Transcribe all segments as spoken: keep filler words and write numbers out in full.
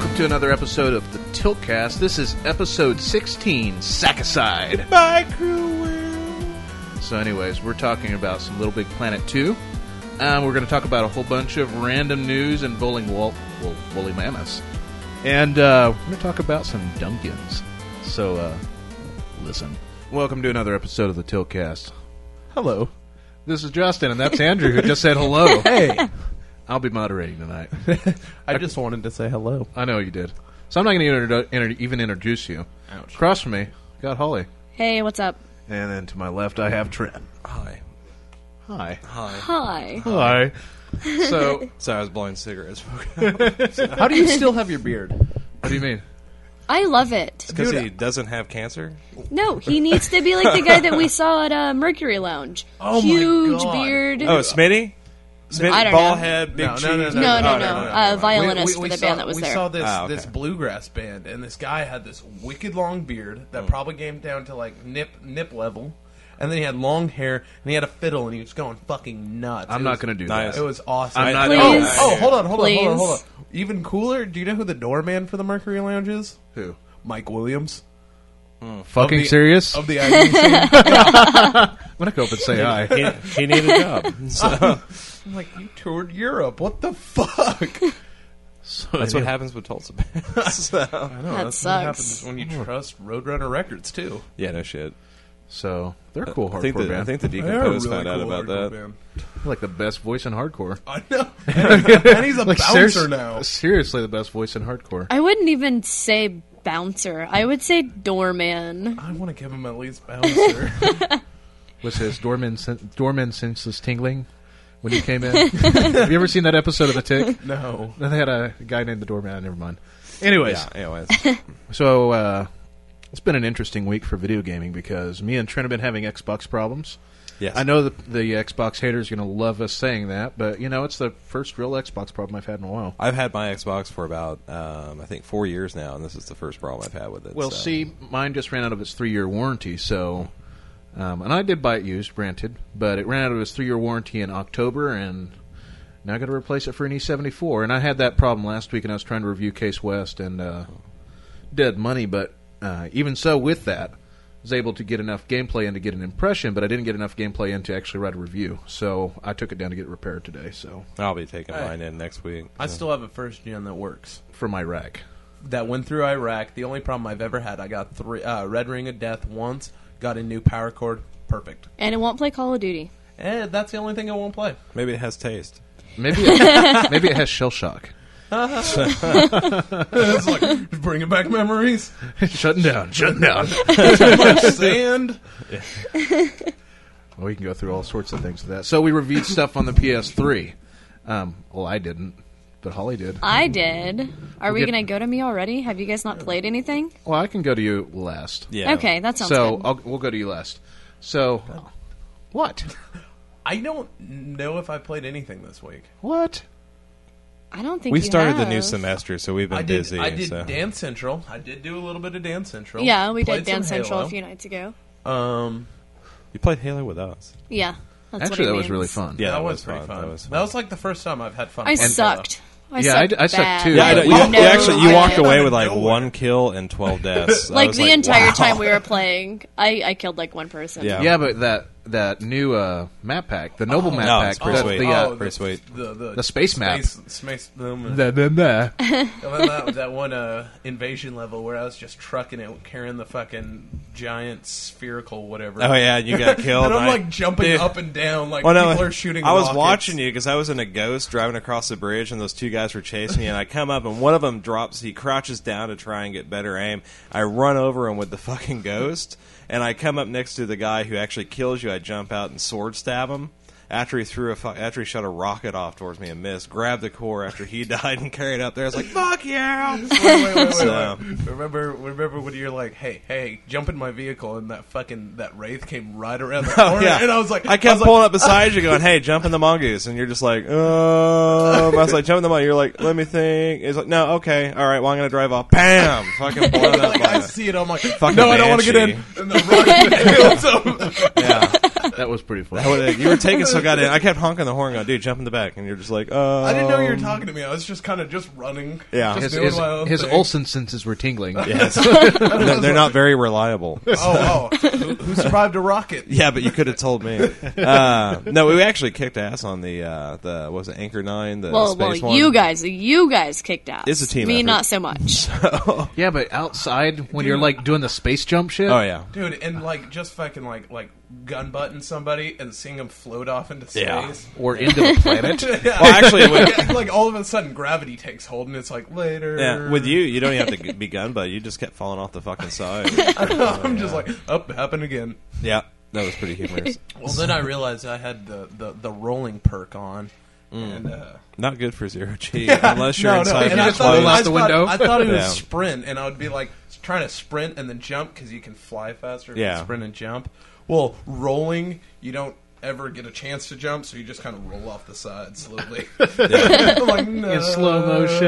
welcome to another episode of the Tiltcast. This is episode sixteen, Sackaside. My crew will. So anyways, we're talking about some Little Big Planet two. Um, we're going to talk about a whole bunch of random news and bowling wool, wool, woolly mammoths. And uh, we're going to talk about some Dunkins. So, uh, listen. Welcome to another episode of the Tiltcast. Hello. This is Justin, and that's Andrew, who just said hello. Hey. I'll be moderating tonight. I just wanted to say hello. I know you did. So I'm not going to introdu- inter- even introduce you. Ouch. Across from me, got Holly. Hey, what's up? And then to my left, I have Trent. Hi. Hi. Hi. Hi. Hi. So, Sorry, I was blowing cigarettes. How do you still have your beard? what do you mean? I love it. Because he doesn't have cancer? No, he needs to be like the guy that we saw at uh, Mercury Lounge. Oh my Huge God. beard. Oh, Smitty? Smitty, I don't ball know. head, big No, no, cheese? no, No, no, no, no. no, no, no, Uh, no. violinist We- we- for the we band saw, that was we there. saw this, Ah, okay. this bluegrass band, and this guy had this wicked long beard that Mm. probably came down to like nip nip level, and then he had long hair, and he had a fiddle, and he was going fucking nuts. I'm It not was- going to do nice. that. It was awesome. I'm not- Please. Oh, oh, hold on, hold on, hold on, Please. hold on. Even cooler, do you know who the doorman for the Mercury Lounge is? Who? Mike Williams. Fucking Of the- serious? Of the I D scene. I'm going to go up and say hi. He, he needed a job. So I'm like, you toured Europe. What the fuck? So that's what anyway, happens with Tulsa bands. So. I know, That that's what sucks. happens when you trust Roadrunner Records, too. Yeah, no shit. So, they're a cool I think, hardcore the, band. I think the They're a Decompose really found out cool about hardcore that. band. They're like the best voice in hardcore. I know. And, and he's a Like, bouncer serious- now. Seriously, the best voice in hardcore. I wouldn't even say bouncer. I would say doorman. I want to give him at least bouncer. What's his doorman, sen- doorman senseless tingling when he came in? Have you ever seen that episode of The Tick? No. They had a guy named the doorman. Never mind. Anyways, Yeah, anyways. so uh, it's been an interesting week for video gaming because me and Trent have been having Xbox problems. Yes. I know the, the Xbox haters are going to love us saying that, but, you know, it's the first real Xbox problem I've had in a while. I've had my Xbox for about, um, I think, four years now, and this is the first problem I've had with it. Well, so. see, mine just ran out of its three-year warranty, so... Um, and I did buy it used, granted, but it ran out of its three-year warranty in October, and now I got to replace it for an E seventy-four. And I had that problem last week, and I was trying to review Case West, and uh, dead money, but uh, even so, with that, I was able to get enough gameplay in to get an impression, but I didn't get enough gameplay in to actually write a review. So I took it down to get it repaired today, so I'll be taking Hey. mine in next week. I so. still have a first gen that works. from Iraq. That went through Iraq. The only problem I've ever had, I got three uh, Red Ring of Death once, got a new power cord. Perfect. And it won't play Call of Duty. Eh, that's the only thing I won't play. Maybe it has taste. Maybe it, maybe it has shell shock. It's like, bringing back memories. Shutting down, shutting down. Too much sand. Well, we can go through all sorts of things with that. So we reviewed stuff on the P S three. Um, well, I didn't, but Holly did. I did. Are We'll we get- going to go to me already? Have you guys not played anything? Well, I can go to you last. Yeah. Okay, that sounds so good. I'll, we'll go to you last. So, what? I don't know if I played anything this week. What? I don't think We you started the have. new semester, so we've been I did. busy. I did so. Dance Central. I did do a little bit of Dance Central. Yeah, we Played did Dance some Central Halo. a few nights ago. Um, You played Halo with us. Yeah. That's Actually, what that it was really means. fun. Yeah, that, that was, was pretty fun. fun. That was fun. That was like the first time I've had fun. I playing sucked. I Yeah, sucked I, I sucked bad. too. Yeah, I know. I You, know you actually you I walked did. away with like Nowhere. one kill and twelve deaths. I Like was the entire wow. time we were playing, I, I killed like one person. Yeah. Yeah, but that that new uh, map pack, the Noble map no, pack, it's pretty the, sweet. the, uh, oh, pretty the, sweet. The, the, The space map. Space, space, um, the, the, the. and then that, that one uh, invasion level where I was just trucking it, carrying the fucking giant spherical whatever. Oh yeah, you got killed. and I'm I- like jumping Dude. up and down like Well, no, people are shooting. I was rockets. watching you because I was in a Ghost driving across the bridge, and those two guys were chasing me. And I come up, and one of them drops. He crouches down to try and get better aim. I run over him with the fucking Ghost, and I come up next to the guy who actually kills you. I jump out and sword stab him. After he threw a fu- after he shot a rocket off towards me and missed, grabbed the core after he died and carried it up there. I was like, "Fuck yeah!" Wait, wait, wait, wait, So- wait. Remember, remember when you're like, "Hey, hey, jump in my vehicle," and that fucking that wraith came right around the corner, Oh, yeah. and I was like, I kept was like, pulling up beside you, going, "Hey, jump in the mongoose," and you're just like, "Um." I was like, "Jump in the mongoose." You're like, "Let me think." It's like, "No, okay, all right. Well, I'm gonna drive off." Bam! Fucking blown up. like, by I a- see it. I'm like, Fucking no, I don't want to get in. banshee. And the rocket kills him. Yeah. That That was pretty funny. That would, you were taking so goddamn. I kept honking the horn, going, "Dude, jump in the back," and you're just like, "Oh." I didn't know you were talking to me. I was just kind of just running. Yeah. just His, doing his, my own his thing. Olsen senses were tingling. Yes. No, they're not very reliable. Oh, oh, who, who survived a rocket? Yeah, but you could have told me. Uh, no, we actually kicked ass on the uh, the what was it Anchor Nine, the Well, space well, one. you guys, you guys kicked ass. It's a team Me, effort. not so much. Yeah, but outside when you're like doing the space jump shit. Oh yeah. Dude, and like just fucking like like gun button somebody and seeing them float off into space. Yeah. Or into the planet. Yeah. Well, actually, with, like, like all of a sudden gravity takes hold and it's like later. yeah, with you, you don't even have to be gun, but you just kept falling off the fucking side. I'm just like, up, oh, happened again. Yeah, that was pretty humorous. Well, then I realized I had the, the, the rolling perk on. And, uh, Not good for zero G unless you're no, no, inside and the I just thought, close I the thought- window. I thought it was Yeah. sprint, and I would be like trying to sprint and then jump because you can fly faster if you Yeah. sprint and jump. Well, rolling, you don't ever get a chance to jump, so you just kind of roll off the side slowly. I'm like, no. In slow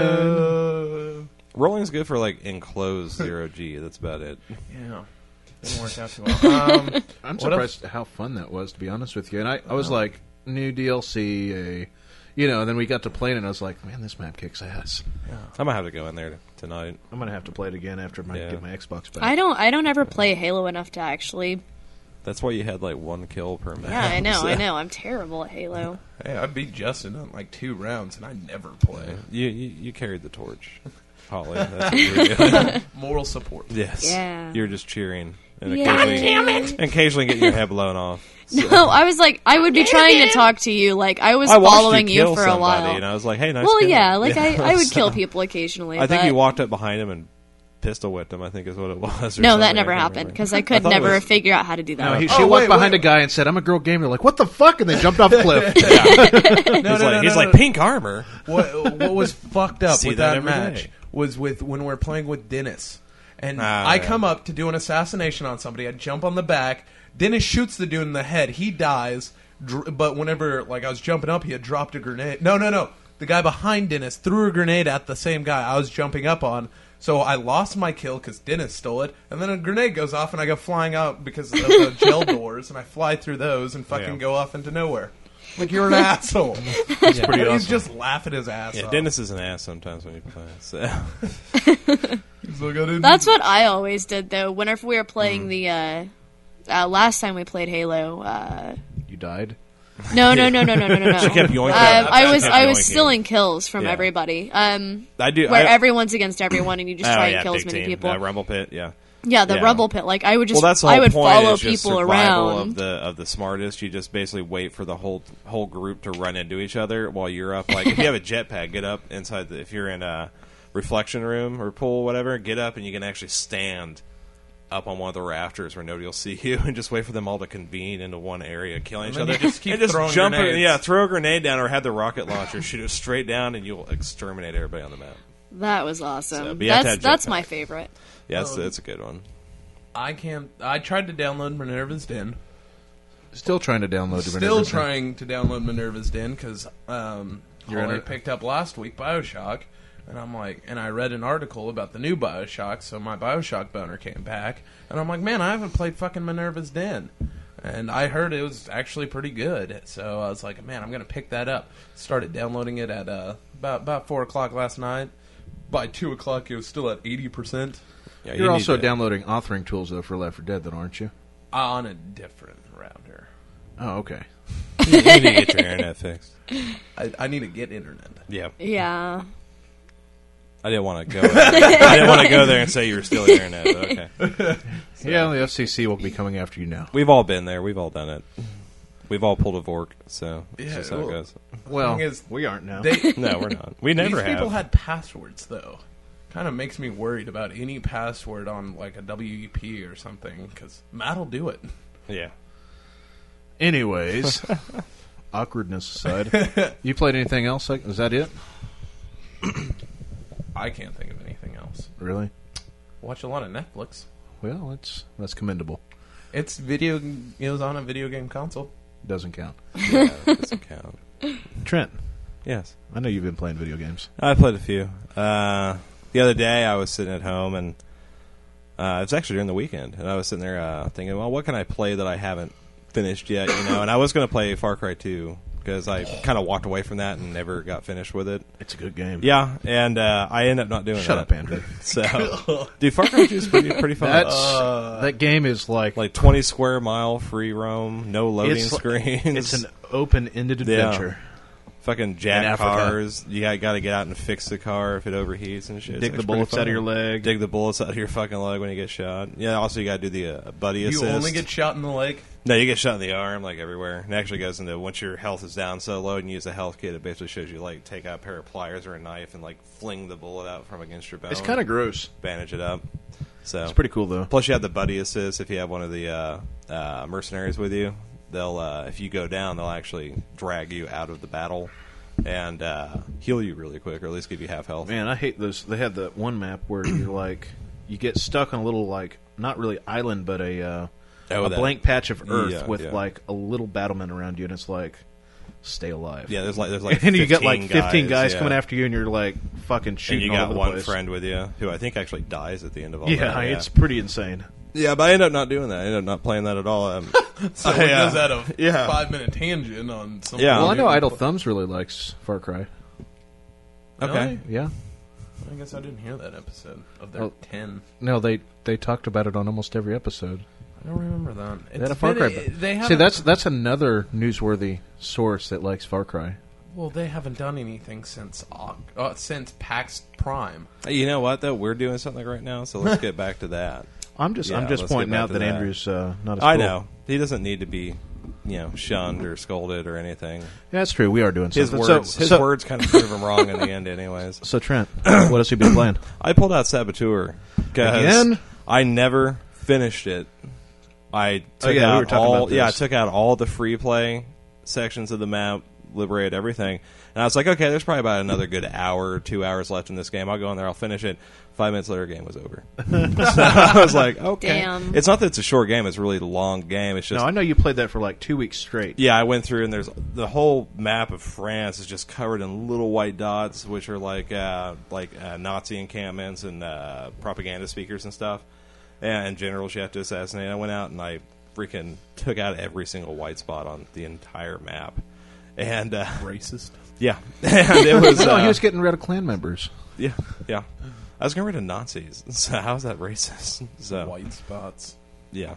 motion. Rolling's good for like enclosed zero G. That's about it. Yeah. Didn't work out too well. Um, I'm What surprised how fun that was, to be honest with you. And I, I was like, new D L C, a, you know, and then we got to playing it, and I was like, man, this map kicks ass. I might have to go in there tonight. I'm going to have to play it again after I Yeah. get my Xbox back. I don't. I don't ever play Halo enough to actually. That's why you had like one kill per match. Yeah, I know. I know. I'm terrible at Halo. hey, I beat Justin on like two rounds, and I never play. You, you you carried the torch, Holly. That's what you were doing. Moral support. Yes. Yeah. You're just cheering and Yeah. occasionally, occasionally getting your head blown off. So- No, I was like, I would be trying to talk to you. Like, I was I watched following you, you, kill for a somebody, while. and I was like, "Hey, nice." Well, kill. yeah, like I, I would so- kill people occasionally. I think but you walked up behind him and pistol whipped him. I think is what it was. or No, something. that never I can't happened remember. because I could thought it never was- figure out how to do that. No, he, Oh, she walked wait, behind wait. a guy and said, I'm a girl gamer. They're like, what the fuck? And they jumped off a cliff. No, he's no, like, no, he's no, like no. pink armor. what what was fucked up See with that that, every match day. was with when we were playing with Dennis, and Ah, I yeah. come up to do an assassination on somebody. I jump on the back. Dennis shoots the dude in the head. He dies, dr- but whenever like I was jumping up, he had dropped a grenade. No, no, no. The guy behind Dennis threw a grenade at the same guy I was jumping up on. So I lost my kill because Dennis stole it, and then a grenade goes off, and I go flying out because of the gel doors, and I fly through those and fucking Yeah. go off into nowhere. Like, you're an asshole. That's pretty And he's awesome. just laughing his ass Yeah, off. Dennis is an ass sometimes when you play. So. He's like, I didn't- That's what I always did, though. Whenever we were Mm. playing the uh, uh, last time we played Halo. Uh, You died? no, no, no, no, no, no, no, no. She kept yoinking. Um, I was Kept I was yoinking. stealing kills from Yeah. everybody. Um, I do. where I, everyone's against everyone, and you just oh, try yeah, and kill as big many team. people. Uh, Rumble Pit. Yeah. Yeah, the Yeah. rubble pit. Like I would just, Well, that's the whole I would point. follow is just people survival around. of the of the smartest. You just basically wait for the whole whole group to run into each other while you're up. Like if you have a jetpack, get up inside. The, if you're in a reflection room or pool, whatever, get up and you can actually stand up on one of the rafters where nobody will see you, and just wait for them all to convene into one area, killing each then other. you just keep and just throwing jump, grenades. yeah, throw a grenade down or have the rocket launcher shoot it straight down, and you'll exterminate everybody on the map. That was awesome. So, but you have to that's have that's jetpack. my favorite. Yeah, it's, Um, it's a good one. I can't. I tried to download Minerva's Den. Still trying to download the Still Minerva's Den. trying to download Minerva's Den because um, You're in Holly it. picked up last week Bioshock, and I'm like, and I read an article about the new Bioshock, so my Bioshock boner came back, and I'm like, man, I haven't played fucking Minerva's Den, and I heard it was actually pretty good, so I was like, man, I'm gonna pick that up. Started downloading it at uh, about about four o'clock last night. By two o'clock, it was still at eighty percent. Yeah, you You're need also to- downloading authoring tools, though, for Left four Dead, then, aren't you? On a different router. Oh, okay. You need to get your internet fixed. I, I need to get internet. Yeah. Yeah. I didn't want to go. There. I didn't want to go there and say you were stealing internet. But okay, Yeah, the F C C will be coming after you now. we've all been there. We've all done it. We've all pulled a vork, so that's Yeah, just how it well- goes. Well, Thing is, we aren't now. They, No, we're not. We never These have. people had passwords, though. Kind of makes me worried about any password on like a W E P or something, because Matt will do it. yeah. Anyways, awkwardness aside, you played anything else? Like, is that it? I can't think of anything else. Really? Watch a lot of Netflix. Well, that's that's commendable. It's video. It was on a video game console. Doesn't count. Yeah, that doesn't count. Trent, Yes. I know you've been playing video games. I played a few. Uh, the other day, I was sitting at home, and uh, it was actually during the weekend, and I was sitting there uh, thinking, well, what can I play that I haven't finished yet, you know. And I was going to play Far Cry two because I kind of walked away from that and never got finished with it. It's a good game. Yeah, and uh, I ended up not doing Shut that. up, Andrew. So, dude, Far Cry two is pretty pretty fun. That's Uh, that game is like, like twenty square mile free roam, no loading it's, screens. It's an open-ended Yeah. adventure. Fucking In jack Africa. cars. You got, got to get out and fix the car if it overheats and shit. It's Dig the actually bullets pretty out of your fun. leg. Dig the bullets out of your fucking leg when you get shot. Yeah. Also, you got to do the uh, buddy you assist. only get shot in the leg. no, you get shot in the arm, like everywhere. It actually goes into once your health is down so low and you use a health kit. It basically shows you like take out a pair of pliers or a knife and like fling the bullet out from against your bone. It's kind of gross. bandage it up. So It's pretty cool though. Plus, you have the buddy assist if you have one of the uh, uh, mercenaries with you. They'll, uh, if you go down, they'll actually drag you out of the battle and uh, heal you really quick, or at least give you half health. Man, I hate those. They had that one map where you're like, you get stuck on a little like not really island, but a uh, Oh, a that- blank patch of earth Yeah, with yeah. like a little battlement around you, and it's like, stay alive. Yeah, there's like there's like and you got like fifteen fifteen guys, yeah. coming after you, and you're like fucking And shooting you all got over the one place. friend with you who I think actually dies at the end of all Yeah, that. it's pretty insane. Yeah, but I ended up not doing that. I ended up not playing that at all. Um, So I, it uh, goes out a yeah. five minute tangent on some. Yeah. Well, I know Idle Thumbs really likes Far Cry. okay. Yeah. I guess I didn't hear that episode of their Oh. ten. No, they they talked about it on almost every episode. I don't remember that. They had a It's Far been- Cry. uh, They See, haven't- that's that's another newsworthy source that likes Far Cry. well, they haven't done anything since Oc- uh, since PAX Prime. You know what though? We're doing something right now, so let's get back to that. I'm just Yeah, I'm just let's get pointing back out to that, that. Andrew's uh, not as I cool. know he doesn't need to be, you know, shunned or scolded or anything. Yeah, that's true. We are doing His something. words, so, his so, words kind of prove him wrong in the end, anyways. So Trent, what else have you been playing? I pulled out Saboteur because Again? I never finished it. I took Oh, yeah, we out were talking all about this. yeah, I took out all the free play sections of the map, liberated everything, and I was like, okay, there's probably about another good hour, two hours left in this game. I'll go in there, I'll finish it. Five minutes later, game was over. So I was like, okay, Damn. it's not that it's a short game; it's a really long game. It's just No, I know you played that for like two weeks straight. yeah, I went through and there's the whole map of France is just covered in little white dots, which are like uh, like uh, Nazi encampments and uh, propaganda speakers and stuff, and generals you have to assassinate. I went out and I freaking took out every single white spot on the entire map, and uh, Racist. yeah, and it was no, uh, he was getting rid of clan members. yeah, yeah. I was getting rid of Nazis. So how's that racist? So White spots. yeah.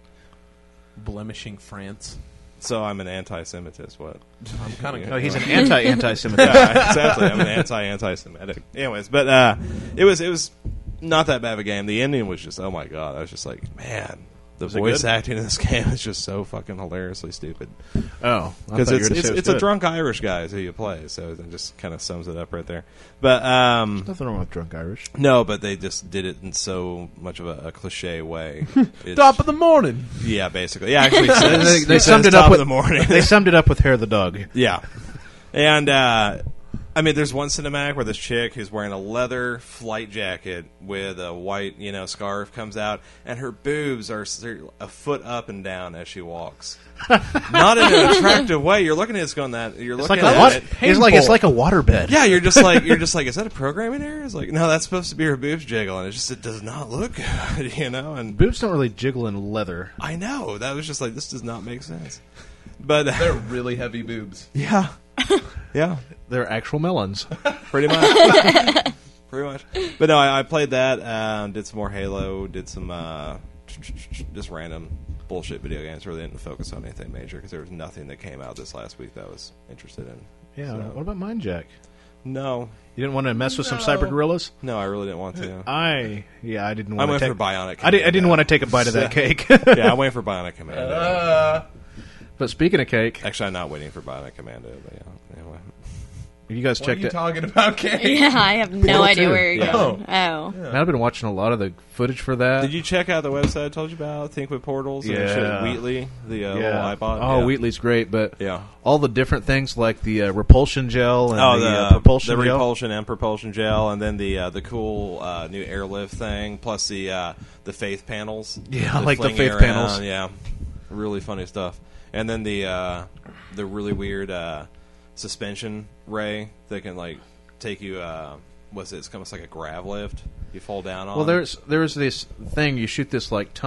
Blemishing France. So I'm an anti-Semitist. What? I'm kind of. No, he's an anti-anti-Semitic. Yeah, exactly. I'm an anti-anti-Semitic. Anyways, but uh, it was it was not that bad of a game. The ending was just oh my god. I was just like, man, the it voice good? acting in this game is just so fucking hilariously stupid. Oh, Because it's it's, it's a drunk Irish guy who you play, so that just kind of sums it up right there. But um, Nothing wrong with drunk Irish. no, but they just did it in so much of a, a cliche way. It's- Top of the morning. yeah, basically. Yeah, actually, it says, They, they it summed says it up top with of the morning. They summed it up with Hair the dog. Yeah. And, uh, I mean, there's one cinematic where this chick who's wearing a leather flight jacket with a white, you know, scarf comes out, and her boobs are s- they're a foot up and down as she walks. Not in an attractive way. You're looking at this going that you're It's looking like a at wat- it. it's like it's like a waterbed. Yeah, you're just like you're just like, is that a programming error? It's like, no, that's supposed to be her boobs jiggling. It's just it does not look good, you know. And Boobs don't really jiggle in leather. I know that was just like this does not make sense. But They're really heavy boobs. yeah, yeah. They're actual melons. Pretty much. Pretty much. But no, I, I played that, um, did some more Halo, did some uh, just random bullshit video games. Really didn't focus on anything major because there was nothing that came out this last week that I was interested in. Yeah. So- What about Mind Jack? No. You didn't want to mess with some No. cyber gorillas? No, I really didn't want to. I yeah, I didn't I want went to for take. Bionic I, did, I didn't Commando. want to take a bite of that cake. Yeah, I went for Bionic Commando. Uh, But speaking of cake, Actually, I'm not waiting for Bionic Commando, but yeah. Anyway. you guys what are checked you it. talking about, Kate? Yeah, I have no Portal idea two. where you're Yeah. going. Oh. Man, I've been watching a lot of the footage for that. Did you check out the website I told you about? Think with Portals? And it Yeah. showed Wheatley, the uh, yeah. little iPod? Oh, yeah. Wheatley's great, but Yeah. all the different things like the uh, repulsion gel and Oh, the, the, uh, propulsion the gel. repulsion and propulsion gel, and then the uh, the cool uh, new airlift thing, plus the uh, the faith panels. Yeah, The like the flinging faith around, panels. Yeah, really funny stuff. And then the uh, the really weird uh, suspension ray that can like take you. Uh, what's it? It's almost like a grav lift. You fall down on. Well, there's there's this thing you shoot this like tunnel,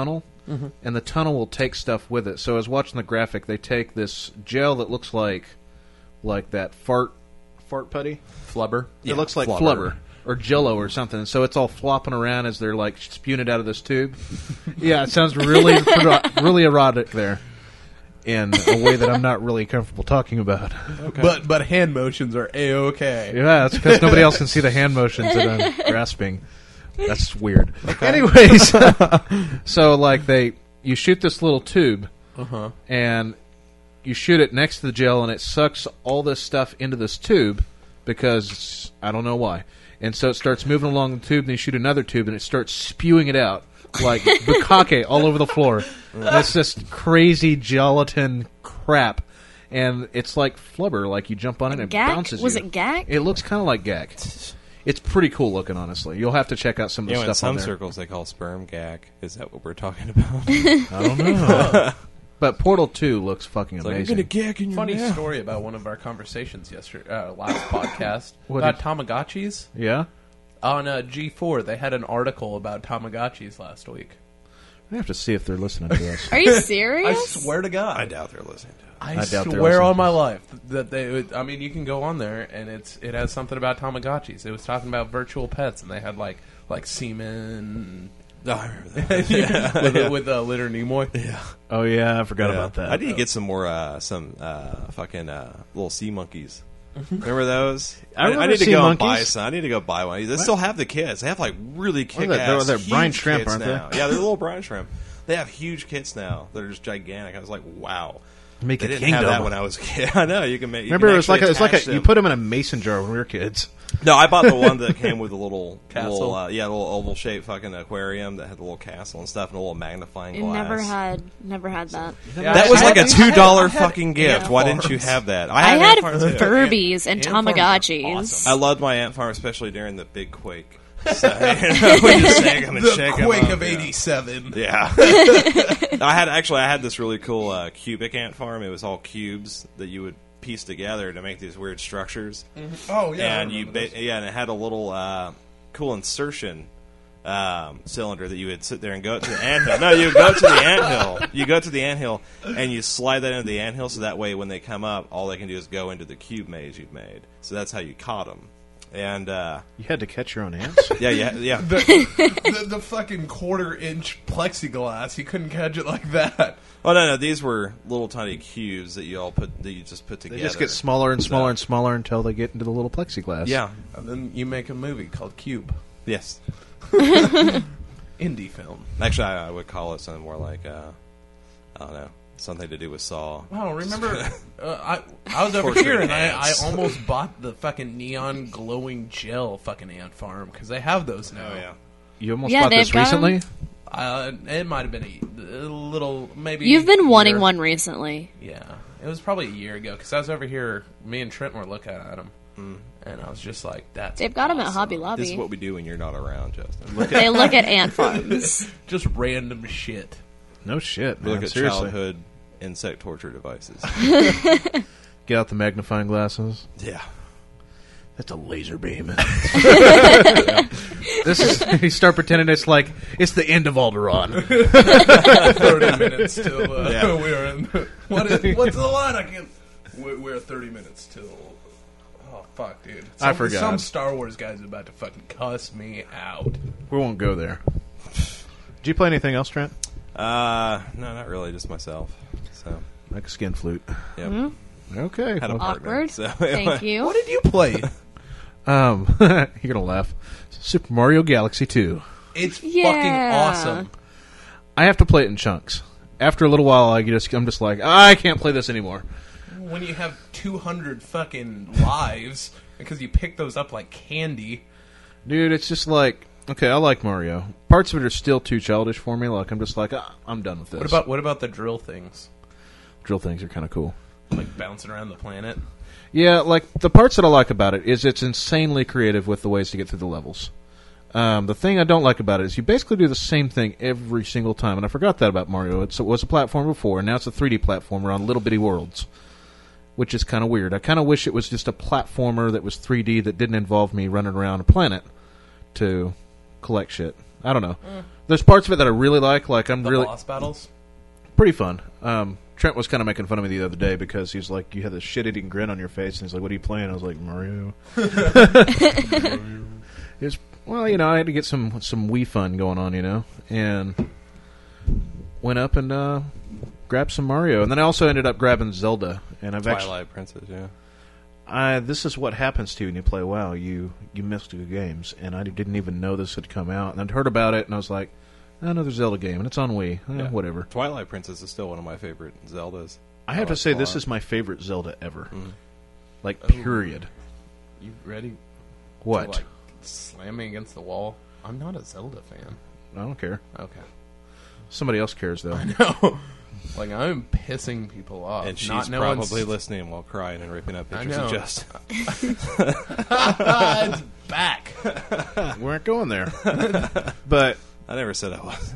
Mm-hmm. and the tunnel will take stuff with it. So I was watching the graphic. They take this gel that looks like like that fart fart putty. Flubber. It looks like flubber. flubber. Or Jello or something. So it's all flopping around as they're like spewing it out of this tube. Yeah, it sounds really, really erotic there, in a way that I'm not really comfortable talking about. Okay. But but hand motions are a-okay. Yeah, that's because nobody else can see the hand motions that I'm grasping. That's weird. Anyways, so like they, you shoot this little tube, Uh-huh. and you shoot it next to the gel, and it sucks all this stuff into this tube because I don't know why. And so it starts moving along the tube, and you shoot another tube, and it starts spewing it out like bukkake all over the floor. And it's just crazy gelatin crap, and it's like flubber. Like you jump on it, and it Gak? bounces. Was you. it Gak? It looks kind of like Gak. It's pretty cool looking, honestly. You'll have to check out some of the You know, in stuff on some there. circles they call sperm gag. Is that what we're talking about? I don't know. But Portal two looks fucking It's like, I'm amazing. gonna gag in your Funny mouth. story about one of our conversations yesterday, uh, last podcast, What about did- Tamagotchis. Yeah? On uh, G four, they had an article about Tamagotchis last week. I have to see if they're listening to us. Are you I serious? swear to God. I doubt they're listening to it. I, I doubt they're swear listening on to my us. life that they would, I mean, you can go on there and it's it has something about Tamagotchis. It was talking about virtual pets, and they had like like semen No, I remember that. with, with uh, Litter Nimoy. Yeah. Oh, yeah, I forgot Yeah. about that. I need to get some more, uh, some uh, fucking uh, little sea monkeys. Remember those? I remember I need to sea go and buy monkeys. some. I need to go buy one. They still have the kids. They have like really What are kick they? ass. They're- they're brine huge shrimp, kits aren't they? now. Yeah, they're little brine shrimp. They have huge kits now that are just gigantic. I was like, wow. Make They a didn't kingdom. have that when I was a kid. I know you can make. You Remember, can it was like a, actually it's like a, attach you them. put them in a mason jar when we were kids. No, I bought the one that came with a little Castle? little, uh, yeah, little oval shaped fucking aquarium that had the little castle and stuff and a little magnifying I glass. never had, never had that. Yeah, That I was had- like a I had- two dollar I had fucking gift. ant Why didn't you farms. have that? I had, had ant farms, too. Furbies and Ant farms are Tamagotchis. awesome. I loved my ant farm, especially during the big quake. So, you know, we just shake 'em and The shake 'em Quake up, of yeah. eighty-seven. Yeah, I had actually I had this really cool uh, cubic ant farm. It was all cubes that you would piece together to make these weird structures. Oh yeah, I and you remember ba- those. yeah, and it had a little uh, cool insertion um, cylinder that you would sit there and go to the anthill. No, you go to the anthill. You go to the anthill and you slide that into the anthill, so that way when they come up, all they can do is go into the cube maze you've made. So that's how you caught them. And uh, You had to catch your own ants? yeah, yeah, yeah. the, the, the fucking quarter inch plexiglass. You couldn't catch it like that. Oh no, no, these were little tiny cubes that you all put that you just put They together. just get smaller and smaller and smaller until they get into the little plexiglass. Yeah. And then you make a movie called Cube. Yes. Indie film. Actually, I, I would call it something more like uh, I don't know, something to do with Saw. Wow, remember, uh, I I was over Tortured here and I, I ants. almost bought the fucking neon glowing gel fucking ant farm because they have those now. Oh yeah. You almost Yeah, bought this they've got 'em. recently? Uh, it might have been a, a little, maybe. You've been wanting year. one recently. Yeah, it was probably a year ago because I was over here. Me and Trent were looking at them, and I was just like, "That's They've got them at awesome. Hobby This Lobby. is what we do when you're not around, Justin. They look at ant farms. Just random shit." No shit, We man. look at Seriously. childhood insect torture devices. Get out the magnifying glasses. Yeah. That's a laser beam. This is you start pretending it's like it's the end of Alderaan. Thirty minutes till uh, Yeah. we're in. What is? What's the line? I can't. We're, we're thirty minutes till. Oh fuck, dude! Some, I forgot. Some Star Wars guy's about to fucking cuss me out. We won't go there. Did you play anything else, Trent? Uh, no, not really, just myself. So, Like a skin flute. yeah. Okay. Had a well, partner. Awkward. So, Thank you. What did you play? um, you're gonna laugh. Super Mario Galaxy two. It's Yeah. fucking awesome. I have to play it in chunks. After a little while, I just I'm just like I can't play this anymore. When you have two hundred fucking lives because you pick those up like candy. Dude, it's just like okay, I like Mario. Parts of it are still too childish for me. Like I'm just like ah, I'm done with this. What about what about the drill things? drill things are kind of cool. Like bouncing around the planet. Yeah, like the parts that I like about it is it's insanely creative with the ways to get through the levels. Um, the thing I don't like about it is you basically do the same thing every single time, and I forgot that about Mario. It's, it was a platformer before, and now it's a three D platformer on little bitty worlds, which is kind of weird. I kind of wish it was just a platformer that was three D that didn't involve me running around a planet to collect shit. I don't know. There's parts of it that I really like. Like I'm The really boss battles. pretty fun. Um, Trent was kind of making fun of me the other day because he's like, you had this shit-eating grin on your face, and he's like, "What are you playing?" I was like, "Mario." It was, well, you know, I had to get some some Wii fun going on, you know, and went up and uh, grabbed some Mario, and then I also ended up grabbing Zelda, and I've actually. Twilight Princess, yeah. I, this is what happens to you when you play WoW. You you miss good games, and I didn't even know this had come out. And I'd heard about it, and I was like, another Zelda game, and it's on Wii. Eh, Yeah. Whatever. Twilight Princess is still one of my favorite Zeldas. I have like to say, it a this lot. is my favorite Zelda ever. Mhm. Like, Oh. period. You ready? What? To, like, slam me against the wall? I'm not a Zelda fan. I don't care. Okay. Somebody else cares, though. No. Like, I'm pissing people off. And she's not knowing probably s- listening while crying and ripping up I pictures of know. Justin. it's back. We weren't going there. But, I never said I was.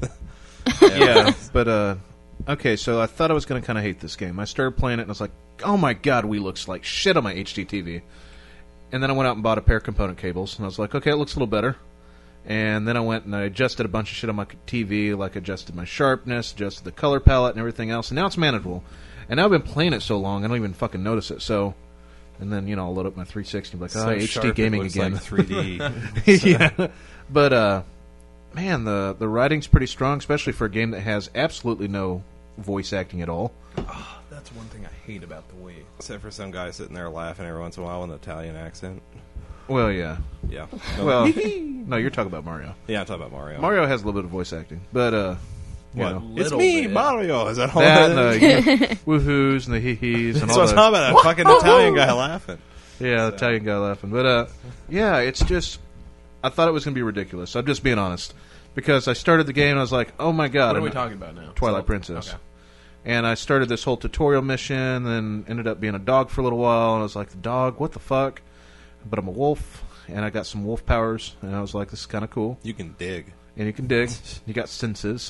yeah, but, uh, okay, so I thought I was going to kind of hate this game. I started playing it, and I was like, oh my god, Wii looks like shit on my H D T V. And then I went out and bought a pair of component cables, and I was like, okay, it looks a little better. And then I went and I adjusted a bunch of shit on my T V, like adjusted my sharpness, adjusted the color palette and everything else, and now it's manageable. And now I've been playing it so long, I don't even fucking notice it. So, and then, you know, I'll load up my three sixty and be like, So oh, H D sharp, it gaming looks again. like three D. Yeah. But, uh, man, the, the writing's pretty strong, especially for a game that has absolutely no voice acting at all. That's one thing I hate about the Wii. Except for some guy sitting there laughing every once in a while with an Italian accent. Well, yeah. Yeah. Well, no, you're talking about Mario. yeah, I'm talking about Mario. Mario has a little bit of voice acting, but, uh, you What? know. It's Little me, bit. Mario. Is that all That that and is? the you know, woohoos and the hee-hees and That's all what I'm the... talking about. A fucking Italian guy laughing. Yeah, the Italian guy laughing. But, uh, yeah, it's just... I thought it was going to be ridiculous. I'm just being honest. Because I started the game and I was like, oh my god. What are I'm we not- talking about now? Twilight Zelda. Princess. Okay. And I started this whole tutorial mission, then ended up being a dog for a little while, and I was like, the dog, what the fuck? But I'm a wolf, and I got some wolf powers, and I was like, this is kind of cool. You can dig. And you can dig. You got senses.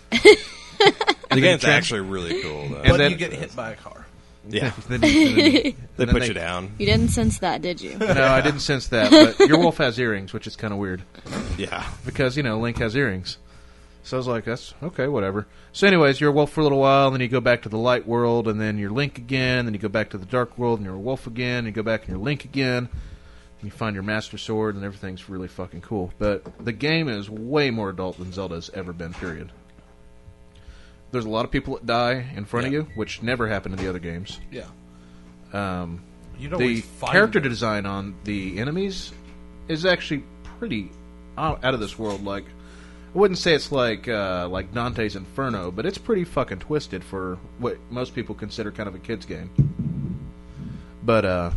The game's trans- actually really cool, though. And But then- you get hit by a car. yeah. Then you- then you- They and then put they- you down. You didn't sense that, did you? No, I didn't sense that, but your wolf has earrings, which is kind of weird. Yeah. Because, you know, Link has earrings. So I was like, that's okay, whatever. So anyways, you're a wolf for a little while, and then you go back to the light world, and then you're Link again, then you go back to the dark world, and you're a wolf again, and you go back and you're Link again, and you find your master sword, and everything's really fucking cool. But the game is way more adult than Zelda has ever been, period. There's a lot of people that die in front of Yeah. you, which never happened in the other games. Yeah. Um, You'd the always find character them. design on the enemies is actually pretty out, out of this world. Like, I wouldn't say it's like uh, like Dante's Inferno, but it's pretty fucking twisted for what most people consider kind of a kid's game. But uh,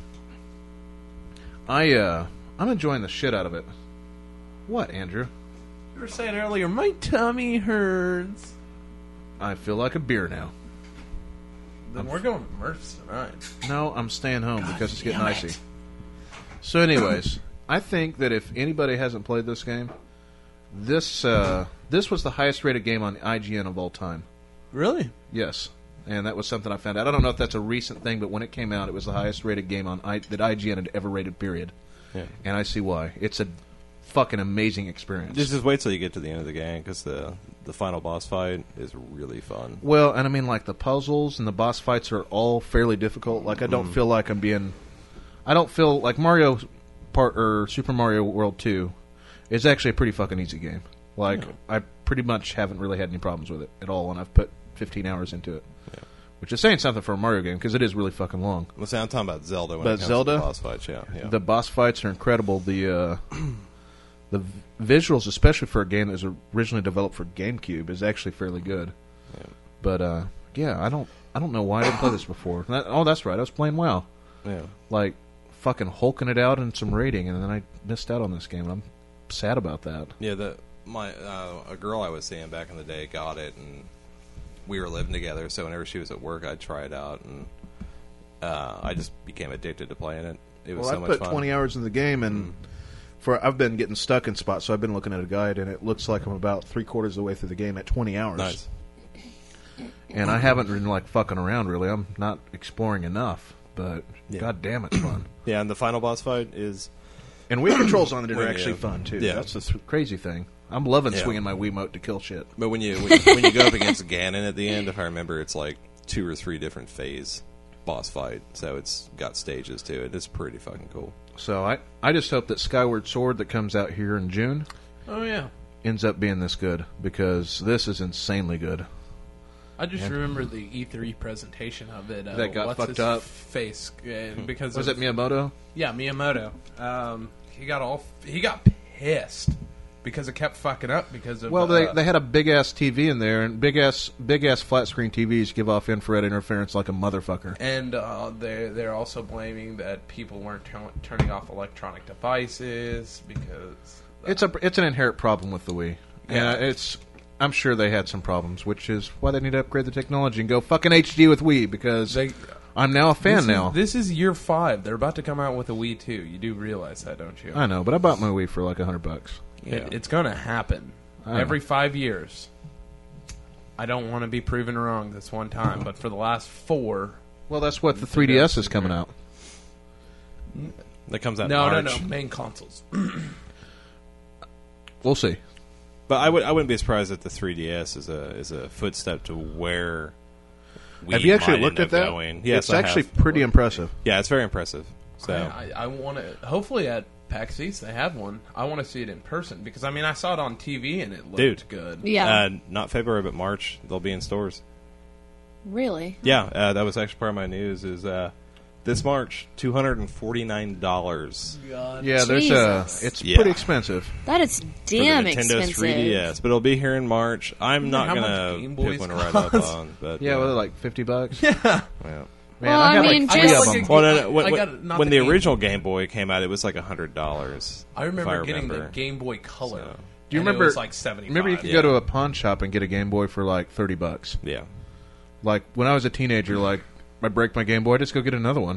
I uh, I'm enjoying the shit out of it. What, Andrew? You were saying earlier, my tummy hurts. I feel like a beer now. Then we're going to Murph's tonight. No, I'm staying home because it's getting icy. So, anyways, I think that if anybody hasn't played this game, this uh, this was the highest rated game on I G N of all time. Really? Yes, and that was something I found out. I don't know if that's a recent thing, but when it came out, it was the highest rated game on I- that I G N had ever rated. Period. Yeah. And I see why. It's a fucking amazing experience. Just, just wait till you get to the end of the game, because the, the final boss fight is really fun. Well, and I mean, like, the puzzles and the boss fights are all fairly difficult. Like, I don't Mm. feel like I'm being... I don't feel like Mario part or Super Mario World two is actually a pretty fucking easy game. Like, Yeah. I pretty much haven't really had any problems with it at all, and I've put fifteen hours into it. Yeah. Which is saying something for a Mario game, because it is really fucking long. Let's say I'm talking about Zelda when But it comes Zelda? to the boss fights. Yeah, yeah. The boss fights are incredible. The uh, the v- visuals, especially for a game that was originally developed for GameCube, is actually fairly good. Yeah. But uh, yeah, I don't I don't know why I didn't play this before. That, oh, that's right, I was playing WoW, yeah. like fucking hulking it out in some rating, and then I missed out on this game. And I'm sad about that. Yeah, the my uh, a girl I was seeing back in the day got it, and we were living together. So whenever she was at work, I'd try it out, and uh, I just became addicted to playing it. It was Well, so I much put fun. twenty hours in the game, and for I've been getting stuck in spots, so I've been looking at a guide, and it looks like I'm about three quarters of the way through the game at twenty hours. Nice. And I haven't been like fucking around really. I'm not exploring enough, but Yeah. god damn, it's fun. Yeah, and the final boss fight is And Wii controls on it are When actually you- fun too. yeah. That's the th- crazy thing. I'm loving Yeah. swinging my Wiimote to kill shit. But when you when, when you go up against Ganon at the end, if I remember, it's like two or three different phase boss fight. So it's got stages to it. It's pretty fucking cool. So I, I just hope that Skyward Sword that comes out here in June Oh yeah. ends up being this good, because this is insanely good. I just remember the E three presentation of it. Uh, That got what's fucked his up? Face uh, because Was of, it Miyamoto? Yeah, Miyamoto. Um, he got all he got pissed because it kept fucking up because of. Well, they uh, they had a big ass T V in there, and big ass big ass flat screen T Vs give off infrared interference like a motherfucker. and uh, they they're also blaming that people weren't tur- turning off electronic devices because It's a it's an inherent problem with the Wii. Yeah. Yeah, it's. I'm sure they had some problems, which is why they need to upgrade the technology and go fucking H D with Wii, because they. I'm now a fan This is, now. this is year five. They're about to come out with a Wii too. You do realize that, don't you? I know, but I bought my Wii for like a hundred bucks. It, it's going to happen I know. every five years. I don't want to be proven wrong this one time, but for the last four, Well, that's what the three D S is coming out. That comes out no, in no, March. no, main consoles. We'll see. But I would I wouldn't be surprised if the three D S is a is a footstep to where we Have you actually might looked end at that? up Going. Yes, it's I actually have. pretty impressive. Yeah, it's very impressive. So I, I, I want to. Hopefully, at PAX East they have one. I want to see it in person because I mean I saw it on T V and it looked Dude. good. Yeah. uh, not February but March they'll be in stores. Really? Yeah, uh, that was actually part of my news. Is uh, this March two hundred and forty nine dollars God. Yeah, there's a. Jesus. It's Yeah. pretty expensive. That is for damn the Nintendo expensive. three D S, but it'll be here in March. I'm not how much gonna Game pick Boys one right up cost? on, but Yeah, uh, well, they're like fifty bucks. Yeah. yeah. Man, Well, I I had mean, like three just- of them. Well, no, no, when, I when- got- not when the the Game- original Game Boy came out, it was like a hundred dollars. I remember if I getting the remember. Game Boy Color. So- Do you and remember? It was like seventy. Remember, you could Yeah. go to a pawn shop and get a Game Boy for like thirty bucks. Yeah, Like when I was a teenager, like I break my Game Boy, I just go get another one.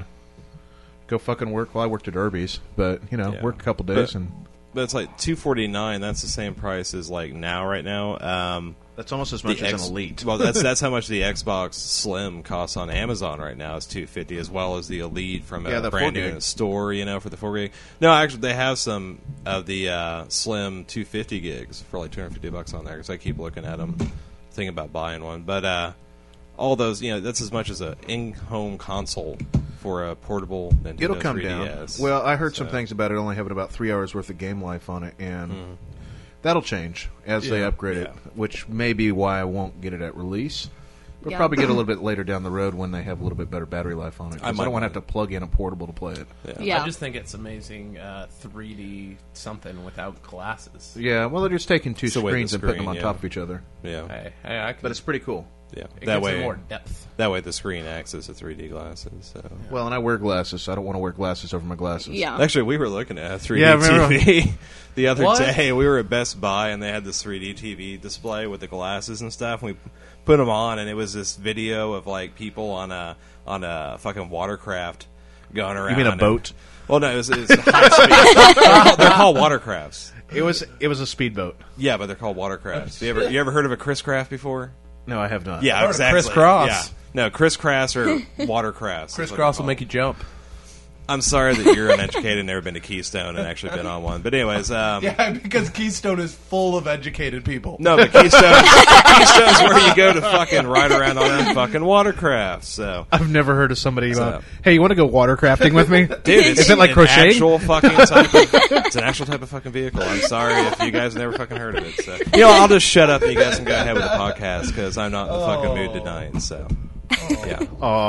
Go fucking work. Well, I worked at Irby's, but you know, Yeah. work a couple days, But- and but it's like two forty nine. That's the same price as like now, right now. Um, that's almost as the much as X- an Elite. Well, that's that's how much the Xbox Slim costs on Amazon right now. It's two fifty, as well as the Elite from a Yeah, the brand four new gig. in the store. You know, for the four gig. No, actually, they have some of the uh, Slim two fifty gigs for like two hundred fifty bucks on there. Because I keep looking at them, thinking about buying one. But uh, all those, you know, that's as much as a in-home console for a portable Nintendo It'll come three D down. S. Well, I heard some So- things about it only having about three hours worth of game life on it, and that'll change as they Yeah. upgrade it, Yeah. which may be why I won't get it at release. But Yeah. probably get a little bit later down the road when they have a little bit better battery life on it. 'Cause I I, might don't want to have want to plug in a portable to play it. Yeah. Yeah. I just think it's amazing uh, three D something without glasses. Yeah, well, they're just taking two It's the way the screens and putting them screen, on yeah. top of each other. Yeah. Hey, hey, I could, But it's pretty cool. Yeah. it That gives it way, more depth. that way the screen acts as the three D glasses. So. Well, and I wear glasses, so I don't want to wear glasses over my glasses. Yeah. Actually, we were looking at a three D Yeah, remember- T V the other What? day. We were at Best Buy, and they had this three D T V display with the glasses and stuff. And we put them on, and it was this video of like people on a on a fucking watercraft going around. You mean a and- boat? well, no, it was, it was high speed. they're, called, they're called watercrafts. It was it was a speedboat. Yeah, but they're called watercrafts. You ever you ever heard of a Chris Craft before? No, I have not. Yeah, heard of exactly. crisscross. Yeah. No, crisscross or watercrafts. Chris Cross will make you jump. I'm sorry that you're uneducated and never been to Keystone and actually been on one. But anyways, um, Yeah, because Keystone is full of educated people. no, but Keystone, Keystone's where you go to fucking ride around on that fucking watercraft. So, I've never heard of somebody about. So- Hey, you want to go watercrafting with me? dude, it's Is it like an crocheting? Actual fucking type of, it's an actual type of fucking vehicle. I'm sorry if you guys never fucking heard of it. So, you know, I'll just shut up and you guys can go ahead with the podcast because I'm not in the fucking mood tonight. So, yeah,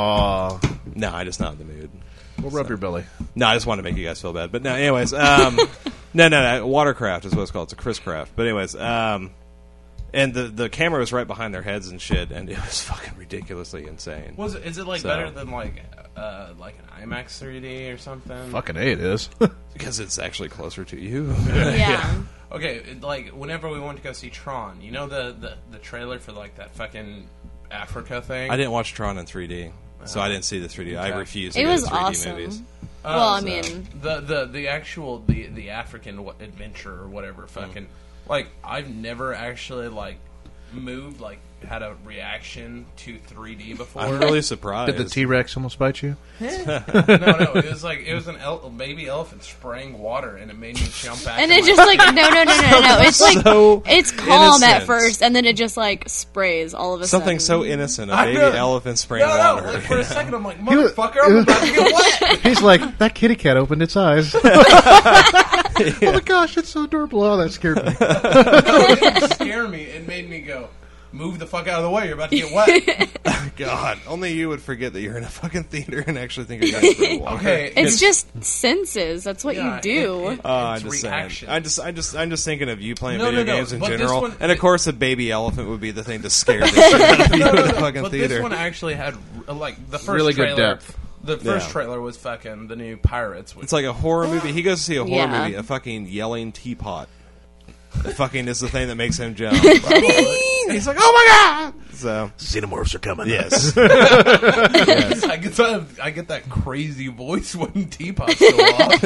Aw, no, I'm just not in the mood. we'll rub your belly. No, I just want to make you guys feel bad. But no, anyways, um, no, no, no, watercraft is what it's called. It's a Chris Craft. But anyways, um, and the the camera was right behind their heads and shit, and it was fucking ridiculously insane. Was it? Is it like So- better than like uh, like an IMAX three D or something? Fucking A, it is. Because it's actually closer to you. Yeah. Okay, it- like whenever we went to go see Tron, you know the the, the trailer for like that fucking Africa thing. I didn't watch Tron in three D, so I didn't see the three D. I Okay. refuse to It go was to three D awesome. movies. Uh, Well, I so- mean, the the the actual the the African what, adventure or whatever fucking like I've never actually like moved like had a reaction to three D before. I'm really surprised. Did the T-Rex almost bite you? no, no, it was like it was an el- baby elephant spraying water, and it made me jump back. And in it my- just like no no no no no. It's like So it's calm at innocent. first, and then it just like sprays all of a Something sudden. so innocent, a I baby know. elephant spraying no, no, water. like for a second, I'm like, was- motherfucker, I'm about to get wet. He's like, that kitty cat opened its eyes. Oh my gosh, it's so adorable. Oh, that scared me. No, it didn't scare me. It made me go, move the fuck out of the way. You're about to get wet. God, only you would forget that you're in a fucking theater and actually think you're going to water. Okay, It's just senses. That's what yeah, you do. it- it- Oh, I'm it's just reaction. saying. I just, I just, I'm just thinking of you playing No, video no, no, games in but this general, one- and of course, a baby elephant would be the thing to scare the shit out of you no, no, in the no, fucking but theater. this one actually had uh, like the first Really good trailer. depth. The first Yeah. trailer was fucking the new Pirates. Which, It's like a horror movie. He goes to see a horror Yeah. movie, a fucking yelling teapot. The fucking is the thing that makes him jump. He's like, oh my god! So Xenomorphs are coming. yes, I get that. I get that crazy voice when teapots go off.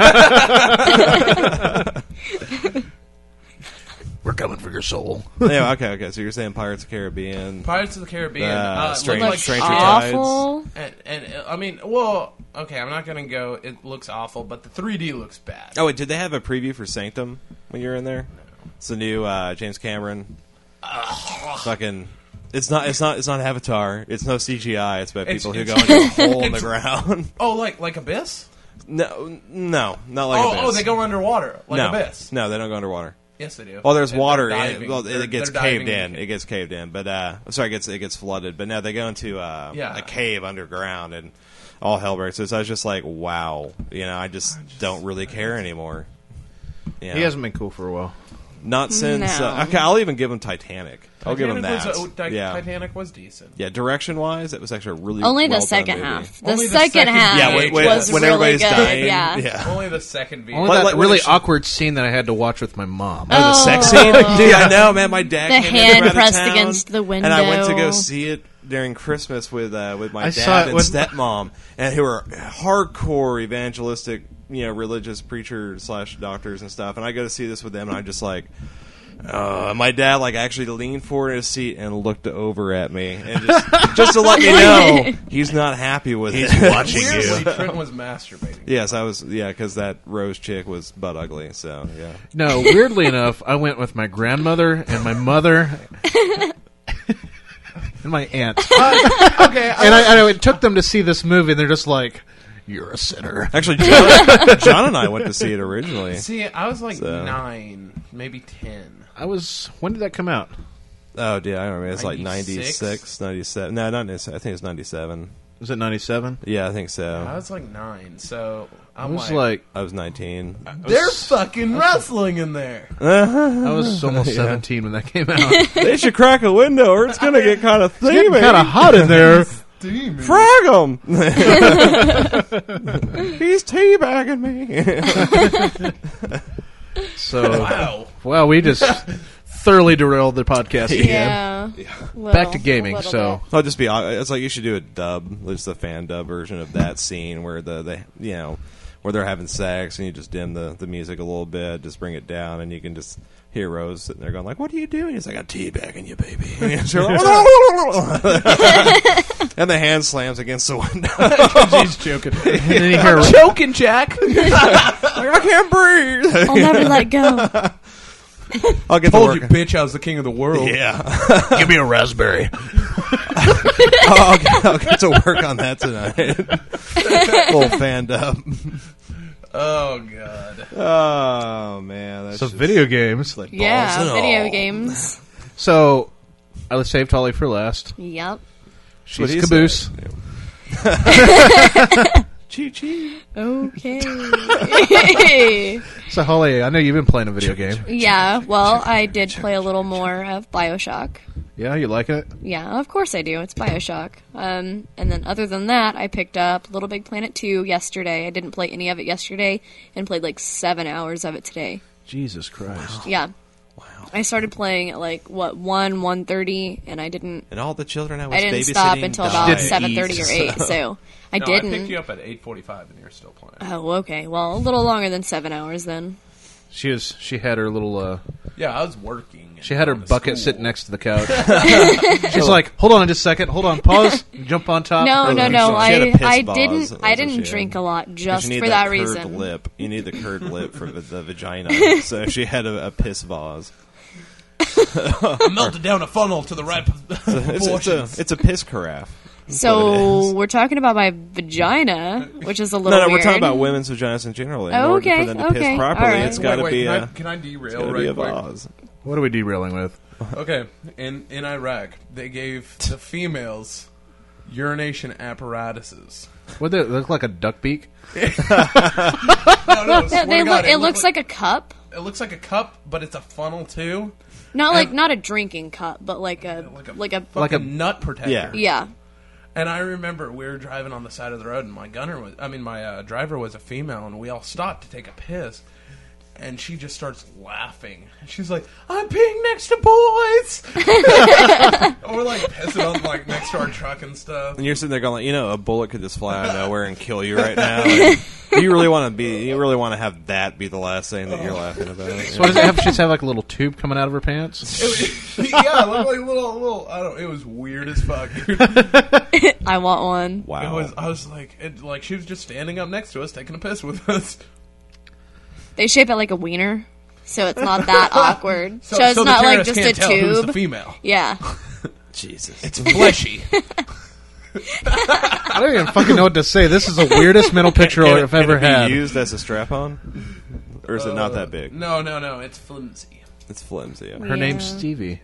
We're coming for your soul. yeah. Okay, okay. So you're saying Pirates of the Caribbean? Pirates of the Caribbean. Uh, Uh, Strange- looked like Stranger shit. Tides. Awful. And, and uh, I mean, well, okay, I'm not gonna go. It looks awful, but the three D looks bad. Oh wait, did they have a preview for Sanctum when you were in there? It's the new uh, James Cameron. Fucking. It's not. It's not. It's not Avatar. It's no C G I. It's about It's- people who go it's- into a hole in the it's- ground. Oh, like like Abyss. No, no, not like oh, Abyss. oh, they go underwater like no, Abyss. no, they don't go underwater. Yes, they do. Oh, there's They're- water. they're In it. diving. Well, They're- it gets they're caved diving in. It gets caved in, but uh, sorry, it gets it gets flooded. But no, they go into uh, Yeah. a cave underground, and all hell breaks loose. I was just like, wow, you know, I just, don't really care anymore. You know? He hasn't been cool for a while. Not since. No. Uh, okay, I'll even give him Titanic. I'll give him Titanic that. Was, oh, Ti- yeah, Titanic was decent. yeah. Direction wise, it was actually a really Only the well-done second movie. half. The Only the second second- half Yeah, when, when, was when really everybody's good. dying. Yeah. yeah. Only the second V. Only But that like when really it sh- awkward scene that I had to watch with my mom. Oh, the sex scene? Dude, I know, man. My dad The came hand in from out of pressed town, against the and I went to go window. see it during Christmas with uh, with my I saw dad it and when- stepmom, and who are hardcore evangelistic, you know, religious preachers slash doctors and stuff. And I go to see this with them, and I'm just like. Uh, my dad like actually leaned forward in his seat and looked over at me, and just just to let me know he's not happy with He's it. watching Weirdly, you. Trent was masturbating. Yes, I was. Yeah, because that Rose chick was butt ugly. So yeah. No, weirdly enough, I went with my grandmother and my mother and my aunt. Okay, I, And I, I took them to see this movie, and they're just like, "You're a sinner." Actually, John, John and I went to see it originally. see. I was like So. nine, maybe ten. I was. When did that come out? Oh, dude, I don't remember. It's like ninety-six? ninety-six, ninety-seven. No, not ninety-seven. I think it's ninety-seven. Was it ninety-seven? Yeah, I think I so. was like nine, so I I'm was like, like, I was nineteen. they're fucking wrestling in there. I was almost seventeen when that came out. They should crack a window, or it's gonna get kind of Getting steamy. kind of hot in there. Demon. Frag him. He's teabagging me. So, Wow. well, we just thoroughly derailed the podcast again. Yeah. Well, Back to a gaming. little So, I'll just be. It's like you should do a dub, just a fan dub version of that scene where the they you know where they're having sex and you just dim the, the music a little bit, just bring it down, and you can just hear Rose sitting there going like, "What are you doing?" He's like, "I'm teabagging you, baby." And, she's like, and the hand slams against the window. she's joking. And then you hear, Choking, Jack. Like, I can't breathe. I'll never let go. I'll get Told to you, work. bitch, I was the king of the world. Yeah. "Give me a raspberry." I'll, I'll, get, I'll get to work on that tonight. Little fan dub. Oh god. Oh man. That's So, just video games. like balls Yeah, and video all. games. So, I saved Holly for last. Yep. She's What he caboose. said. Chee chee. Okay. So, Holly, I know you've been playing a video game. Yeah, well, I did play a little more of BioShock. Yeah, you liking it? Yeah, of course I do. It's BioShock. Um, and then other than that, I picked up Little Big Planet two yesterday. I didn't play any of it yesterday and played like seven hours of it today. Jesus Christ. Yeah. Wow. I started playing at like, what, one, one thirty, and I didn't And all the children I was I didn't babysitting stop until about died. seven thirty or eight, so I No, I picked didn't. you up at eight forty-five, and you're still playing. Oh, okay. Well, a little longer than seven hours then. She was. She had her little. Uh, Yeah, I was working. she had her going to bucket school. sitting next to the couch. She's like, "Hold on just a second. Hold on. Pause. Jump on top." No, Oh, no, she- no. she had a I piss I vase, didn't that's I what didn't she drink had. a lot 'Cause just you need for that, that curved reason. lip. You need the curved lip for the, the vagina. So she had a, a piss vase. Melted down a funnel to the right It's, it's, proportions. a, it's a piss carafe. That's what it So is. we're talking about my vagina, which is a little No, no, weird. we're talking about women's vaginas in general. In Oh, order okay, for them to okay, piss properly, all right. it's got to Wait, wait, be can, a, I, can I derail gotta be a right quick? vase. What are we derailing with? Okay, in in Iraq, they gave the females urination apparatuses. What? They look like a duck beak? No, no, Yeah, swear they to look, God, it looks like a cup. it looks like a cup, but it's a funnel too, Not like And- not a drinking cup, but like a like a like a like a- a nut protector. Yeah. yeah. And I remember we were driving on the side of the road, and my gunner was, I mean, my uh, driver was a female, and we all stopped to take a piss. And she just starts laughing. She's like, "I'm peeing next to boys." And we're like pissing on like next to our truck and stuff. And you're sitting there going, like, you know, a bullet could just fly out of nowhere and kill you right now. And you really want to be, you really want to have that be the last thing that you're laughing about. So what does it have? She just have like a little tube coming out of her pants. It was, yeah, it looked like little, little. I don't. It was weird as fuck. Dude. I want one. Wow. It was. I was like, it, like she was just standing up next to us, taking a piss with us. They shape it like a wiener, so it's not that awkward. So, So, it's so not the like terrorists just can't a tell who's the tube. female. Yeah. Jesus. It's fleshy. I don't even fucking know what to say. This is the weirdest mental picture Can it- I've ever can it be had. used as a strap-on? Or is it not that big? No, no, no. It's flimsy. It's flimsy. Yeah. Her Yeah. name's Stevie.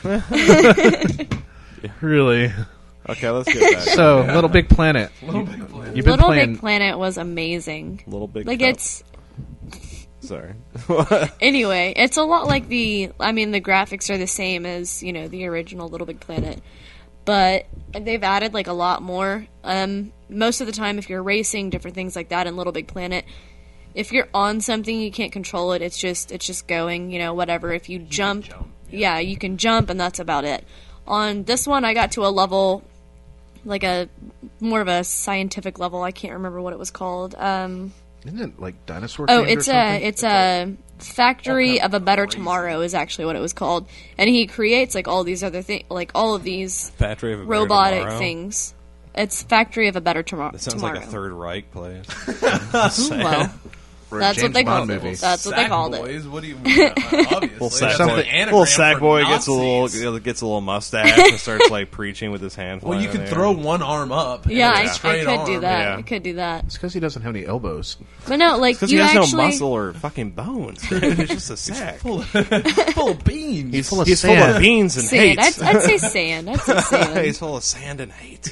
Really? Okay, let's get back. So, Little Big Planet. Little big planet. You've been Little playing. Big Planet was amazing. Little Big Like Cup. it's Sorry. anyway, it's a lot like the. I mean, the graphics are the same as you know the original Little Big Planet, but they've added like a lot more. Um, most of the time, if you're racing, different things like that in Little Big Planet, if you're on something, you can't control it. It's just it's just going. You know, whatever. If you, jump, jump, yeah, you can jump, and that's about it. On this one, I got to a level, like a more of a scientific level. I can't remember what it was called. Um, Isn't it like dinosaur? Oh, themed or it's a something? it's a factory All of a better crazy. tomorrow is actually what it was called, and he creates like all these other things, like all of these Factory of a Better robotic Tomorrow. things. It's Factory of a Better Tomorrow. That sounds tomorrow. like a Third Reich place. Well, Or a that's what James they Bond called it. movie. That's what they Sack call it. boys. What do you? Uh, obviously, Little that's sack an boy, anagram little sack for boy gets a Nazis. little gets a little mustache and starts like preaching with his hand. Well, flying you in could the throw air. one arm up. and Yeah, a I, I straight could arm. do that. yeah. I could do that. It's because he doesn't have any elbows. But no, like Because you he has actually. no muscle or fucking bones. Dude. It's just a sack. Full of, full of beans. He's, full of he's sand. full of beans and Sand. hate. I'd, I'd say sand. I'd say sand. He's full of sand and hate.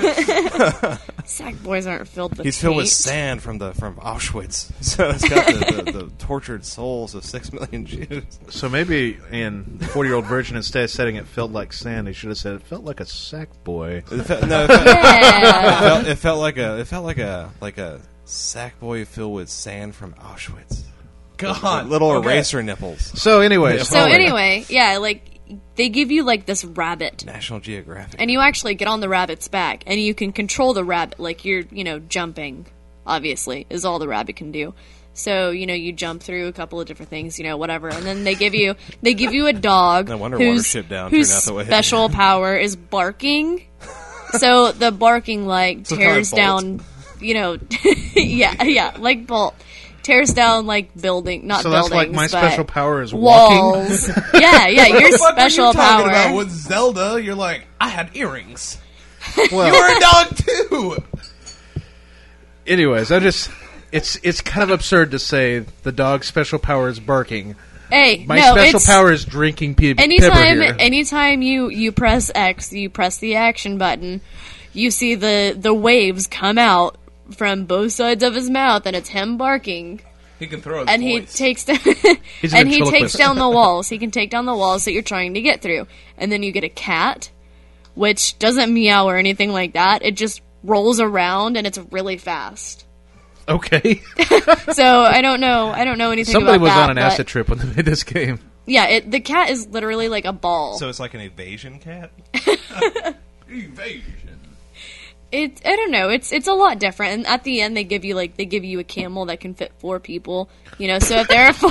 Sack boys aren't filled with. He's filled with hate. sand from the from Auschwitz. So it's got the, the, the tortured souls of six million Jews. So maybe in the forty-year-old version, instead of saying it felt like sand, he should have said it felt like a sack boy. It felt, no, it felt, it Yeah. felt, it felt like a it felt like a like a sack boy filled with sand from Auschwitz. God, Little okay. eraser nipples. So anyway, So anyway, yeah, like they give you like this rabbit. National Geographic. And you actually get on the rabbit's back, and you can control the rabbit, like you're, you know, jumping, obviously, is all the rabbit can do. So, you know, you jump through a couple of different things, you know, whatever, and then they give you, they give you a dog No wonder whose, Watership Down whose turned out the way it special power is barking. So the barking, like, So it's kinda tears like down, you know, yeah, yeah, like Bolt. Tears down, like, building, not so that's buildings, like my but special power is walking. walls. yeah, yeah, your What the fuck are special you talking power. about with Zelda? You're like, I had earrings. Well, You're a dog too. anyways, I just it's it's kind of absurd to say the dog's special power is barking. Hey, My no, special it's, power is drinking pe- pepper Anytime, here. anytime you, you press X, you press the action button, you see the, the waves come out from both sides of his mouth, and it's him barking. He can throw his And he voice. takes down, He's an and he takes ventriloquist. down the walls. He can take down the walls that you're trying to get through. And then you get a cat, which doesn't meow or anything like that. It just rolls around, and it's really fast. Okay, So I don't know. I don't know anything somebody about was that. on an but acid trip when they made this game. Yeah, it, the cat is literally like a ball. So it's like an evasion cat? Evasion. It, I don't know. It's it's a lot different. And at the end, they give you like they give you a camel that can fit four people. You know, so if there are four,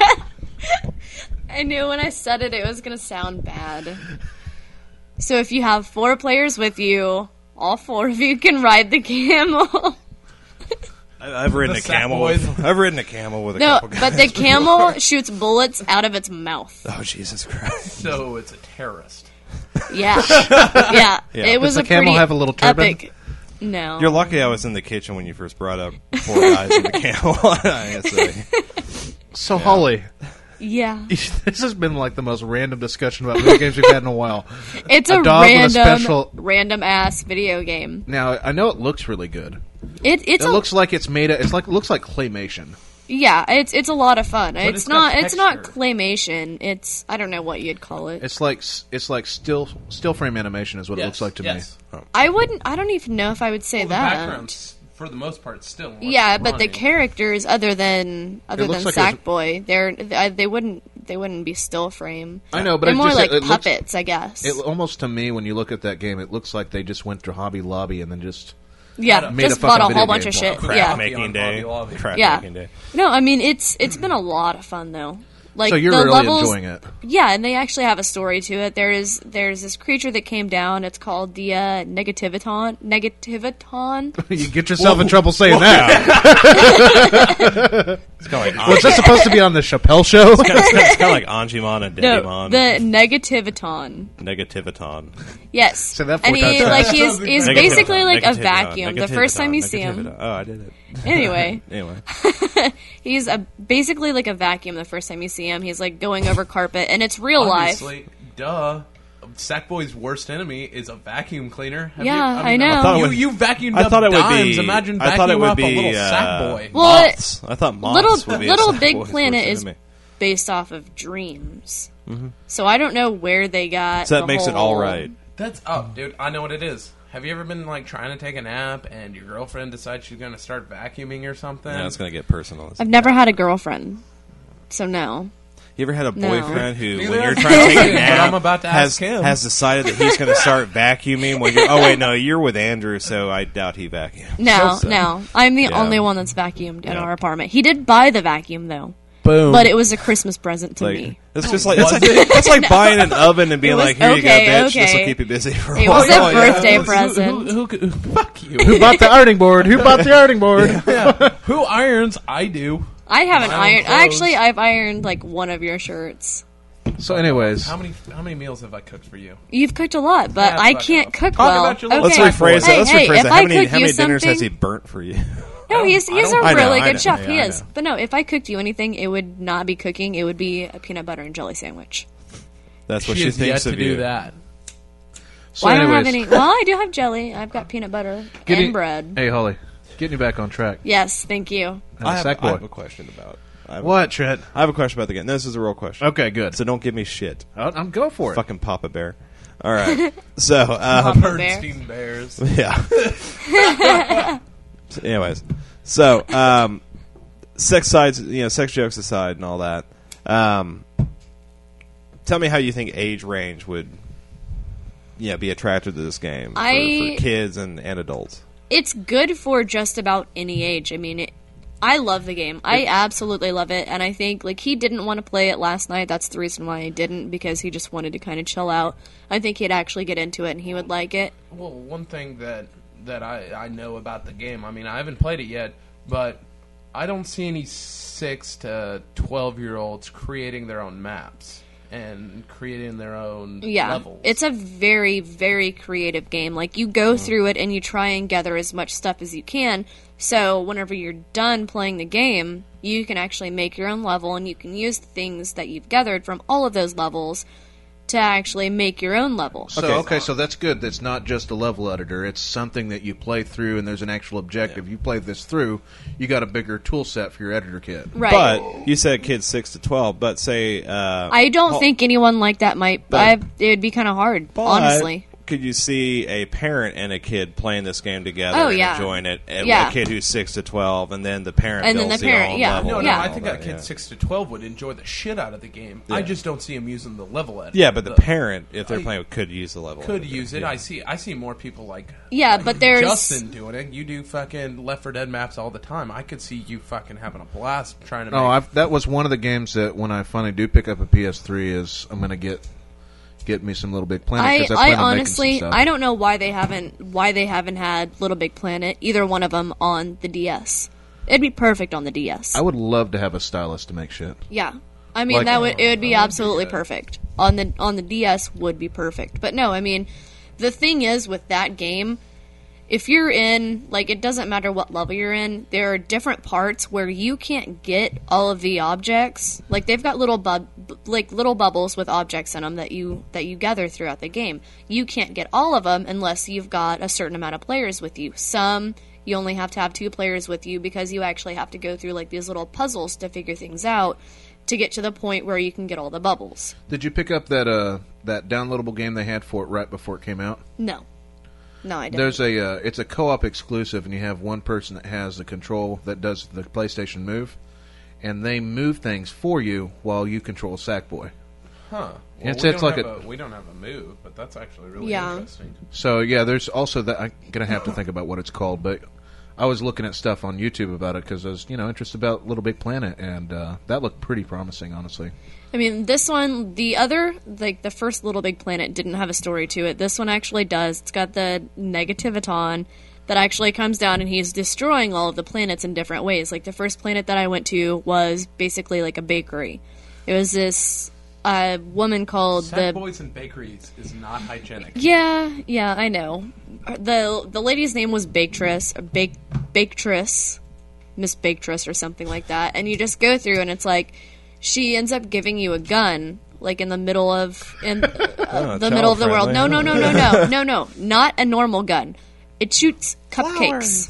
I knew when I said it, it was gonna sound bad. So if you have four players with you, all four of you can ride the camel. I- I've ridden The a Sack camel. Boys. With, I've ridden a camel with a No, couple guys. but the camel shoots bullets out of its mouth. Oh Jesus Christ! So it's a terrorist. Yeah, yeah. Yeah. It was Does the a camel pretty have a little turban? epic. No, You're lucky I was in the kitchen when you first brought up four guys with a camel. I gotta say. So Holly, yeah. this has been like the most random discussion about video games we've had in a while. It's A a, dog with a random, special- random ass video game. Now I know it looks really good. It it's It a, looks like it's made. It's like it looks like claymation. yeah. It's it's a lot of fun. It's, it's got not it's not texture. claymation. It's I don't know what you'd call it. It's like s- it's like still still frame animation is what it Yes, looks like to yes. me. I wouldn't. I don't even know if I would say Well, the that. background's, for the most part, still. what's Yeah, but the running. characters, other than other looks than like there's- Sackboy, they're they, they wouldn't they wouldn't be still frame. I know, but they're it more just, like it, it looks- puppets, I guess. It almost to me when you look at that game, it looks like they just went to Hobby Lobby and then just yeah, made a just fucking bought a video whole bunch game. of shit. Crack Yeah, making On day. Hobby Lobby. Crack Yeah. making day. no, I mean it's it's been a lot of fun though. Like so you're the really levels, enjoying it. Yeah, and they actually have a story to it. There is there's this creature that came down. It's called the uh, Negativiton. Negativiton. You get yourself in trouble saying that. It's kind of like Was that supposed to be on the Chappelle show? it's kind of like Anjimon and No, Devimon. the Negativiton. Negativiton. Yes, Say that four and he times fast. like he's he's Negativiton, basically like a negativiton, vacuum. The first time you see him, negativiton. Oh, I did it. anyway, Anyway. he's a basically like a vacuum. The first time you see him, he's like going over carpet, and it's real life. Obviously, duh. Sackboy's worst enemy is a vacuum cleaner. Have Yeah, you, I know. I thought it You, was- you vacuumed I up thought it would dimes. be. Imagine I thought it vacuuming would up be a little uh, Sackboy. Well, moths. I thought moths Little would be Little a Big Sackboy's Planet worst is enemy. based off of dreams, so I don't know where they got. So that the makes it whole- all right. That's up, dude. I know what it is. Have you ever been like trying to take a nap and your girlfriend decides she's going to start vacuuming or something? Now it's going to get personal. I've never had a girlfriend, so no. You ever had a No. boyfriend who, Neither when you're have trying to take I, a but nap, I'm about to has, ask him. has decided that he's going to start vacuuming? When you're, oh wait, no, you're with Andrew, so I doubt he vacuums. No, So- no. I'm the Yeah. only one that's vacuumed in Yeah. our apartment. He did buy the vacuum though, Boom. but it was a Christmas present to Like, me. it's just like it's Was like, it? it's like buying an oven and being It was- like, "Here you okay, go, bitch. This will okay. keep you busy for a It while." was a Oh, yeah. birthday Who- present. Who, who, who, fuck you. Who bought the ironing board? Who bought the ironing board? Who irons? I do. I haven't My own ironed. clothes. Actually, I've ironed like one of your shirts. So, anyways, How many how many meals have I cooked for you? You've cooked a lot, but Yeah, I fuck can't off. cook Talk well. about your little Okay. Let's rephrase hey, it. Let's hey, rephrase if it. I How many cook how you many dinners has he something- burnt for you? No, he's I he's a don't- I know, really I good know. chef. Yeah, he I is. know. But no, if I cooked you anything, it would not be cooking. It would be a peanut butter and jelly sandwich. That's what she she has yet thinks to of do you. that. so well, I don't have anyways, any. Well, I do have jelly. I've got peanut butter getting- and bread. Hey, Holly, getting you back on track. Yes, thank you. Uh, I have, Sackboy. I have a question about. I have, What, Trent? I have a question about the game. This is a real question. Okay, good. So don't give me shit. I'll, I'm go for it. Fucking Papa Bear. All right. so um, Papa Bear. Bernstein Bears. yeah. So anyways, so um, sex sides, you know, sex jokes aside and all that. Um, tell me how you think age range would, yeah, be attracted to this game for, I- for kids and, and adults. It's good for just about any age. I mean, it, I love the game. I absolutely love it, and I think like he didn't want to play it last night. That's the reason why he didn't, because he just wanted to kind of chill out. I think he'd actually get into it and he would like it. Well, one thing that that I, I know about the game, I mean, I haven't played it yet, but I don't see any six to twelve year olds creating their own maps and creating their own Yeah, levels. it's a very, very creative game. Like, you go through it and you try and gather as much stuff as you can, so whenever you're done playing the game, you can actually make your own level, and you can use the things that you've gathered from all of those levels to actually make your own level. So Okay. okay, so that's good. That's not just a level editor. It's something that you play through, and there's an actual objective. You play this through, you got a bigger tool set for your editor kit. Right. But you said kids six to twelve. But say uh, I don't Hol- think anyone like that might. But- I, it would be kind of hard, but- honestly. could you see a parent and a kid playing this game together Oh, and yeah. enjoying it? And Yeah. a kid who's six to twelve, and then the parent And then builds the parent, own yeah. level No, and no, Yeah. I all think that, that kid yeah. six to twelve would enjoy the shit out of the game. Yeah. I just don't see him using the level editor. Yeah, but the, The- parent, if they're I- playing, could use the level. could editor. use it. Yeah. I see. I see more people like Yeah, but there's Justin doing it. You do fucking Left four Dead maps all the time. I could see you fucking having a blast trying to. No, make... I've, that was one of the games that when I finally do pick up a P S three, is I'm going to get get me some Little Big Planet. I, 'cause I, I plan on making some honestly, stuff. I don't know why they haven't why they haven't had Little Big Planet, either one of them, on the D S. It'd be perfect on the D S. I would love to have a stylus to make shit. Yeah, I mean Like- that would it would be That would be absolutely good. perfect on the on the D S would be perfect. But no, I mean the thing is with that game, if you're in, like, it doesn't matter what level you're in, there are different parts where you can't get all of the objects. Like, they've got little bub, like little bubbles with objects in them that you that you gather throughout the game. You can't get all of them unless you've got a certain amount of players with you. Some you only have to have two players with you because you actually have to go through like these little puzzles to figure things out to get to the point where you can get all the bubbles. Did you pick up that uh, that downloadable game they had for it right before it came out? No. No, I didn't. There's a uh, it's a co-op exclusive, and you have one person that has the control that does the PlayStation Move, and they move things for you while you control Sackboy. Huh. Well, It's- we it's don't like have a, we don't have a move, but that's actually really Yeah. interesting. So yeah, there's also that. I'm gonna have to think about what it's called, but I was looking at stuff on YouTube about it because I was you know interested about Little Big Planet, and uh, that looked pretty promising, honestly. I mean, this one, the other, like, the first Little Big Planet didn't have a story to it. This one actually does. It's got the Negativaton that actually comes down and he's destroying all of the planets in different ways. Like, the first planet that I went to was basically like a bakery. It was this uh, woman called Sack the... boys and bakeries is not hygienic. Yeah, yeah, I know. The the lady's name was Baketress, or Bake, Baketress, Miss Baketress or something like that. And you just go through and it's like... She ends up giving you a gun, like in the middle of in uh, Oh, the middle of the world. child-friendly. No, no, no, no, no, no, no, not a normal gun. It shoots cupcakes.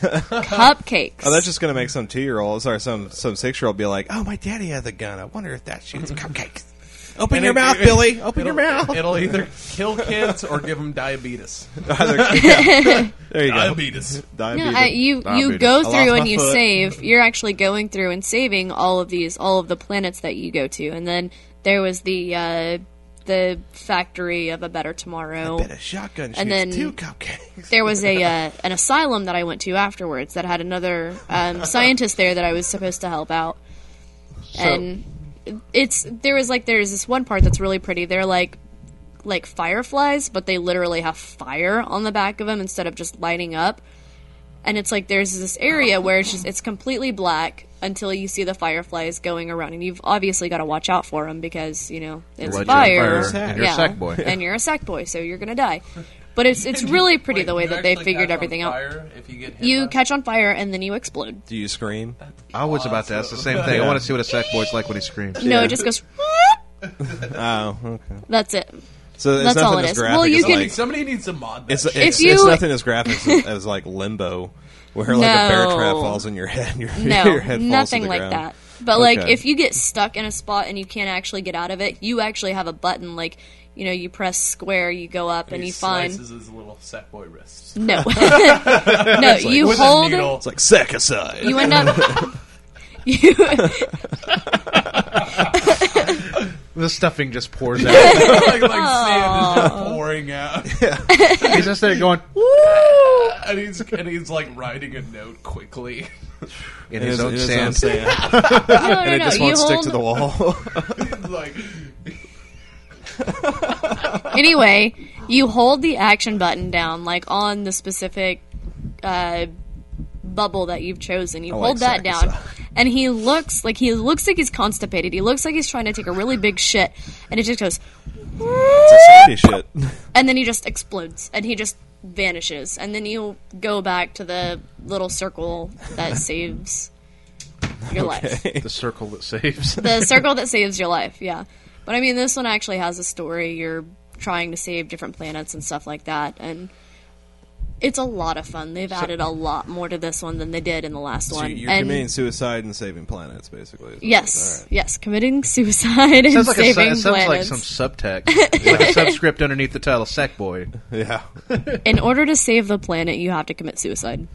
Cupcakes. Oh, that's just going to make some two-year-olds or some some six-year-old be like, "Oh, my daddy has a gun. I wonder if that shoots cupcakes." Open And your it- mouth, it- Billy. Open your it'll- mouth. It'll either kill kids or give them diabetes. Either- yeah. There you go. Diabetes. Diabetes. No, I, you you Diabetes. go I through lost and my you foot. save. You're actually going through and saving all of these, all of the planets that you go to, and then there was the uh, the factory of a better tomorrow. Bet a shotgun shoots And then- two cupcakes. There was a uh, an asylum that I went to afterwards that had another um, scientist there that I was supposed to help out, and it's there was like there's this one part that's really pretty. They're like like fireflies, but they literally have fire on the back of them instead of just lighting up. And it's like there's this area where it's just it's completely black until you see the fireflies going around, and you've obviously got to watch out for them because you know it's Light your fire, fire, and you're a yeah, sack boy. and you're a sack boy, so you're gonna die. But it's it's really pretty Wait, the way you that they actually figured catch on everything out. fire if you get hit You by- catch on fire and then you explode. Do you scream? I was about to ask the same thing. I want to see what a sack boy's like when he screams. No, it just goes. Oh, okay. That's it. So it's That's nothing all it as is. graphic Well, you as can- like, Somebody needs to mod that. it's, shit. it's, you- it's nothing as graphic as, as like Limbo, where like a bear No. trap falls in your head and your, No, your head falls to nothing the like ground. that. But like, Okay. if you get stuck in a spot and you can't actually get out of it, you actually have a button. Like, you know, you press square, you go up, and he you find. slices his little sack boy wrists. No, no, you With a hold. needle. It's like sack aside. You end up. You. The stuffing just pours out. like like sand is just pouring out, He's just there going and he's and he's like writing a note quickly. in It his is- own it is sand. on sand. No, no, and it no. just You won't stick hold. to the wall. He's like, Anyway, you hold the action button down, like on the specific uh, bubble that you've chosen. You I hold like that down, sack and he looks like he looks like he's constipated. He looks like he's trying to take a really big shit, and it just goes, It's a sandy shit. and then he just explodes, and he just vanishes, and then you go back to the little circle that saves your life. The circle that saves. The circle that saves your life, yeah. But I mean, this one actually has a story. You're trying to save different planets and stuff like that, and It's a lot of fun. They've added a lot more to this one than they did in the last So one. you're and committing suicide and saving planets, basically. is what it yes, is. All right. yes, committing suicide and Sounds like, a, su- saving it sounds like planets. some subtext. It's like a subscript underneath the title, Sackboy. Yeah. In order to save the planet, you have to commit suicide.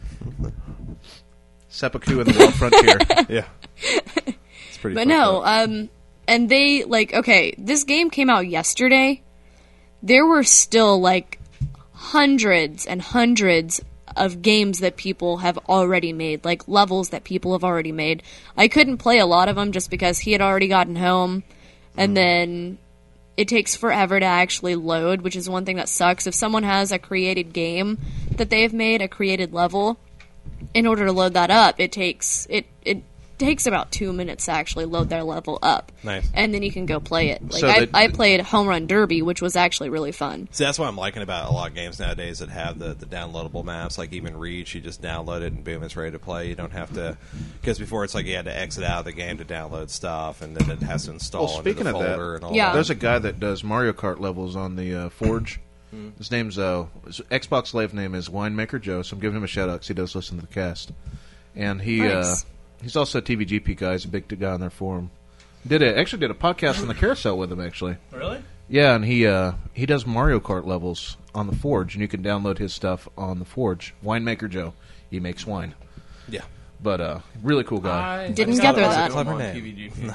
Seppuku in the Wild Frontier. Yeah. It's pretty But fucked no, up. um, and they, like, okay, this game came out yesterday. There were still, like, hundreds and hundreds of games that people have already made, like levels that people have already made. I couldn't play a lot of them just because he had already gotten home, and then it takes forever to actually load, which is one thing that sucks. If someone has a created game that they have made, a created level, in order to load that up, it takes it it takes about two minutes to actually load their level up. Nice. And then you can go play it. Like So I, they- I played Home Run Derby, which was actually really fun. See, that's what I'm liking about a lot of games nowadays that have the, the downloadable maps. Like even Reach, you just download it and boom, it's ready to play. You don't have to, because before it's like you had to exit out of the game to download stuff, and then it has to install Well, into speaking the of that, folder and all Yeah. that. There's a guy that does Mario Kart levels on the uh, Forge. His name's uh, his Xbox Live name is Winemaker Joe, so I'm giving him a shout out because he does listen to the cast. And he Nice. uh, he's also a T V G P guy. He's a big guy on their forum. Did a, actually did a podcast on the carousel with him actually. Really? Yeah, and he uh, he does Mario Kart levels on the Forge, and you can download his stuff on the Forge. Winemaker Joe, he makes wine. Yeah. But uh, really cool guy. I Didn't just gather thought it was that. a clever Clever name. name. T V G P.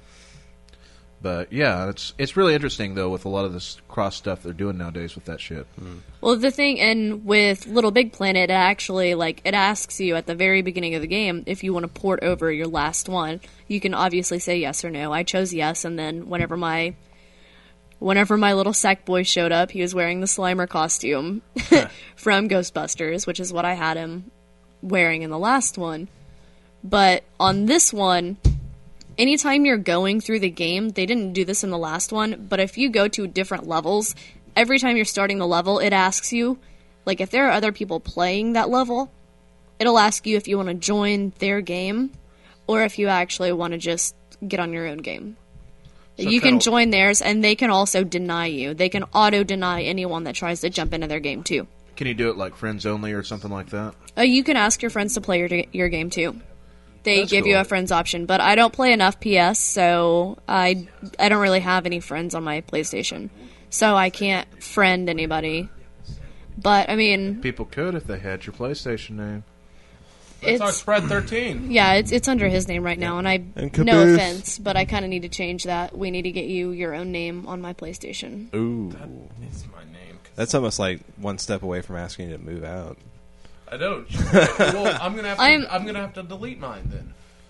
But yeah, it's it's really interesting though with a lot of this cross stuff they're doing nowadays with that shit. Well, the thing, and with Little Big Planet, it actually, like, it asks you at the very beginning of the game if you want to port over your last one. You can obviously say yes or no. I chose yes, and then whenever my whenever my little sack boy showed up, he was wearing the Slimer costume from Ghostbusters, which is what I had him wearing in the last one. But on this one, anytime you're going through the game, they didn't do this in the last one, but if you go to different levels, every time you're starting the level, it asks you, like, if there are other people playing that level, it'll ask you if you want to join their game, or if you actually want to just get on your own game. So you can kinda- join theirs, and they can also deny you. They can auto-deny anyone that tries to jump into their game, too. Can you do it like friends only or something like that? Uh, you can ask your friends to play your, your game, too. They That's give you cool. a friends option, but I don't play enough P S, so I, I don't really have any friends on my PlayStation. So I can't friend anybody. But, I mean, People could if they had your PlayStation name. That's our it's... spread thirteen. Yeah, it's it's under his name right now, and I And no caboose. offense, but I kind of need to change that. We need to get you your own name on my PlayStation. Ooh. It's my name. 'cause That's almost like one step away from asking you to move out. I don't. Well, I'm gonna have to. I'm- I'm, gonna have to delete mine then.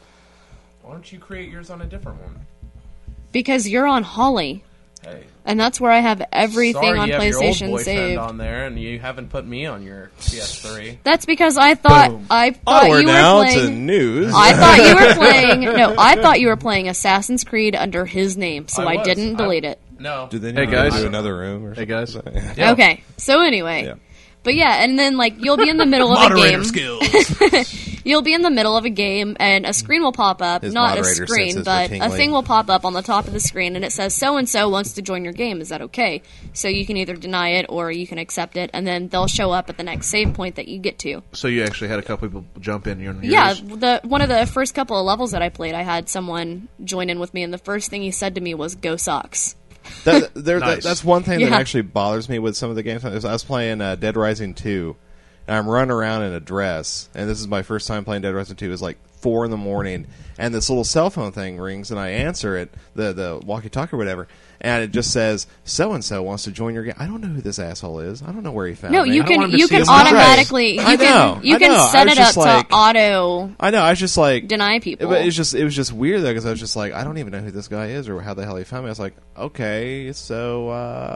Why don't you create yours on a different one? Because you're on Holly, Hey, and that's where I have everything sorry on you have your old PlayStation boyfriend saved. on there, and you haven't put me on your P S three. That's because I thought Boom. I thought Onward you were now to playing. news. I thought you were playing. No, I thought you were playing Assassin's Creed under his name, so I, was. didn't I- delete it. No. Do they Hey, need guys. to do another room or Hey, something? guys. Yeah. Okay, so anyway, Yeah. but yeah, and then like you'll be in the middle of a Moderator game. skills. You'll be in the middle of a game, and a screen will pop up. His Not a moderator screen, senses but were a tingling. thing will pop up on the top of the screen, and it says so and so wants to join your game. Is that okay? So you can either deny it or you can accept it, and then they'll show up at the next save point that you get to. So you actually had a couple people jump in. Your Yeah, the one of the first couple of levels that I played, I had someone join in with me, and the first thing he said to me was "Go Sox." That, there, that- Nice. that's one thing that Yeah. actually bothers me with some of the games. I was playing uh, Dead Rising two, and I'm running around in a dress, and this is my first time playing Dead Rising two. It's like four in the morning, and this little cell phone thing rings, and I answer it, the the walkie-talkie or whatever, and it just says, so-and-so wants to join your game. I don't know who this asshole is. I don't know where he found No, me. you I don't can want him to you see can his address. automatically you I know, can you I can know. I set was it up just like- to auto I know, I was just like... deny people. But it's just it was just weird though because I was just like I don't even know who this guy is or how the hell he found me. I was like, okay, so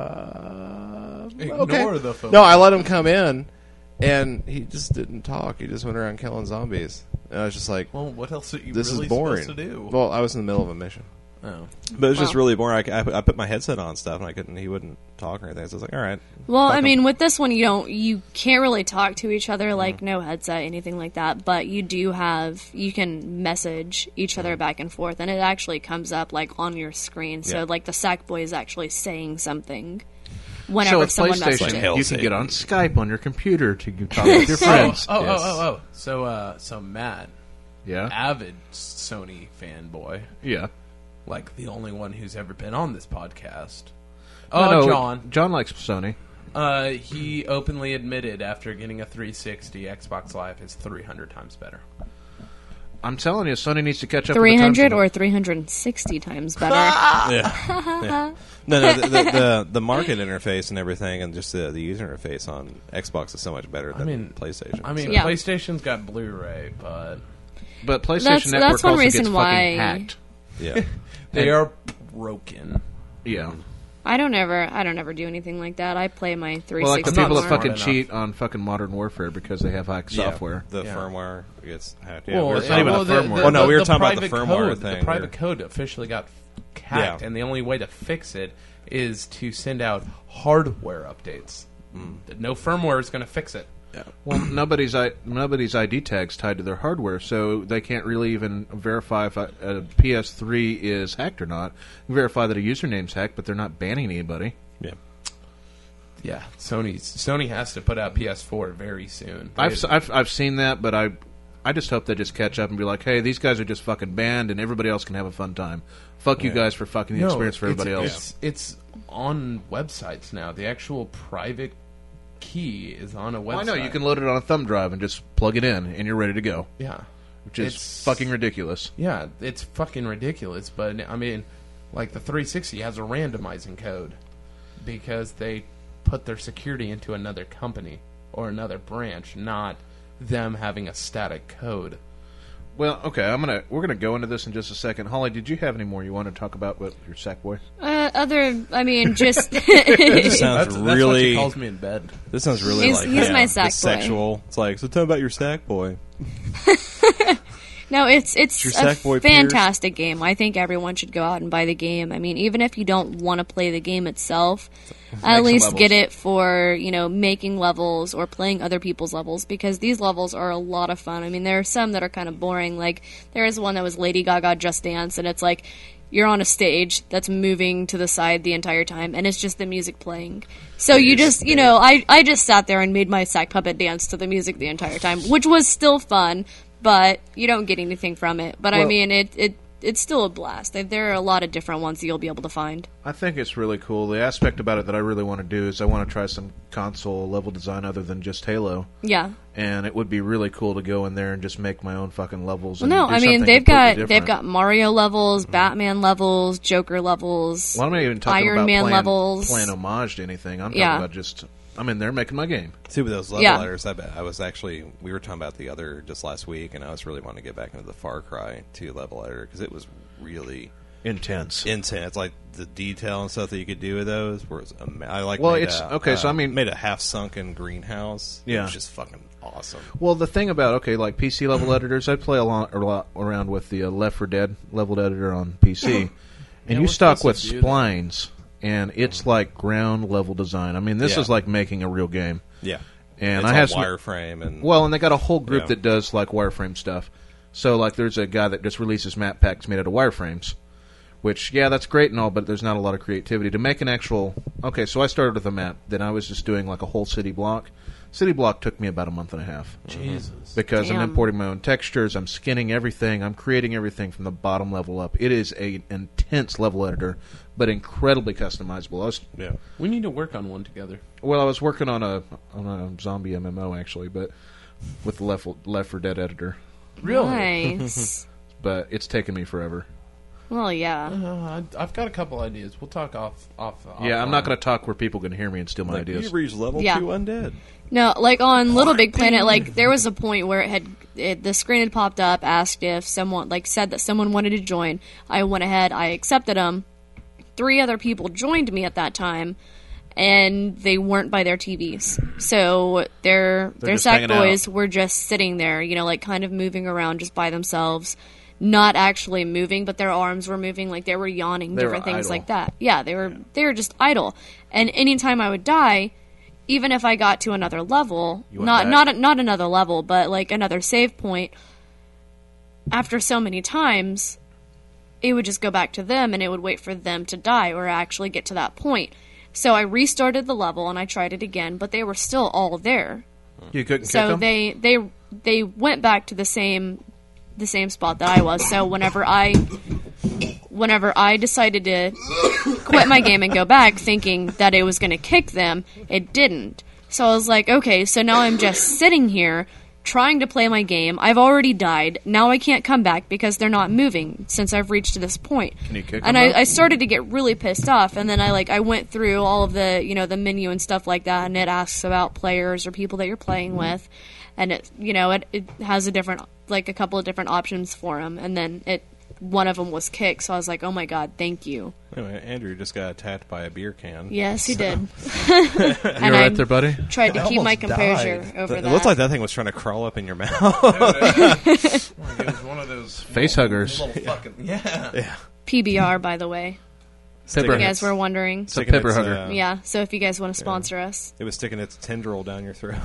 uh, Ignore okay. the phone. No, I let him come in, and he just didn't talk. He just went around killing zombies, and I was just like, Well, what else are you this really is boring. supposed to do? Well, I was in the middle of a mission, oh. but it was just Wow. really boring. I, I, put- I put my headset on and stuff, and I couldn't. He wouldn't talk or anything. So I was like, all right. Well, fuck I him. mean, with this one, you don't, you can't really talk to each other, like no headset, anything like that. But you do have, you can message each other back and forth, and it actually comes up like on your screen. So, Yeah. like the sack boy is actually saying something. whenever so with someone PlayStation, messages. Hell you can Satan. get on Skype on your computer to talk with your friends. Oh, oh, Yes. oh, oh, oh. So, uh, so Matt, Yeah, avid Sony fanboy, yeah. like the only one who's ever been on this podcast. No, Oh, no, John. John likes Sony. Uh, he openly admitted after getting a three sixty, Xbox Live is three hundred times better. I'm telling you, Sony needs to catch up. three with the times. hundred or three hundred sixty times better. Yeah. Yeah. No, no, the, the, the the market interface and everything, and just the, the user interface on Xbox is so much better than I mean, PlayStation. I mean, so. Yeah. PlayStation's got Blu-ray, but But PlayStation That's- Network that's one also reason gets why- fucking hacked. yeah. they are broken. Yeah. I don't ever, I don't ever do anything like that. I play my three Well, like the sixty. people not that smart fucking enough. cheat on fucking Modern Warfare because they have hacked Yeah, software. The Yeah. firmware gets hacked. Yeah, Well, we're- it's not even a well, the- firmware. the- Oh, no, we were the talking about the private firmware code, thing. The private We're- code officially got hacked, Yeah. and the only way to fix it is to send out hardware updates. Mm. No firmware is going to fix it. Well, nobody's I, nobody's I D tags tied to their hardware, so they can't really even verify if a, a P S three is hacked or not. Verify that a username's hacked, but they're not banning anybody. Yeah. Yeah, Sony's Sony has to put out P S four very soon. I've, They- s- I've I've seen that, but I I just hope they just catch up and be like, hey, these guys are just fucking banned, and everybody else can have a fun time. Fuck you Yeah. guys for fucking the No, experience for everybody it's, else. It's, it's on websites now. The actual private key is on a website. Well, I know you can load it on a thumb drive and just plug it in, and you're ready to go, Yeah, which is It's- fucking ridiculous. Yeah, it's fucking ridiculous. But I mean, like the three sixty has a randomizing code because they put their security into another company or another branch, not them having a static code. Well, okay, I'm gonna we're gonna go into this in just a second. Holly, did you have any more you want to talk about with your Sackboy? Uh, other, I mean, just This That's, sounds that's what really. she calls me in bed. This sounds really He's- like he's yeah, my the sack boy. sexual. It's like, so tell me about your sack boy. no, it's it's your a Sackboy Pierce? fantastic game. I think everyone should go out and buy the game. I mean, even if you don't want to play the game itself, at some least levels. get it for, you know, making levels or playing other people's levels, because these levels are a lot of fun. I mean, there are some that are kind of boring. Like, there is one that was Lady Gaga Just Dance, and it's like you're on a stage that's moving to the side the entire time, and it's just the music playing. So you just, you know, I, I just sat there and made my sack puppet dance to the music the entire time, which was still fun, but you don't get anything from it. But I Well- mean, it, it it's still a blast. There are a lot of different ones that you'll be able to find. I think it's really cool. The aspect about it that I really want to do is I want to try some console level design other than just Halo. Yeah. And it would be really cool to go in there and just make my own fucking levels. Well, and no, do I mean something they've got completely they've different. got Mario levels, Batman levels, Joker levels. Well, I'm not even talking Iron about Man playing, levels. playing homage to anything. I'm talking Yeah. about just I'm in there making my game. See, with those level Yeah. letters, I, bet I was actually we were talking about the other just last week, and I was really wanting to get back into the Far Cry two level editor because it was really Intense. intense. Like the detail and stuff that you could do with those. Was ama- I like. Well, made it's- a, okay, so uh, I mean- made a half sunken greenhouse. Yeah. it was just fucking awesome. Well, the thing about okay, like P C level editors, I play a lot, a lot around with the uh, Left four Dead leveled editor on P C, and Yeah, you we're stock with supposed to do that. splines, and it's like ground level design. I mean, this Yeah. is like making a real game. Yeah, And it's I all have some- wireframe and Well, and they got a whole group Yeah. that does like wireframe stuff. So, like, there's a guy that just releases map packs made out of wireframes. Which, yeah, that's great and all, but there's not a lot of creativity to make an actual. Okay, so I started with a map. Then I was just doing like a whole city block. City block took me about a month and a half Jesus. because I'm Damn. importing my own textures. I'm skinning everything. I'm creating everything from the bottom level up. It is a intense level editor, but incredibly customizable. I was yeah. We need to work on one together. well, I was working on a on a zombie M M O actually, but with the Left Left four Dead editor. Really? Nice. But it's taken me forever. Well, yeah. Uh, I- I've got a couple ideas. We'll talk off. off Yeah, I'm not offline. going to talk where people can hear me and steal my Like, ideas. you reached level Yeah. two undead. No, like on Little Big Planet, like there was a point where it had it, the screen had popped up, asked if someone like said that someone wanted to join. I went ahead, I accepted them. Three other people joined me at that time, and they weren't by their T Vs. So their their just sack hanging out. boys were just sitting there, you know, like kind of moving around just by themselves, not actually moving, but their arms were moving, like they were yawning, They were different things idle. like that. Yeah, they were they were just idle. And anytime I would die, even if I got to another level, You went not back. not not another level, but like another save point, after so many times, it would just go back to them, and it would wait for them to die or actually get to that point. So I restarted the level and I tried it again, but they were still all there. You couldn't kick So them? they they they went back to the same the same spot that I was. So whenever I whenever I decided to quit my game and go back, thinking that it was going to kick them, it didn't. So I was like, okay, so now I'm just sitting here trying to play my game. I've already died. Now I can't come back because they're not moving since I've reached this point. Can you kick and them I, out? I started to get really pissed off, and then I like I went through all of the you know the menu and stuff like that, and it asks about players or people that you're playing with, and it you know it, it has a different like a couple of different options for them, and then it one of them was kick, so I was like, oh my god, thank you. Anyway, Andrew just got attacked by a beer can. Yes, he did. You and all I right there, buddy? tried to I keep my almost composure died. over It that. looked like that thing was trying to crawl up in your mouth. It was one of those Face little- huggers. little fucking- yeah. yeah. P B R, by the way, Pepper. if you guys were wondering. It's a pepper its, hugger. uh, Yeah, so if you guys want to sponsor us. It was sticking its tendril down your throat.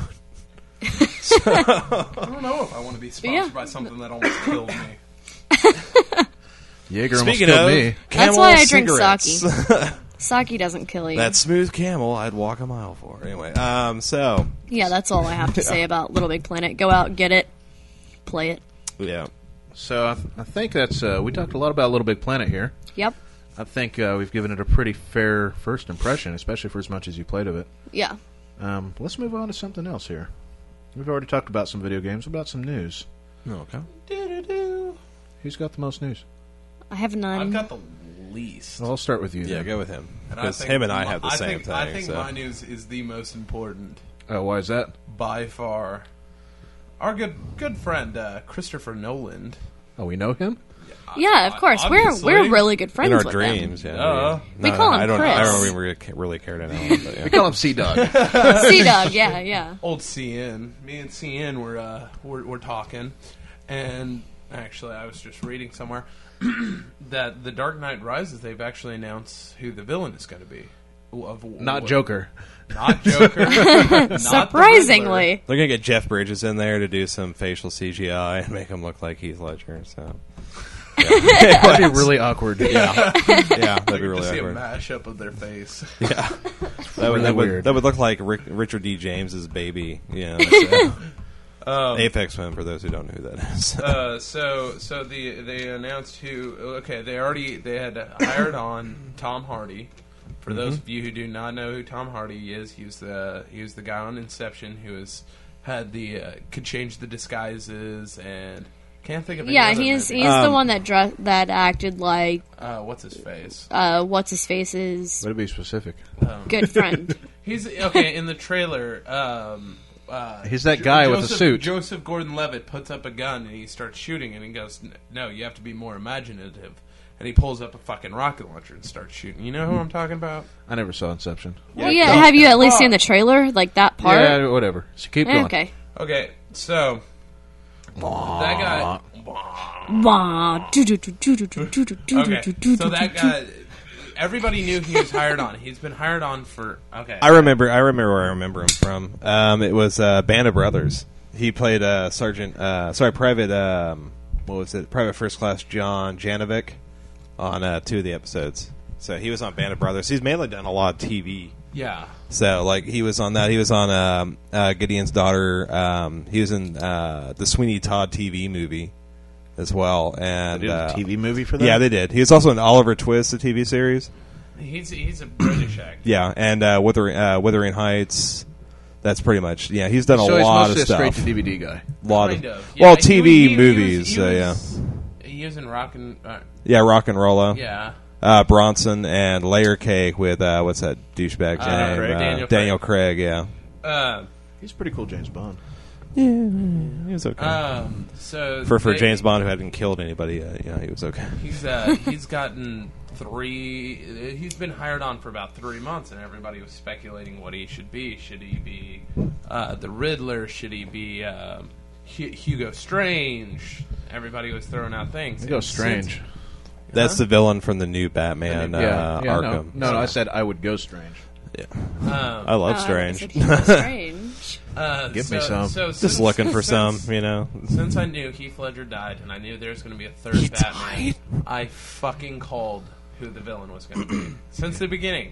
I don't know if I want to be sponsored Yeah. by something that almost killed me. Jaeger almost Speaking killed of, me. That's Camel why I drink cigarettes. Sake doesn't kill you. That smooth camel, I'd walk a mile for. Anyway, um, so Yeah, that's all I have to say about Little Big Planet. Go out, get it, play it. yeah, So I, I think that's... Uh, we talked a lot about Little Big Planet here. Yep. I think uh, we've given it a pretty fair first impression, especially for as much as you played of it. Yeah. Um, let's move on to something else here. We've already talked about some video games. What about some news? okay. Who's got the most news? I have none. I've got the least. Well, I'll start with you. Yeah, then. go with him And I because think him and I my- have the same think, thing. I think so. my news is the most important Oh, why is that? by far. Our good good friend uh, Christopher Nolan. Oh, we know him? yeah, of course. Obviously. We're we're really good friends in our with dreams, them. yeah. Duh. We call him I don't. Chris. I don't even really, really care to know. Him, but yeah. We call him Sea Dog. Sea Dog, yeah, yeah. Old C N. Me and C N were uh, were, were talking, and actually, I was just reading somewhere that The Dark Knight Rises. They've actually announced who the villain is going to be. Of, Not Joker. Not Joker. not the Surprisingly. They're gonna get Jeff Bridges in there to do some facial C G I and make him look like Heath Ledger. So That'd be really awkward. yeah, yeah, that'd be Riddler. really To see a awkward. mashup of their face. Yeah, that would, really that, would, weird. that would look like Rick, Richard D. James's baby. You know, so. Um, Apex Twin for those who don't know who that is. uh, so so the they announced who. Okay, they already they had hired on Tom Hardy. For those of you who do not know who Tom Hardy is, he was the he was the guy on Inception who has had the uh, could change the disguises and can't think of any Yeah, other he's movie. he's the Um, one that dre- that acted like uh, what's his face? uh, what's his face's Would it be specific? good friend. He's okay in the trailer. Um, uh, He's that guy with the Joseph- suit. Joseph Gordon-Levitt puts up a gun and he starts shooting, and he goes, "No, you have to be more imaginative." And he pulls up a fucking rocket launcher and starts shooting. You know who I'm talking about? I never saw Inception. Well, yeah, have you at least seen the trailer? Like that part? Yeah, whatever. So keep going. Okay. Okay, so that guy. Wah, do, do, do, do, do, do, do, do, Okay, do, do, so do, that do. guy. Everybody knew he was hired on. He's been hired on for. Okay. I remember. I remember where I remember him from. Um, it was uh, Band of Brothers. He played uh, Sergeant. Uh, sorry, Private. Um, what was it? Private First Class John Janovic on uh, two of the episodes. So he was on Band of Brothers. He's mainly done a lot of T V. Yeah. So like he was on that. He was on um, uh, Gideon's Daughter. Um, he was in uh, the Sweeney Todd T V movie as well. And Did uh, a T V movie for that? yeah, they did. He was also in Oliver Twist, the T V series. He's he's a British actor. Yeah, and uh, Wuthering, uh, Wuthering Heights. That's pretty much. Yeah, he's done a So he's lot mostly of a straight stuff. to D V D guy. lot Kind of, of. Yeah, well, he T was- V he- he movies. was- he so yeah, was- He was in Rock and. Uh, yeah, Rock and Rolla. yeah. Uh, Bronson and Layer Cake with uh, what's that douchebag's Uh, name? Craig. Uh, Daniel Daniel Craig. Yeah, Uh, He's pretty cool, James Bond. he was okay. um. So for for they- James Bond who hadn't killed anybody, uh, yeah, he was okay. He's uh he's gotten three. He's been hired on for about three months, and everybody was speculating what he should be. Should he be uh, the Riddler? Should he be uh, Hu- Hugo Strange? Everybody was throwing out things. He goes And strange. since- That's the villain from the new Batman yeah, uh, yeah, Arkham. No, no, no, I said I would go strange. Yeah. Um, I love Oh, Strange. I said he was strange. uh, Give so, me some. So Just since- looking for some, since- you know. Since I knew Heath Ledger died, and I knew there was going to be a third Batman, I fucking called who the villain was going to be since the beginning.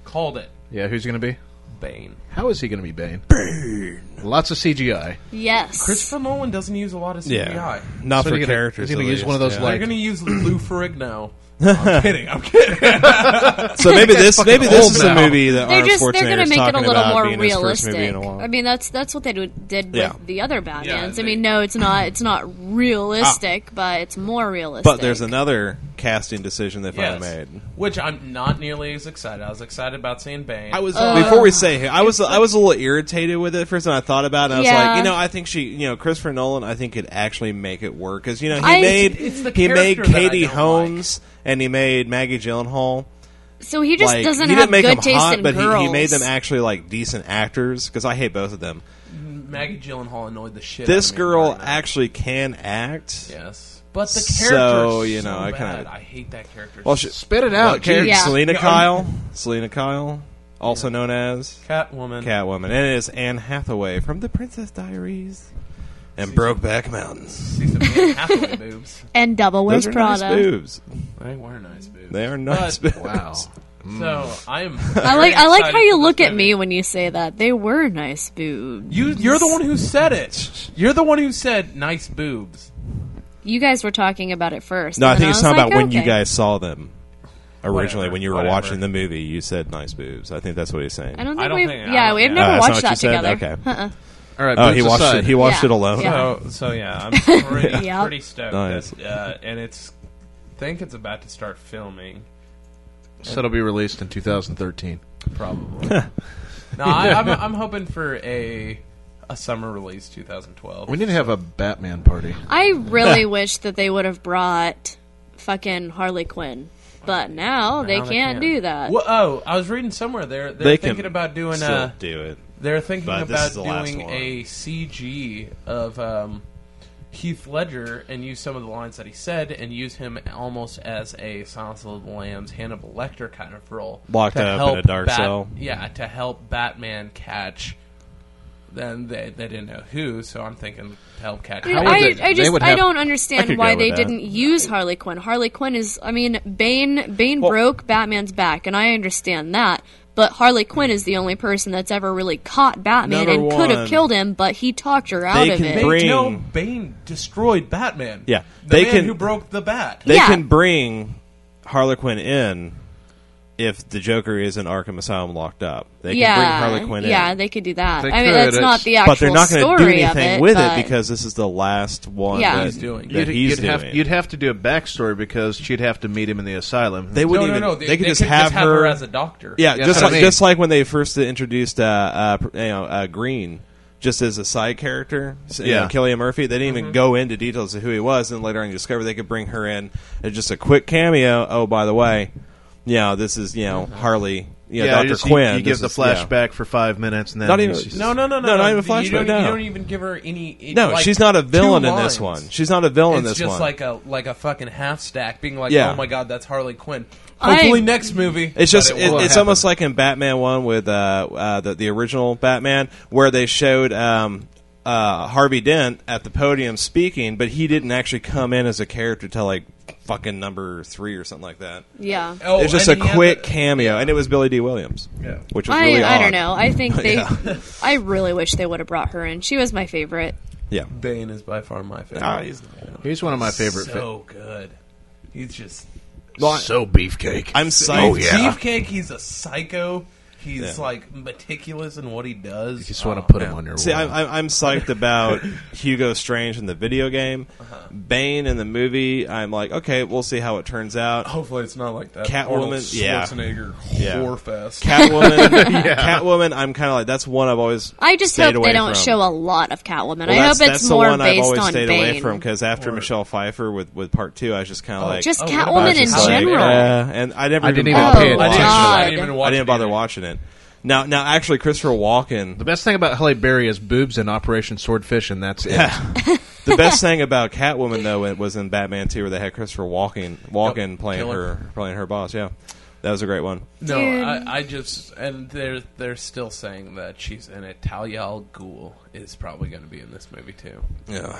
Called it. Yeah, who's going to be? Bane. How is he going to be Bane? Bane. Lots of C G I. Yes. Christopher Nolan doesn't use a lot of C G I. Yeah, not So for you're gonna- characters. is he gonna at use least, one of those, yeah. like- They're going to use Lou Ferrigno. I'm kidding. I'm kidding. So maybe this fucking maybe this old is the now. movie that They're Arnold just they're Schwarzenegger gonna is make it a talking little about more being his first movie realistic. in a while. I mean, that's that's what they do, did with Yeah. the other Batmans. Yeah, I they- mean, no, it's not it's not realistic, but it's more realistic. But there's another casting decision they finally Yes. made. Which I'm not nearly as excited. I was excited about seeing Bane. I was Uh, before we say I was I was a little irritated with it at first, and I thought about it. And I was Yeah. like, you know, I think she, you know, Christopher Nolan, I think could actually make it work because you know he I- made It's the he made character that I Katie don't Holmes and he made Maggie Gyllenhaal. so he just Like, doesn't he have didn't make good them taste hot, in but he, girls. he made them actually like decent actors because I hate both of them. Maggie Gyllenhaal annoyed the shit This out of me. girl right now. actually can act. Yes. But the So, character is you so know, I bad. kinda- I hate that character. Well, she, Spit it out, what character? geez. Yeah. Selena Yeah, Kyle. Selena Kyle, also known as Catwoman. Catwoman, and it is Anne Hathaway from The Princess Diaries and Brokeback Mountain. See some Anne Hathaway boobs. and Double Wears Those are Prada. nice boobs. They were nice boobs. They are nice But- boobs. Wow. So I am. I like I like how you look at me. me when you say that. They were nice boobs. You, you're the one who said it. You're the one who said nice boobs. You guys were talking about it first. No, I and think then it's was talking like, about when you okay. guys saw them. Originally, Whatever, when you were whatever. watching the movie, you said nice boobs. I think that's what he's saying. I don't I think don't we've. think- I yeah, don't- we've yeah. never Oh, that's watched not that what you said? together. Okay. Uh-uh. All right, Oh, he boots watched aside. it. He watched Yeah. it alone. Yeah. So, so yeah, I'm pretty, Yep. pretty stoked. Nice. That, uh, and it's, I think it's about to start filming. So it'll be released in two thousand thirteen. Probably. no, I, I'm, I'm hoping for a a summer release, twenty twelve. We need to have a Batman party. I really wish that they would have brought fucking Harley Quinn, but now, they Now they can't can. do that. Well, oh, I was reading somewhere they're they're They thinking can about doing Still a do it. they're thinking But this about is the last doing one. a C G of um, Heath Ledger and use some of the lines that he said and use him almost as a Silence of the Lambs Hannibal Lecter kind of role. Locked to up in help a dark Bat- cell. Yeah, to help Batman catch. Then they they didn't know who, so I'm thinking to help catch. Dude, How would I, they- I they just would I have- don't I understand could why go they with that. didn't use Harley Quinn. Harley Quinn is, I mean, Bane Bane Well- broke Batman's back, and I understand that. But Harley Quinn is the only person that's ever really caught Batman Number and could have one, killed him, but he talked her out they of can it. Bane, bring- no, Bane destroyed Batman. Yeah, the they man can- who broke the bat. They Yeah. can bring Harley Quinn in if the Joker is in Arkham Asylum locked up. They can yeah, bring Harley Quinn in. yeah, they could do that. They I mean, could, that's not it's- the actual but they're not going to do story of anything it, with but- it because this is the last one Yeah. that, He's doing. that You'd, he's you'd doing. have you'd have to do a backstory because she'd have to meet him in the asylum. they No, wouldn't no, even. no. They, They, could they just could have have her as a doctor. Yeah, That's just what like I mean. just like when they first introduced uh, uh, you know uh, Green, just as a side character. So, you Yeah. know, Cillian Murphy. They didn't even go into details of who he was, and later on you discover they could bring her in as just a quick cameo. Oh, by the way, you know this is you know Harley, you know, yeah, Doctor just- you- Quinn. You, give This the is- yeah. flashback for five minutes, and then Not even- she's- No, no, no, no, No, not even You flashback, don't, no. you don't even give her any. No, like, she's not a villain two in this lines. one. She's not a villain in It's this just one. like a like a fucking half stack, being like, Yeah. "Oh my god, that's Harley Quinn." I- Hopefully, next movie. It's just but it, won't it's happen. almost like in Batman one with uh, uh, the the original Batman where they showed um, uh, Harvey Dent at the podium speaking, but he didn't actually come in as a character till like fucking number three or something like that. yeah. Oh, It's just a and he had quick the- cameo, and it was Billy D. Williams, Yeah. which was I, really I odd. don't know. I think they. Yeah. I really wish they would have brought her in. She was my favorite. Yeah, Bane is by far my favorite. Ah, he's- he's one of my favorite. So good. He's just Well, I- so beefcake. I'm psyched. Oh, yeah. beefcake. He's a psycho. He's Yeah. like meticulous in what he does. You just want to Oh, put him man. on your See, wall. I'm, I'm I'm psyched about Hugo Strange in the video game. Uh-huh. Bane in the movie, I'm like, okay, we'll see how it turns out. Hopefully, it's not like that. Catwoman, Arnold yeah. Schwarzenegger Yeah. whore fest. Catwoman, Catwoman, I'm kind of like, that's one I've always I just stayed hope away they don't from. show a lot of Catwoman. Well, I that's, hope that's it's the more one I've based always on stayed Bane. away from because after Or- Michelle Pfeiffer with, with part two, I was just kind of Oh, like, Just Oh, what about Catwoman in just like, general. uh, and I never I even didn't even bothered pay Oh, I watching didn't, God. I it. didn't even watch I didn't it bother either. watching it. Now, now, actually, Christopher Walken. the best thing about Halle Berry is boobs and Operation Swordfish, and that's it. The best thing about Catwoman though it was in Batman two, where they had Christopher Walken, Walken Yep, playing killer. her, playing her boss. Yeah, that was a great one. No, Dude. I, I just and they're they're still saying that she's in it. Talia al Ghul is probably going to be in this movie too. Yeah.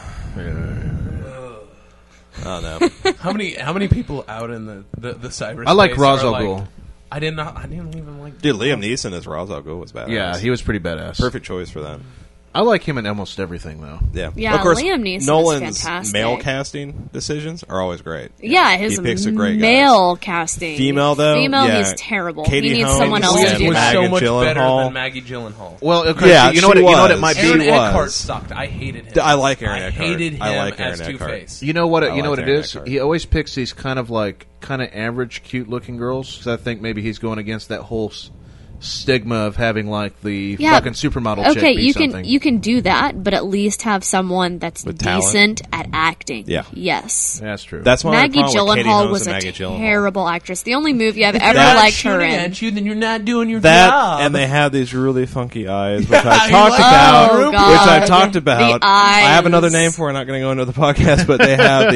Oh no. How many how many people out in the the, the cyberspace? I like are Ra's al like, Ghul. I did not. I didn't even like. Dude, Liam Neeson as Ra's al Ghul was badass. Yeah, he was pretty badass. Perfect choice for that. I like him in almost everything, though. Yeah, Yeah, Of course, Liam Neeson is Nolan's fantastic. male casting decisions are always great. Yeah, his he picks a great male guys. casting. Female though, Female, yeah. he's terrible. Katie he needs Holmes someone else and to do was that. so Maggie much better Gyllenhaal. than Maggie Gyllenhaal. Well, okay, Yeah, so you know she what? It, you know what it was. might Aaron be. She was. Eckhart sucked. I hated him. I like Aaron I Eckhart. hated him I like as Aaron Two Eckhart. Face. You know what? It, I you know like what it Aaron is. Eckhart. He always picks these kind of like kind of average, cute-looking girls. Because I think maybe he's going against that whole s- stigma of having like the Yeah. fucking supermodel chick Okay, be you something. can you can do that, but at least have someone that's With talent? decent at acting. Yeah. Yes. That's true. That's my Maggie problem with Katie Gyllenhaal Holmes was and a Maggie Gyllenhaal. terrible actress. The only movie I've ever That- liked her shooting in. at you, then you're not doing your That job. and they have these really funky eyes, which You I've like talked about. Oh, Which God. I've talked about. The I have another eyes. name for it. I'm not going to go into the podcast, but they have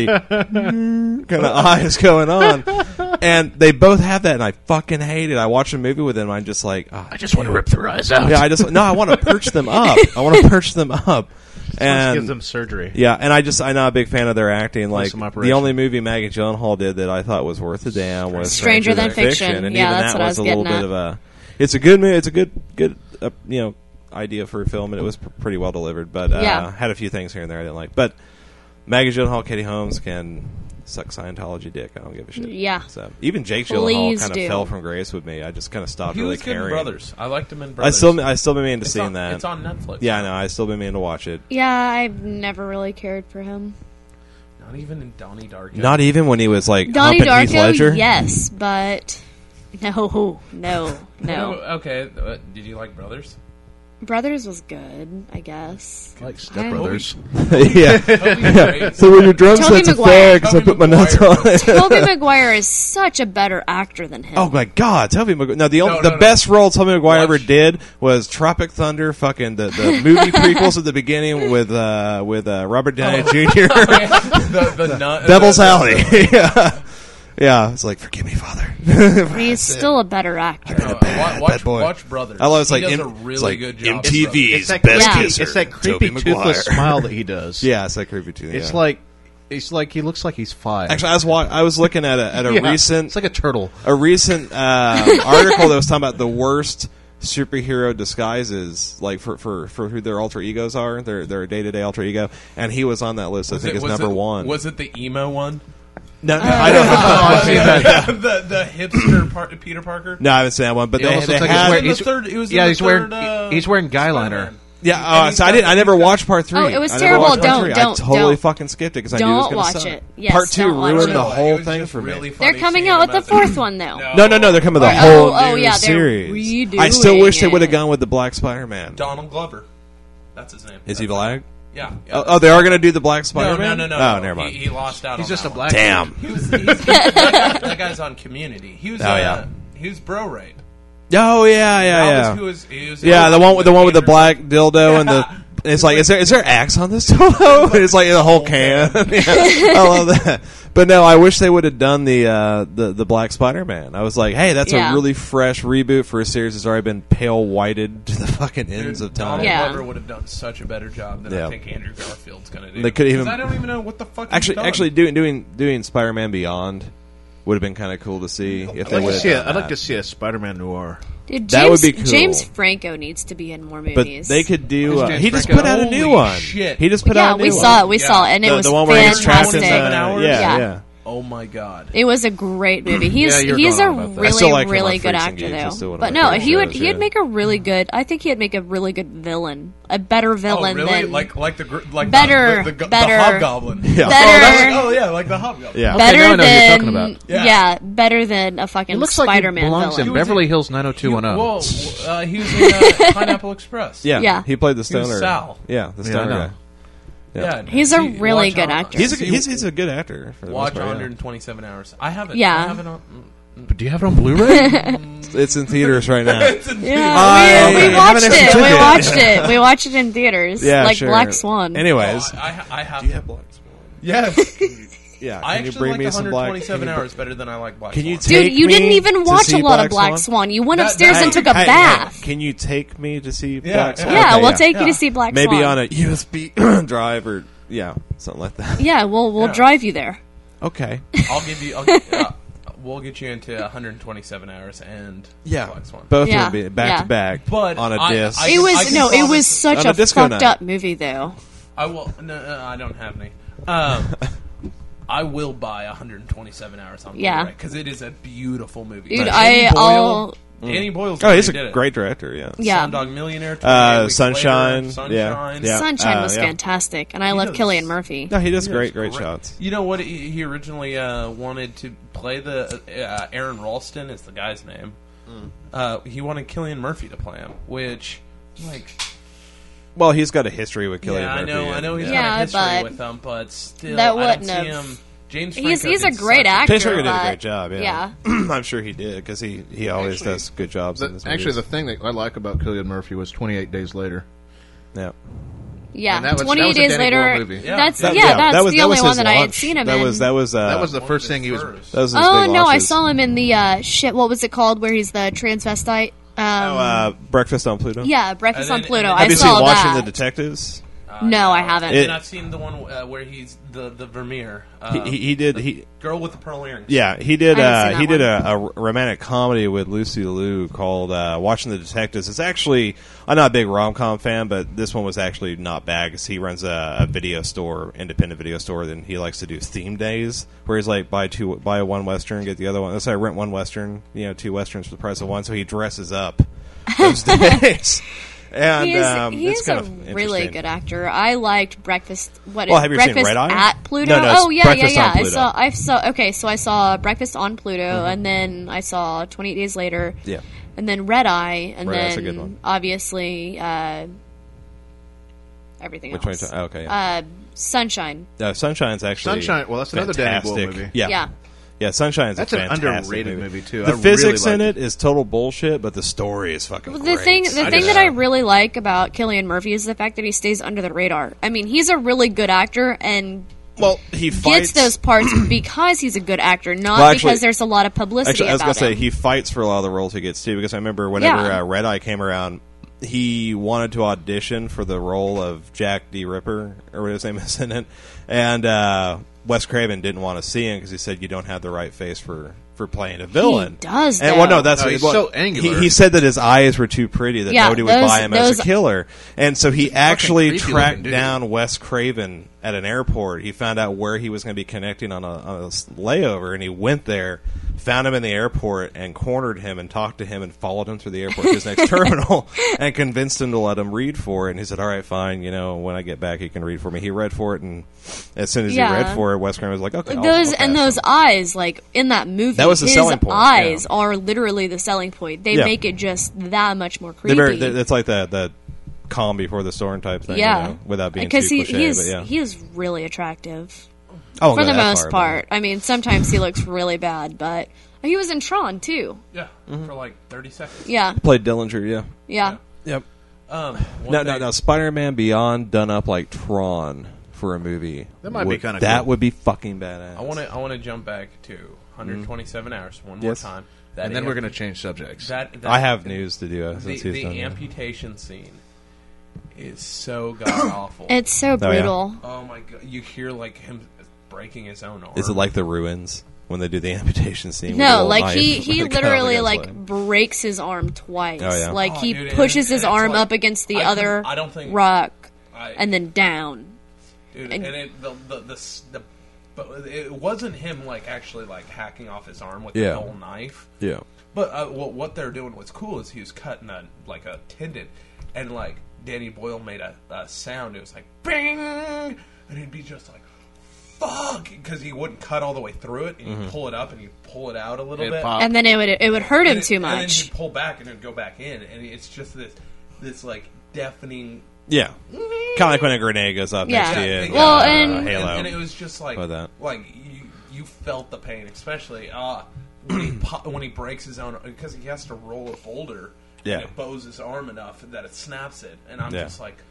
the kind of eyes going on, and they both have that, and I fucking hate it. I watch a movie with them, I'm just like, oh, I just want to rip their eyes out. yeah, I just no, I want to perch them up. I want to perch them up, Let's and give them surgery. yeah, and I just I'm not a big fan of their acting. Like some the operation. only movie Maggie Gyllenhaal did that I thought was worth a damn was Stranger Than Fiction. and Yeah, even that's that what I was was a little getting bit at. of a. It's a good movie. It's a good good uh, you know idea for a film, and it was pr- pretty well delivered. But uh, Yeah. had a few things here and there I didn't like. But Maggie Gyllenhaal, Katie Holmes can suck Scientology dick. I don't give a shit. Yeah. So even Jake Please Gyllenhaal kind of do. fell from grace with me. I just kind of stopped he really was good in caring. Brothers. I liked him in I Brothers. still I still been meaning to it's see on, that. It's on Netflix. Yeah, I know. I still been meaning to watch it. Yeah, I've never really cared for him. Not even in Donnie Darko. Not even when he was like Donnie humping Heath Ledger. Darko, yes, but no, no, no. Okay, uh, did you like Brothers? Brothers was good, I guess. Like Step Brothers. yeah. Toby Maguire. So when your drum Tobey set's a Maguire. fag, 'cause I Tobey put my nuts Maguire. on it. Tobey Maguire is such a better actor than him. Oh my God, Tobey Maguire! Now the only, No, the no, no. best role Tobey Maguire Watch. ever did was Tropic Thunder, fucking the, the movie prequels at the beginning with uh, with uh, Robert Downey Oh. Junior the, the nun- Devil's the- Alley. yeah, yeah. It's like forgive me, Father. He's still a better actor. Uh, wa- watch, bad boy. watch Brothers. I love it's He like does M- a it's really like good job. M T V's It's that best creepy- kisser. It's that creepy Tobey toothless Maguire. smile that he does. Yeah, it's that creepy too. It's yeah. like it's like he looks like he's five. Actually, I was wa- I was looking at a at a Yeah, recent It's like a turtle. a recent um, article that was talking about the worst superhero disguises, like for, for, for who their alter egos are, their their day to day alter ego, and he was on that list. Was I think it- is was number it- one. Was it the emo one? no, no, I don't. I've seen that. the the hipster par- Peter Parker. No, I haven't seen that one. But It they, almost they looks like had, he's wearing, in the he's, third- it was in yeah, the he's third, wearing uh, he's wearing guy liner. Spider-Man. yeah. And Uh, he's so I got- didn't. I never he's got- watched part three. Oh, it was I never terrible. watched part Don't- three. I don't- totally don't. fucking skipped it because I knew it was Don't going to watch suck. it. Yes, part two don't watch ruined it. the It whole was thing just for me. really funny They're coming seeing out with him the as a- fourth one, though. No, no, no. They're coming with a Oh, whole oh, new yeah, they're series. I still redoing wish they would have it. gone with the Black Spider-Man. Donald Glover. That's his name. Is he That's- black? Yeah. yeah. Oh, oh, they are going to do the Black no, Spider-Man. no, no, no. Oh, no. never mind. He, he lost out. He's on just that a one. black. Damn. He was, he's, that, guy, that guy's on Community. He was. Oh, uh, yeah. He was bro right. Oh yeah, yeah, That yeah. was who was, he was Yeah, the one with the one with the Andrew- black dildo and the. It's like, is there is there axe on this dildo? It's like the whole can. Yeah, I love that. But no, I wish they would have done the uh, the the Black Spider-Man. I was like, hey, that's Yeah. a really fresh reboot for a series that's already been pale whited to the fucking ends of time. Donald Yeah. Glover would have done such a better job than Yeah. I think Andrew Garfield's going to do. They could even- 'Cause I don't even know what the fuck. he's Actually, done. actually, doing doing doing Spider-Man Beyond would have been kind of cool to see if I'd they like, would to have see a, done I'd like that. to see a Spider-Man noir. Dude, That James, would be cool. James Franco needs to be in more But movies. they could do. Who's Uh, James he just Franco? put out a new Holy one. shit. He just put yeah, out a new we one. saw it. We Yeah. saw it, and it the, was the one where he's trapped in fantastic. the Seven hours? Yeah, Yeah. yeah. Oh my god. It was a great movie. He's Yeah, you're he's a going on about that. I still really like him really on good Freaks and actor Geeks. He's though. still one of But my no, favorite he would shows, he'd yeah. make a really good. I think he'd make a really good villain, a better Oh villain really? than Like like the gr- like Better, the, the, the, better. the Hobgoblin. Yeah. Oh, better. that's, oh yeah, like the Hobgoblin. Yeah. Okay, better now I know who you're than talking about. yeah. Yeah. better than a fucking It looks Spider-Man like he belongs villain. in was Beverly in- Hills nine oh two one oh. Whoa, uh, he was in uh, Pineapple Express. Yeah, Yeah. he played the He was stoner. Sal. Yeah, the Yeah, I stoner know. guy. Yeah, He's a see, really watch good on- actor. He's a see, he's, he's a good actor. For the watch most part, one yeah. hundred twenty-seven hours. I have it. Yeah. I have it on. But do you have it on Blu-ray? It's in theaters right now. It's in Yeah, I we, we haven't watched actually it. took We it. watched it. We watched it in theaters. Yeah, like sure. Black Swan. Anyways, Oh, I, I have. do you have Black Swan? Yes. Yeah, I can you actually bring like me some one Black? hundred twenty-seven can you- hours better than I like Black Can you Swan. take Dude, you me didn't even to watch a see lot Black of Black Swan? Swan. You went That- upstairs that- and took a Hey, bath. hey, can you take me to see Yeah, Black Swan? yeah. Yeah, Okay, we'll take you Yeah. to see Black maybe Swan. on a U S B drive or yeah, something like that. Yeah, we'll we'll Yeah. drive you there. Okay. I'll give you. I'll, uh, we'll get you into one hundred twenty-seven hours and Yeah, the Flex one. both Yeah, would be back yeah. to back, But on a I- disc. I- It was can no, it promise- was such On a a disco fucked night. up movie, though. I will. No, no, I don't have any. Um, I will buy one hundred twenty-seven hours on Yeah. Blu-ray because it is a beautiful movie. Dude, Danny I- Boyle, I'll- Danny Boyle's oh, he's did a it. great director. Yeah. Yeah. Slumdog Millionaire. Uh, twenty-eight weeks Sunshine, later, Sunshine. yeah, yeah. Sunshine uh, was yeah. fantastic, and I He love does- Cillian Murphy. No, he does Yeah, great, it's great shots. You know what? He, he originally uh, wanted to play the uh, Aaron Ralston is the guy's name. Mm. Uh, he wanted Cillian Murphy to play him, which like Well, he's got a history with Cillian yeah, I Murphy. know, and- I know he's yeah. got Yeah, a history but with him, but still, that I don't wouldn't see have- him. James He's Franco he's a did great such actor. James Franco did a but- great job. Yeah, yeah. I'm sure he did because he, he always Actually, does good jobs in The, this actually, the thing that I like about Cillian Murphy was twenty-eight Days Later. yeah. Yeah, And that was- that twenty-eight was a days Danny later. Boyle movie. Yeah. That's That- yeah, yeah, that's that was, the that only was one his that I had launch. seen him that in. was that was uh, That was the One first of thing he his was. first. that was his Oh big no, I launches. saw him in the uh, shit. What was it called? Where he's the transvestite. Um, Oh, uh, Breakfast on Pluto. yeah, Breakfast And on then- Pluto. and then- I Have you saw seen Watching that. the Detectives? Uh, No, I haven't. And It- then I've seen the one uh, where he's the the Vermeer. Uh, He, he, he did. He girl with the pearl earrings. yeah. He did. I haven't Uh, seen he that did a, a romantic comedy with Lucy Liu called uh, Watching the Detectives. It's actually I'm not a big rom com fan, but this one was actually not bad because he runs a, a video store, independent video store. Then he likes to do theme days where he's like buy two, buy one western, get the other one. Let's say I rent one western, you know, two westerns for the price of one. So he dresses up those days. And He is, um, he it's is kind a of really interesting. good actor. I liked Breakfast. What Well, is have you seen Breakfast Red Eye? at Pluto? No, no, it's oh yeah, Breakfast yeah, on yeah. I Pluto. saw. I saw. Okay, so I saw Breakfast on Pluto, Mm-hmm. and then I saw twenty-eight Days Later. Yeah. And then Red Eye, and Red Eye's a then good one. obviously uh, everything Which one? else. you ta- oh, okay. Yeah. Uh, Sunshine. Uh, Sunshine's actually Sunshine- well, that's another Danny Boyle fantastic. movie. Yeah, Yeah. yeah. Sunshine's That's a an fantastic underrated movie, movie, too. The I really physics in liked it is total bullshit, but the story is fucking The great. thing, the I thing just- that I really like about Cillian Murphy is the fact that he stays under the radar. I mean, he's a really good actor and well, he gets fights those parts because he's a good actor, not Well, actually- because there's a lot of publicity Actually, I was about gonna say him. he fights for a lot of the roles he gets too. Because I remember whenever Yeah. uh, Red Eye came around, he wanted to audition for the role of Jack D. Ripper or what his name is in it, and uh, Wes Craven didn't want to see him because he said you don't have the right face for. For playing a villain, He does, And well, no, though. that's No, he's well, so angular. He, he said that his eyes were too pretty that Yeah, nobody would those- buy him as those- a killer, and so he actually creepy tracked looking dude. down Wes Craven at an airport. He found out where he was going to be connecting on a, on a layover, and he went there, found him in the airport, and cornered him and talked to him and followed him through the airport to his next terminal and convinced him to let him read for it. And he said, "All right, fine. You know, when I get back, he can read for me." He read for it, and as soon as Yeah. he read for it, Wes Craven was like, "Okay, I'll- those I'll and pass those him." eyes, like in that movie, That was the his selling point, eyes yeah. are literally the selling point. They Yeah. make it just that much more They're creepy. very, they're, it's like the the calm before the storm type thing. yeah, you know, without being because too he cliche. he is but yeah, he is really attractive I won't for go the that most far, but- part. I mean, sometimes he looks really bad, but he was in Tron too. yeah, Mm-hmm. for like thirty seconds. Yeah, Played Dillinger, yeah. yeah. Yep. Um, one No, no, thing- no. Spider-Man Beyond done up like Tron for a movie. That might be would- kinda That cool. would be fucking badass. I want to. I want to jump back to one hundred twenty-seven hours one Yes. more time. That And then we're amp- going to change subjects. That, that I have news to do uh, The, since he's the done. that. amputation scene is so god awful. It's so yeah. brutal. Oh my god! You hear like him breaking his own arm. Is it like the ruins when they do the amputation scene? with the No, old like knife? he he Like, oh, literally the guy's like breaks his arm twice. Oh, yeah. Like Oh, he dude, and- pushes and his it's arm like- up against the I other couldn't- I don't think- rock I- and then down. dude, and- and it, the, the the s- the but it wasn't him like actually like hacking off his arm with Yeah. the whole knife. Yeah. But uh, what what they're doing, what's cool is he was cutting a like a tendon, and like Danny Boyle made a, a sound. It was like bing, and he'd be just like fuck, because he wouldn't cut all the way through it, and Mm-hmm. you pull it up and you pull it out a little It'd bit, pop. And then it would it would hurt him and it- too And then much. he'd pull back and it'd go back in, and it's just this this like deafening. Yeah. Kind of like when a grenade goes up Yeah. next to you. Yeah, in, well, uh, and- Halo. And, and it was just like Like that. like you you felt the pain, especially uh, when he po- when he breaks his own, because he has to roll a boulder. Yeah. And it bows his arm enough that it snaps it, and I'm Yeah. just like,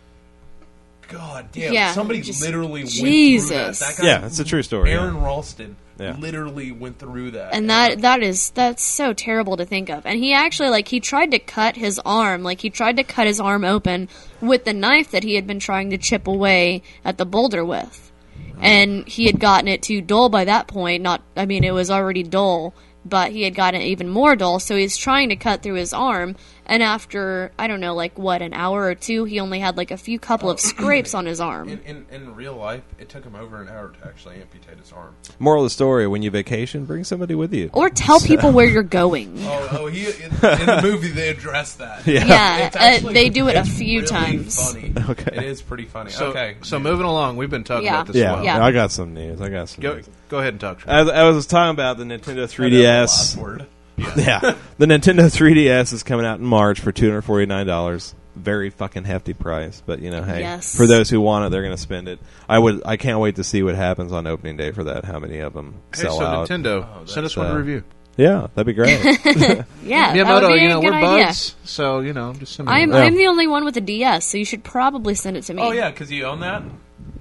God damn! Yeah, somebody just- literally went Jesus. through that. That guy, Yeah, it's a true story, Aaron yeah. Ralston Yeah. literally went through that, And that that is that's so terrible to think of. And he actually like he tried to cut his arm, like he tried to cut his arm open with the knife that he had been trying to chip away at the boulder with. And he had gotten it too dull by that point. Not I mean it was already dull but he had gotten even more dull, so he's trying to cut through his arm, and after, I don't know, like, what, an hour or two, he only had, like, a few couple of scrapes on his arm. In, in, in real life, it took him over an hour to actually amputate his arm. Moral of the story: when you vacation, bring somebody with you. Or tell people where you're going. Oh, oh he, in, in the movie, they address that. Yeah. Yeah, It's uh, actually- they do it a it's few really times. Funny. Okay. It is pretty funny. So, okay. so moving along, we've been talking Yeah. about this Yeah, a while. Yeah. I got some news. I got some Go, news. go ahead and talk. Trey. As I was talking about the Nintendo three D S. Last word. Yeah, the Nintendo three D S is coming out in March for two hundred forty-nine dollars. Very fucking hefty price, but you know, hey, Yes. for those who want it, they're going to spend it. I would. I can't wait to see what happens on opening day for that. How many of them Hey, sell so out? Nintendo, send us one uh, to review. Yeah, that'd be great. Yeah, that would Miyamoto, be a you know, good we're idea. buds, so you know, just send me. I'm one. I'm the only one with a D S, so you should probably send it to me. Oh, yeah, because you own that?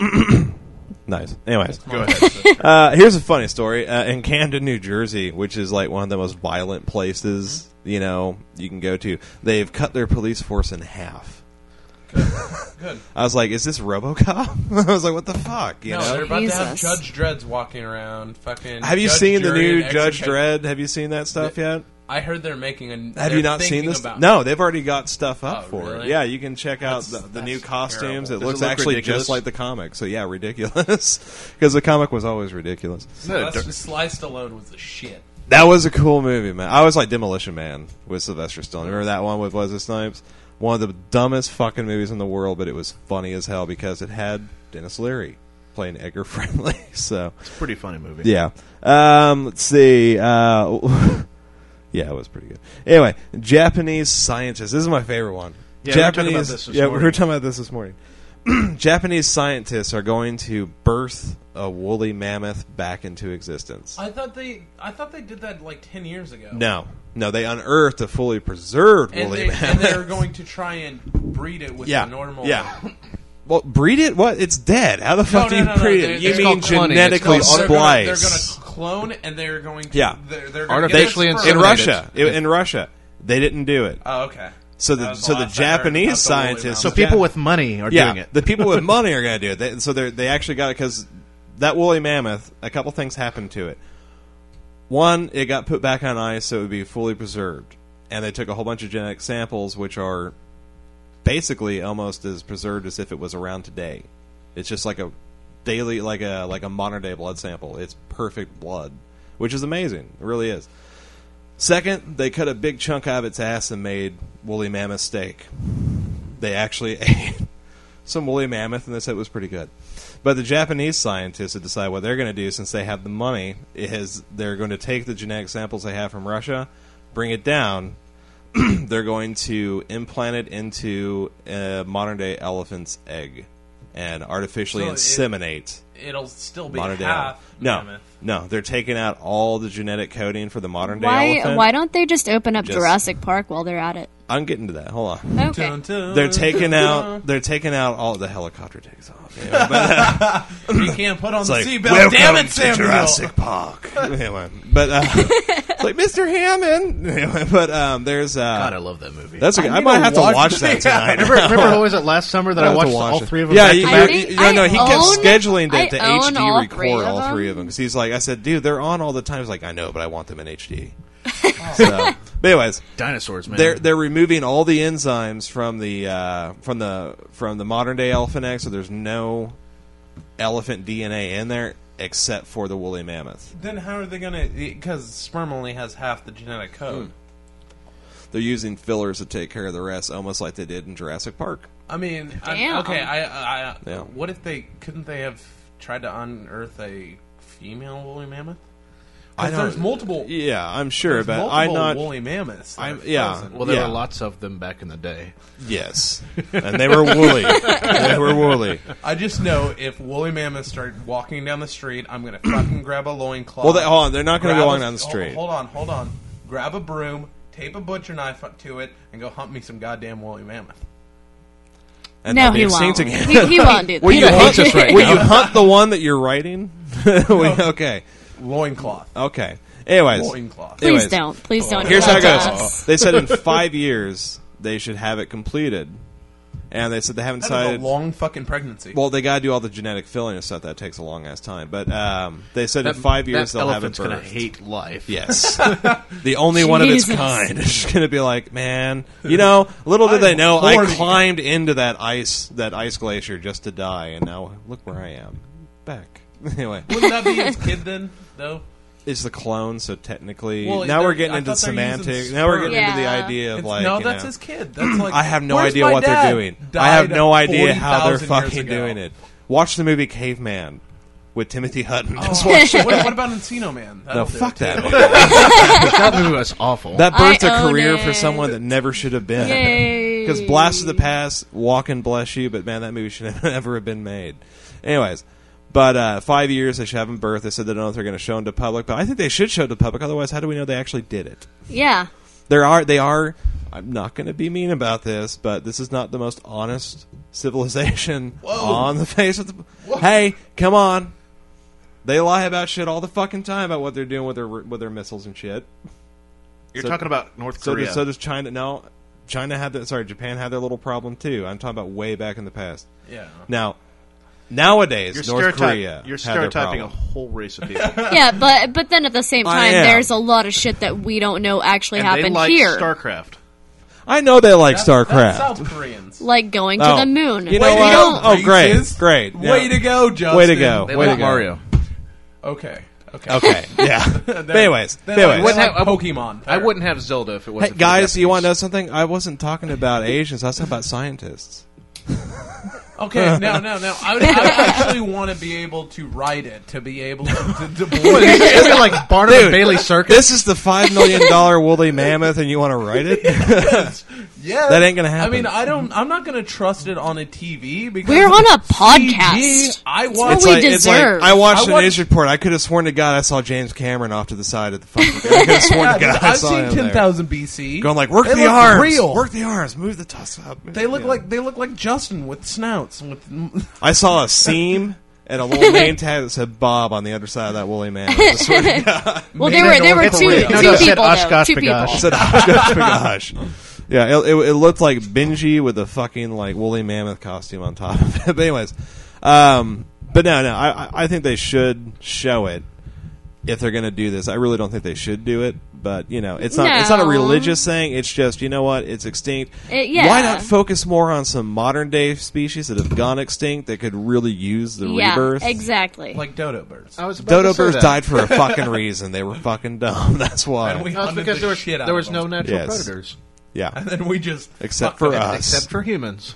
Nice. Anyways, Go ahead. uh, here's a funny story. Uh, in Camden, New Jersey, which is like one of the most violent places you know you can go to, they've cut their police force in half. Good. I was like, "Is this RoboCop?" I was like, "What the fuck?" You no, know. they're about to have Jesus. Judge Dredd's walking around. Fucking. Have you Judge, seen the Jury, new and Judge Executive. Dredd? Have you seen that stuff yet? I heard they're making a. Have they're you not seen thinking this? About, No, they've already got stuff up Oh, for it. really? Yeah, you can check out That's- the, the that's new costumes. terrible. It Does looks it look actually ridiculous? just like the comic. So yeah, ridiculous. Because the comic was always ridiculous. No, Sly Sly Stallone was the shit. That was a cool movie, man. I was like Demolition Man with Sylvester Stallone. Remember that one with Wesley Snipes? One of the dumbest fucking movies in the world, but it was funny as hell because it had Dennis Leary playing Edgar Friendly. So It's a pretty funny movie. yeah. Um, let's see. Uh, yeah, it was pretty good. Anyway, Japanese scientists. This is my favorite one. Yeah, we were talking Japanese. about this this yeah, we morning. were talking about this this morning. Japanese scientists are going to birth a woolly mammoth back into existence. I thought they. I thought they did that like ten years ago. No, no, they unearthed a fully preserved and woolly they, mammoth. and they're going to try and breed it with yeah, the normal. yeah. Well, breed it? What? It's dead. How the fuck no, do you no, no, breed no, it? they- You it's mean called cloning. It's genetically called- They're gonna, they're splice? going to clone, and they're going to. Yeah. They're, they're gonna Artificially get its in sperm. inseminated. Russia, in, in Russia, they didn't do it. Oh, okay. So That the was so the last I heard about Japanese the woolly scientists, So mammoth. people Ja- with money are yeah, doing it. the people with money are going to do it. They, so they they actually got it because that woolly mammoth. A couple things happened to it. One, it got put back on ice so it would be fully preserved, and they took a whole bunch of genetic samples, which are basically almost as preserved as if it was around today. It's just like a daily, like a like a modern day blood sample. It's perfect blood, which is amazing. It really is. Second, they cut a big chunk out of its ass and made woolly mammoth steak. They actually ate some woolly mammoth, and they said it was pretty good. But the Japanese scientists have decided what they're going to do, since they have the money, is they're going to take the genetic samples they have from Russia, bring it down. They're going to implant it into a modern-day elephant's egg and artificially So it- inseminate. It'll still be Modern day half elephant. No, mammoth. no, they're taking out all the genetic coding for the modern day Why elephant. why don't they just open up Just- Jurassic Park while they're at it? I'm getting to that. Hold on. Okay. Dun, dun, They're taking dun, out. They're taking out all the helicopter takes off. You know, but, dun. You can't put on it's the like, seatbelt. welcome Damn it, to Samuel! Jurassic Park. Anyway, but uh, it's like Mister Hammond. Anyway, but um, there's. Uh, God, I love that movie. that's a, I I need might to have to watch watch it. that tonight. remember, remember what was it last summer that I, have to watched watch all it. three of them Yeah, back you, to I back? think you, you know, I he kept own- scheduling I to, to own H D all record three of all them. three of them because he's like, I said, dude, they're on all the time. He's like, I know, but I want them in H D. So, but anyways, Dinosaurs, man. they're they're removing all the enzymes from the uh, from the from the modern day elephant egg, so there's no elephant D N A in there except for the woolly mammoth. Then how are they going to... Because sperm only has half the genetic code. They're using fillers to take care of the rest, almost like they did in Jurassic Park. I mean, I, Damn. okay, I, I, I Yeah. what if they... Couldn't they have tried to unearth a female woolly mammoth? I Because don't- there's multiple... Yeah, I'm sure, there's but multiple I'm not. woolly mammoths. that I'm- are yeah. frozen. well, there yeah. were lots of them back in the day. Yes, and they were woolly. They were woolly. I just know if woolly mammoths start walking down the street, I'm going to fucking grab a loincloth. Well, they, hold on, they're not going to grab go a- along down the hold- street. Hold on, hold on. Grab a broom, tape a butcher knife to it, and go hunt me some goddamn woolly mammoth. And No, they'll be he extinct won't. again. He, he won't do that. Will you, He hunt, hates us right will now. you hunt the one that you're writing? Okay, Loincloth. okay. Anyways, Loincloth. Please anyways, don't. Please don't. here's do how it that to goes. us. They said in five years they should have it completed. And they said they haven't That decided. is a long fucking pregnancy. Well, they got to do all the genetic filling and stuff. That takes a long ass time. But um, they said That, in five years that they'll have it elephant's going to birthed. hate life. Yes, the only one of its Jesus. kind is going to be like, man, you know. Little did they know, I horny. climbed into that ice, that ice glacier just to die, and now look where I am, back. Anyway, Wouldn't that be his kid then, though? it's the clone, so technically, Well, now they're- we're getting I into thought they're using semantics. Now we're sperm. getting into the Yeah. idea of It's- like, no, you that's know, his kid. That's like I have no where's idea my what dad? they're doing. I have Died no idea how they're forty thousand fucking years ago. doing it. Watch the movie Caveman with Timothy Hutton. Just Oh, watch it. what, what about Encino Man? No, That'll do fuck it, that. too. That movie was awful. That birthed I a own career for it. someone that never should have been. Yay. Because Blast of the Past, Walk and Bless You, but man, that movie should have never have been made. Anyways, but uh, five years they should have them birth. They said they don't know if they're going to show them to public, but I think they should show it to public. Otherwise, how do we know they actually did it? Yeah. There are, they are. I'm not going to be mean about this, but this is not the most honest civilization on the face of the. Hey, come on! They lie about shit all the fucking time about what they're doing with their with their missiles and shit. You're so- talking about North So Korea. does, so does China. No, China had that. Sorry, Japan had their little problem too. I'm talking about way back in the past. Yeah. Now, nowadays, you're North stereotyping, Korea you're had their stereotyping a problem. whole race of people. Yeah, but but then at the same I time, am. there's a lot of shit that we don't know actually and they happened like here. StarCraft. I know they like That's- StarCraft. That's South Koreans. Like going to Oh. the moon. You know Way to what? go, Oh, great, Reese's. great. Way Yeah. to go, Justin. Way to go. They Way like to go. Mario. Okay. Okay. Okay, yeah. but anyways, They anyways. like, Wouldn't they like have- Pokemon. I wouldn't have Zelda if it Hey, wasn't. for the guys, you want to know Japanese. something? I wasn't talking about Asians. I was talking about scientists. Okay, no, no, no. I, would, I would actually want to be able to ride it, to be able to, to, to What, believe is it like Barnum and Bailey Circus? This is the five million dollar woolly mammoth, and you want to write it? Yeah, That ain't gonna happen. I mean, I don't. I'm not gonna trust it on a T V because We're on a C G, podcast. I what watch. It's we like, it's like deserve. I watched I an watched- news report. I could have sworn to God I saw James Cameron off to the side of the fucking. I could have sworn Yeah, to God dude, I I've saw seen him ten there. thousand B C. Going like, work They the look arms, real. work the arms, move the tusk up. They look Yeah. like they look like Justin with snouts. With I saw a seam and a little name tag that said Bob on the other side of that woolly man. I swear to God. well, there were there were two, Korea. two No, no, it said people though. Oshkosh Two people. Bagosh. I said, oh gosh. Yeah, it, it, it looked like Benji with a fucking like woolly mammoth costume on top of it. But anyways, um, but no, no, I, I- I think they should show it if they're going to do this. I really don't think they should do it, but you know, it's not it's not a No. religious thing. It's just, you know what, it's extinct. It- yeah. Why not focus more on some modern day species that have gone extinct that could really use the Yeah, rebirth? exactly. like dodo birds. I was about Dodo to say birds that. died for a fucking reason. They were fucking dumb. That's why. And we No, it's hunted because the there was, shit out there of was no them. natural Yes. predators. Yeah. And then we just Except fucked for them. us. Except for humans.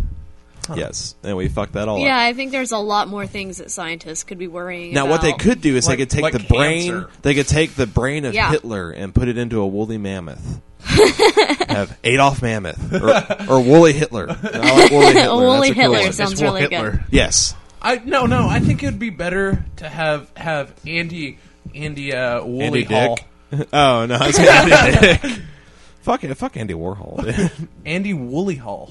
Yes. And we fucked that all yeah, up. I think there's a lot more things that scientists could be worrying Now, about. what they could do is Like- they could take like the brain. cancer. They could take the brain of Yeah. Hitler and put it into a woolly mammoth. Have Adolf Mammoth or, or woolly Hitler. I like woolly Hitler. A woolly That's a cool Hitler one. sounds It's Will really Hitler. good. Yes. I no no. I think it'd be better to have have Andy Andy uh, Woolly Andy Hall. Dick. Oh no, it's Andy Dick. Fuck it, fuck Andy Warhol. Dude. Andy Woolly Hall.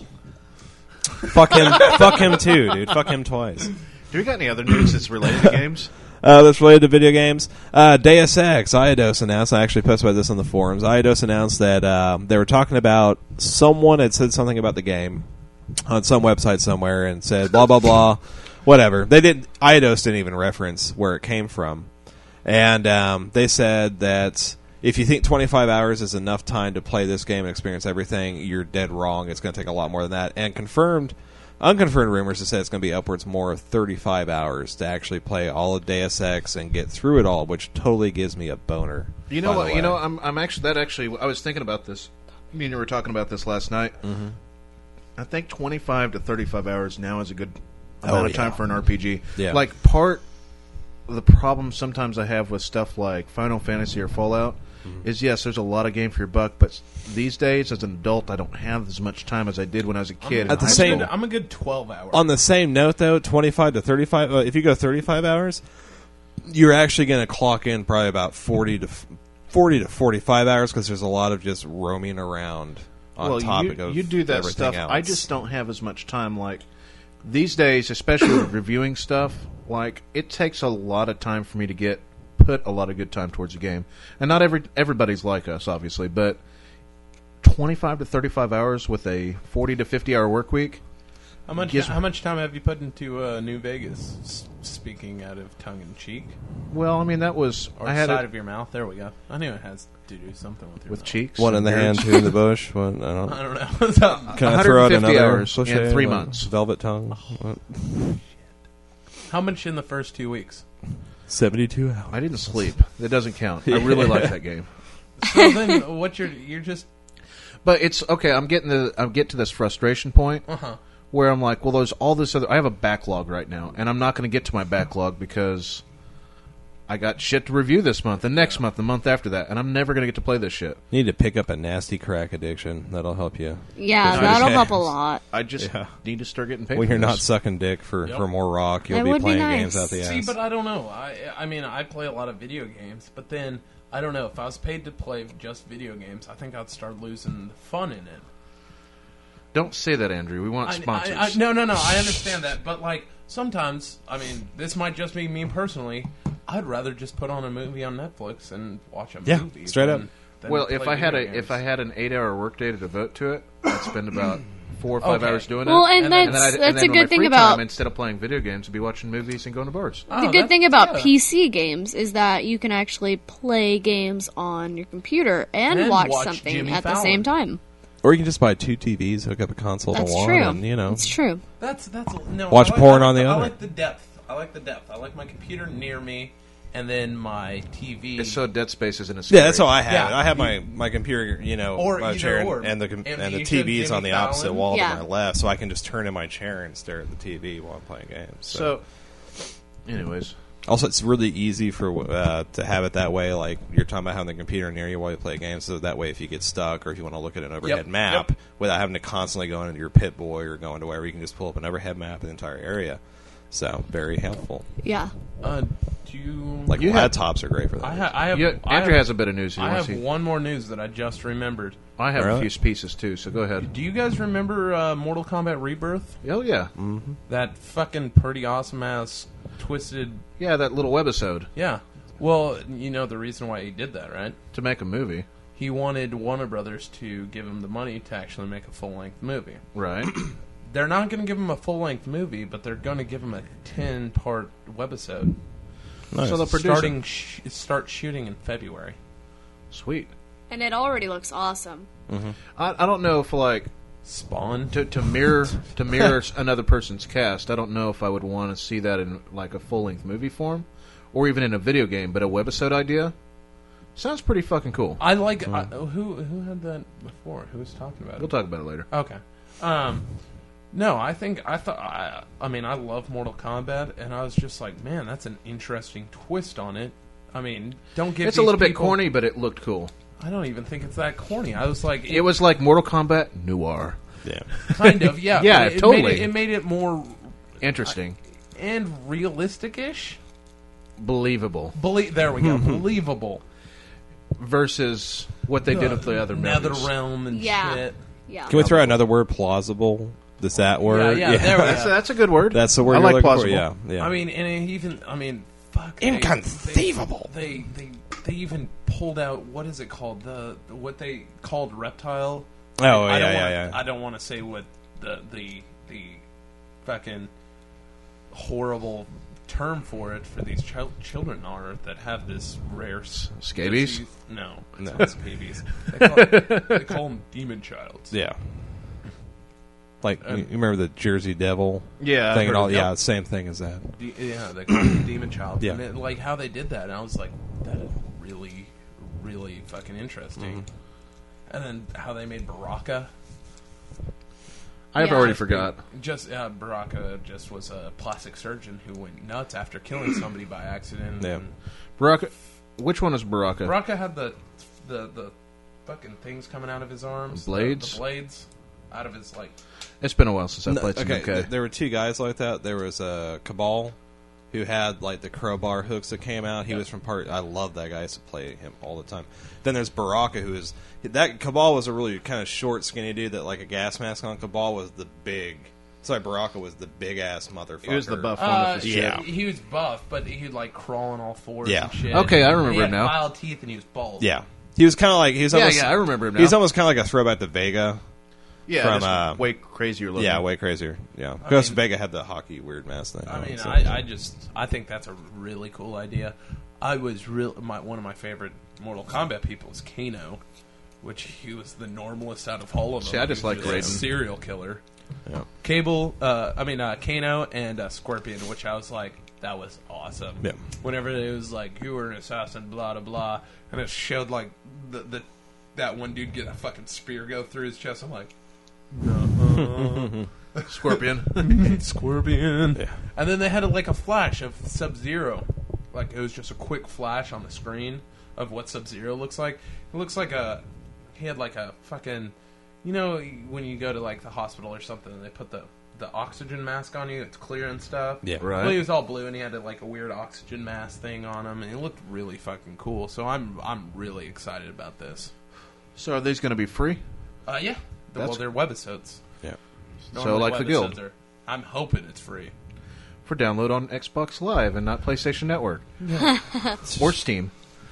Fuck him. Fuck him too, dude. Fuck him twice. Do we got any other news that's related to games? Uh, that's related to video games. Uh, Deus Ex, Eidos announced, I actually posted about this on the forums, Eidos announced that um, they were talking about, someone had said something about the game on some website somewhere and said blah, blah, blah, whatever. They did, Eidos didn't even reference where it came from. And um, they said that if you think twenty-five hours is enough time to play this game and experience everything, you're dead wrong. It's going to take a lot more than that. And confirmed, unconfirmed rumors have said it's going to be upwards more of thirty-five hours to actually play all of Deus Ex and get through it all, which totally gives me a boner. You by know the what? way. You know, I'm, I'm actually that actually. I was thinking about this. Me and you were talking about this last night. Mm-hmm. I think twenty-five to thirty-five hours now is a good Oh, amount of yeah. time for an R P G. Yeah. Like part of the problem sometimes I have with stuff like Final Fantasy or Fallout Mm-hmm. is yes, there's a lot of game for your buck, but these days as an adult, I don't have as much time as I did when I was a kid. in At the high same- school. I'm a good twelve hours. On the same note, though, twenty-five to thirty-five, uh, if you go thirty-five hours, you're actually going to clock in probably about forty to forty to forty-five hours because there's a lot of just roaming around on well, topic you, of you do that everything stuff. else. I just don't have as much time. Like these days, especially with reviewing stuff, like it takes a lot of time for me to get put a lot of good time towards a game. And not every everybody's like us, obviously, but twenty-five to thirty-five hours with a forty to fifty hour work week. How much? Yes. How much time have you put into uh, New Vegas? S- speaking out of tongue in cheek, Well, I mean, that was or I had side it of your mouth. There we go. I knew it has to do something with your with mouth. cheeks. One in the hand, two in the bush. One, I don't. I don't know. So- Can I throw out one hundred fifty another hours push in a, three like, months. Velvet tongue. What? how much in the first two weeks? Seventy-two hours. I didn't sleep. That doesn't count. I really like that game. So then, what you're you're just But it's okay. I'm getting the I'm getting to this frustration point uh huh. where I'm like, well, there's all this other. I have a backlog right now, and I'm not going to get to my backlog because I got shit to review this month, and next month, the month after that, and I'm never going to get to play this shit. You need to pick up a nasty crack addiction. That'll help you. Yeah, Just that'll because- help a lot. I just Yeah. need to start getting paid. When for you're not this. sucking dick for, Yep. for more rock, you'll That be would be playing nice. games out the See, ass. but I don't know. I I mean, I play a lot of video games, but then I don't know if I was paid to play just video games. I think I'd start losing the fun in it. Don't say that, Andrew. We want I, sponsors. I, I, no, no, no. I understand that, but like sometimes, I mean, this might just be me personally. I'd rather just put on a movie on Netflix and watch a Yeah, movie. straight up. than- than well, play if I had a video games. if I had an eight hour workday to devote to it, I'd spend about four or five Okay. hours doing Well, it. and And then- that's and then I'd, that's and then a on my good thing free about time, instead of playing video games, I'd be watching movies and going to bars. Oh, the good that- thing about yeah. P C games is that you can actually play games on your computer and, And watch, watch something Jimmy at the Fallon. same time. Or you can just buy two T Vs, hook up a console That's to one, true. and, you know. It's true. That's that's no. Watch I like, porn I like on the I other. like the depth. I like the depth. I like my computer near me, and then my T V. It's so Dead Space isn't a Yeah, that's how I have Yeah. it. I have my, my computer, you know, Or my either chair, or. and the com- And and the you T should V's on the Jimmy opposite Fallon. wall Yeah. to my left, so I can just turn in my chair and stare at the T V while I'm playing games. So, So, anyways, also, it's really easy for uh, to have it that way. Like you're talking about having the computer near you while you play games, so that way, if you get stuck or if you want to look at an overhead Yep, map yep. without having to constantly go into your Pit Boy or going to wherever, you can just pull up an overhead map of the entire area. So very helpful. Yeah. Uh, do you Like You have- laptops are great for that. I, ha- I have. you, I Andrew have, has a bit of news. He I wants have to- one more news that I just remembered. I have Really? a few pieces too. So go ahead. Do you guys remember uh, Mortal Kombat Rebirth? Oh yeah, That fucking pretty awesome ass twisted. yeah. That little webisode Yeah. Well, you know the reason why he did that, right? to make a movie, He wanted Warner Brothers to give him the money to actually make a full length movie. right? They're not going to give him a full length movie, but they're going to give him a ten part webisode. Nice. So they'll produce Starting it. sh- start shooting in February. Sweet. And it already looks awesome. I, I don't know if like Spawn. to to mirror to mirror another person's cast. I don't know if I would want to see that in like a full length movie form, or even in a video game. But a webisode idea sounds pretty fucking cool. I like I, who who had that before? Who was talking about it? We'll talk about it later. Okay. Um, no, I think I thought. I, I mean, I love Mortal Kombat, and I was just like, man, that's an interesting twist on it. I mean, don't give. It's a these little bit people- corny, but it looked cool. I don't even think it's that corny. I was like, It was like Mortal Kombat noir. yeah. kind of, yeah, Yeah, but it, totally. It made it, it made it more Interesting, and realistic-ish. believable Belie- there we go, believable. versus what they did with the other Nether movies. realm and Yeah. shit. Yeah. Can we throw out another word? Plausible. Does that word? yeah, there we That's, go. that's a good word. That's the word I you're like looking plausible. for. Yeah, yeah. I mean, and it even, I mean, fuck, they- Inconceivable. They, they, they, they even pulled out what is it called? The what they called reptile. Oh, I yeah, don't yeah, wanna, yeah. I don't want to say what the the the fucking horrible term for it for these chil- children are that have this rare s- Scabies? disease. No, No. it's not scabies. They call, they call them demon childs. yeah. Like Um, you you remember the Jersey Devil Yeah, I've thing and heard all? of Yeah, that. same thing as that. De- yeah, they call them demon child. Yeah. And it, like how they did that, and I was like, that is really, really fucking interesting. And then how they made Baraka. I've Yeah. already forgot. Just uh, Baraka just was a plastic surgeon who went nuts after killing somebody by accident. Yeah. And Baraka. Which one is Baraka? Baraka had the the the fucking things coming out of his arms, the- Blades? the, blades out of his like. It's been a while since I No, played some okay, U K. th- there were two guys like that. There was uh, Cabal, who had like the crowbar hooks that came out. He was from part. I love that guy. I used to play him all the time. Then there's Baraka, who is that Cabal was a really kind of short, skinny dude that like a gas mask on. Cabal was the big. Sorry, Baraka was the big ass motherfucker. He was the buff one Uh, with the yeah. shit. he was buff, but he'd like crawl on all fours. Yeah. and shit. Okay, I And remember he had now. Filed teeth, and he was bald. Yeah. He was kind of like he was Yeah, almost yeah, I remember him now. He's almost kind of like a throwback to Vega. Yeah, from, just uh, way crazier looking. Yeah, way crazier. Yeah, because mean- Vega had the hockey weird mask thing. I on, mean, so- I, I just I think that's a really cool idea. I was real my one of my favorite Mortal Kombat people was Kano, which he was the normalest out of all of them. See, I just He was like a Raiden. serial killer. Yeah. Cable, uh, I mean uh, Kano and uh, Scorpion, which I was like, that was awesome. Yeah. Whenever it was like, you were an assassin, blah blah blah, and it showed like the, the that one dude get a fucking spear go through his chest. I'm like, no. Scorpion. Scorpion. Yeah. And then they had like a flash of Sub Zero. Like it was just a quick flash on the screen of what Sub Zero looks like. It looks like a. He had like a fucking. You know when you go to like the hospital or something and they put the, the oxygen mask on you, it's clear and stuff. Yeah. Right. Well, he was all blue and he had like a weird oxygen mask thing on him, and it looked really fucking cool. So I'm I'm really excited about this. So are these going to be free? Uh, yeah. The, well, That's- they're webisodes. yeah. Normally like the Guild. webisodes are- I'm hoping it's free. For download on Xbox Live and not PlayStation Network. Or Steam.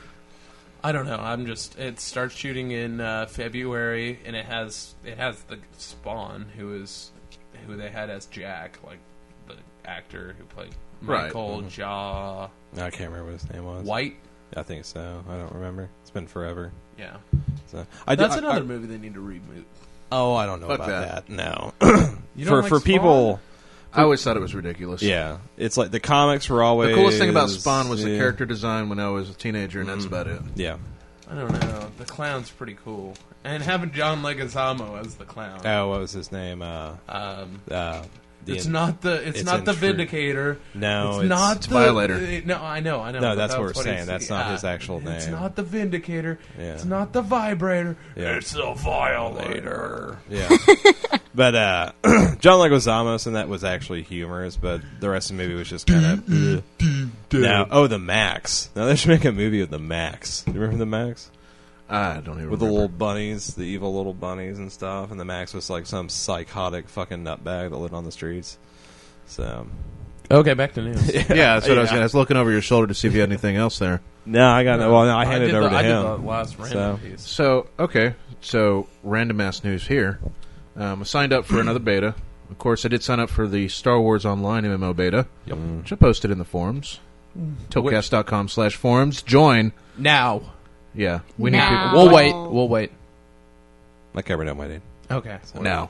I don't know. I'm just. It starts shooting in uh, February, and it has it has the Spawn, who is who they had as Jack, like the actor who played Right. Michael Jaw I can't remember what his name was. White. I think so. I don't remember. It's been forever. Yeah, So I that's I- another I- movie they need to reboot. Oh, I don't know Fuck about that. that. No. You for don't like for Spawn? people. I always thought it was ridiculous. Yeah, it's like the comics were always The coolest thing about Spawn was the yeah. character design when I was a teenager, and that's about it. Yeah. I don't know. The clown's pretty cool, and having John Leguizamo as the clown. Oh, what was his name? Uh, Um, uh, the it's not the it's, it's not the intrude. Vindicator. No, it's, it's- not it's the Violator. uh, no, I know, I know. No, but that's what we're he's- saying. That's not yeah. his actual It's name. not the Vindicator. Yeah. It's not the Vibrator. Yeah. It's the Violator. Yeah. But uh, John Leguizamo, and that was actually humorous, but the rest of the movie was just kind of. Now, oh, the Max. Now they should make a movie of the Max. You remember the Max? I don't even With the remember. little bunnies, the evil little bunnies and stuff, and the Max was like some psychotic fucking nutbag that lived on the streets. So. Okay, back to news. Yeah, that's what I was Yeah. saying. I was looking over your shoulder to see if you had anything else there. No, I got no. Well, no, I handed did it over the, to I him. did the last random So- piece. So, okay. So, random ass news here. Um, I signed up for another beta. Of course, I did sign up for the Star Wars Online M M O beta, Yep. which I posted in the forums. Tiltcast.com slash forums. Join. Now Yeah, we need Now. people. we'll wait. We'll wait. Like every night, my dude. Okay. Now.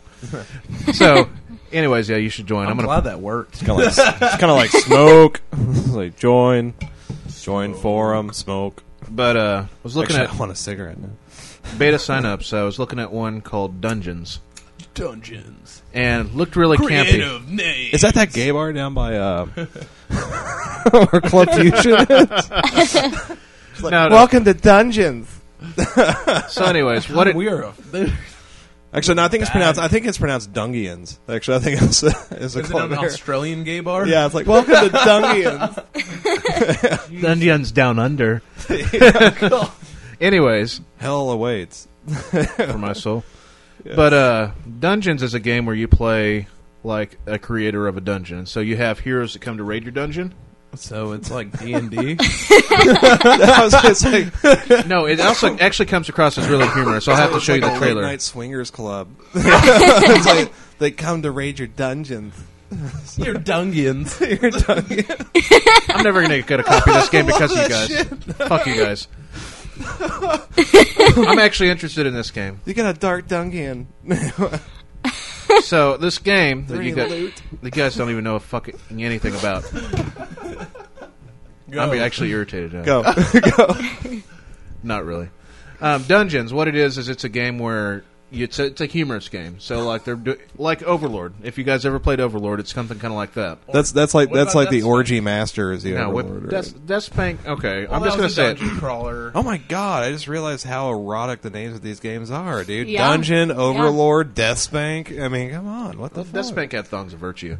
So, anyways, yeah, you should join. I'm, I'm, gonna. glad that worked. Kind of like, it's kind of like smoke. Like join, join forum, smoke. But uh, I was looking Actually, I at want a cigarette now. beta signups. I was looking at one called Dungeons, Dungeons. and looked really campy. Creative names. Is that that gay bar down by uh, where Club Fusion is? No, no. Welcome to Dungeons. So, anyways, what it, we are? A, Actually, no, I think it's Bad. pronounced. I think it's pronounced Dungians. Actually, I think it's, it's a is it club an there. Australian gay bar? Yeah, it's like welcome to Dungians. Dungeons Down Under. Anyways, Hell awaits. for my soul. But uh, Dungeons is a game where you play like a creator of a dungeon. So you have heroes that come to raid your dungeon. So it's like D and D. I was gonna say, No, it also actually comes across as really humorous. I'll have to it's show you like the a trailer. late-night swingers club. It's like they come to raid your dungeons. You're Dungians. Your dungeon. I'm never going to get a copy of this game because of you guys. Fuck you guys. I'm actually interested in this game. You got a dark dungeon. So this game that you Free got, loot. the guys don't even know fucking anything about. I'm actually irritated now. Go, go. Not really. Um, Dungeons, what it is is it's a game where you, it's, a, it's a humorous game. So like they're do, like Overlord. If you guys ever played Overlord, it's something kind of like that. That's that's like What that's about like the Death orgy master is the Now, Overlord, what, right? Death, Death Spank. Okay, Well, I'm that just going to was a say it. dungeon crawler. Oh my god! I just realized how erotic the names of these games are, dude. Yeah. Dungeon, Overlord, Deathspank. I mean, come on, what the fuck? Death Spank had thongs of virtue.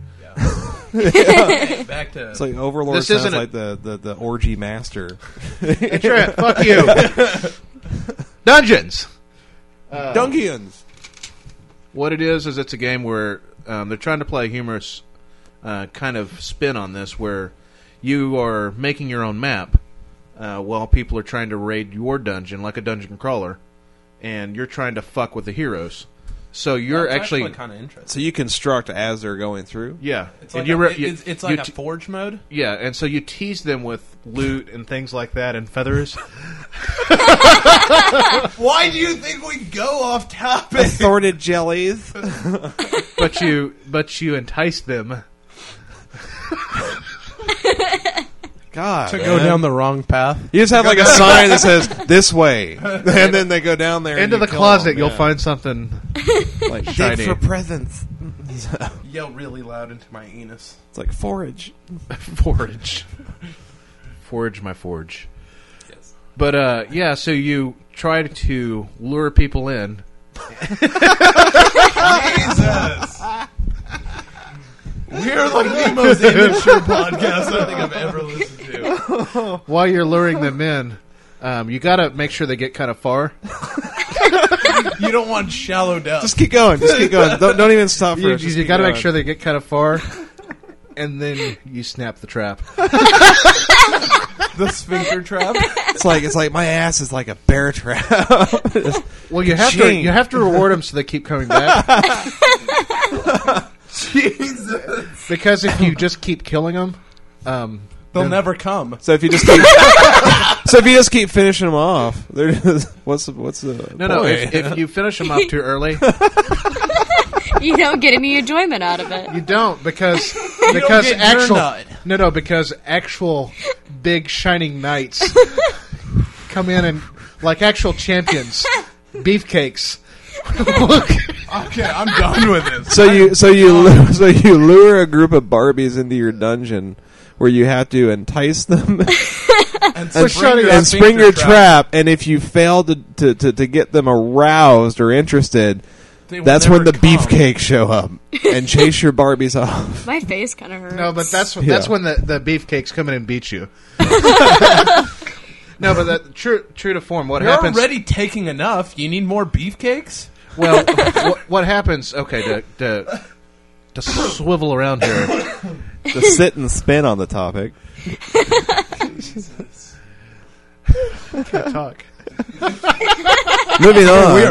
Back to It's like Overlord This sounds isn't a- like the, the, the orgy master. Hey, Trent, fuck you. Dungeons. Dungeons. What it is is it's a game where um, they're trying to play a humorous uh, kind of spin on this, where you are making your own map, uh, while people are trying to raid your dungeon like a dungeon crawler, and you're trying to fuck with the heroes. So you're That's actually, actually kind of interesting. So you construct as they're going through. yeah, It's and like, you a, re- you- it's, it's you like a t- forge mode. yeah, and so you tease them with loot and things like that and feathers. Why do you think we go off topic? Assorted jellies. but you but you entice them. God, To go man. down the wrong path. You just have like a sign that says "this way," and then they go down there. and Into you the kill closet, them, you'll yeah. find something like shiny. dig for presents. Yell really loud into my anus. It's like forage. forage. Forage my forge. Yes. But uh, yeah, so you try to lure people in. Jesus! We're like the most immature podcast I think I've ever listened to. While you're luring them in, um, you got to make sure they get kind of far. You don't want shallow depth. Just keep going. Just keep going. Don't, don't even stop for You, us. Just you keep got to make going. sure they get kind of far, and then you snap the trap. The sphincter trap. It's like it's like my ass is like a bear trap. Well, you have to Ching. you have to reward them so they keep coming back. Jesus. Because if you just keep killing them, um, They'll then- never come. So if you just keep, so if you just keep finishing them off, they're just, what's the, what's the No, no. point? If, if you finish them off too early, You don't get any enjoyment out of it. you don't because because get your actual nut. no no because actual big shining knights come in and like actual champions, beefcakes. Look, Okay, I'm done with this. So you so you lu- so you lure a group of Barbies into your dungeon where you have to entice them and spring spring, your and spring your trap, and if you fail to, to, to, to get them aroused or interested, They will that's when never the come. beefcakes show up and chase your Barbies off. My face kind of hurts. no, but that's Yeah. that's when the, the beefcakes come in and beat you. No, but that, true true to form. What You're happens? already taking enough. You need more beefcakes? Well, what, what happens? Okay, to, to to swivel around here. To sit and spin on the topic. Can't talk. Moving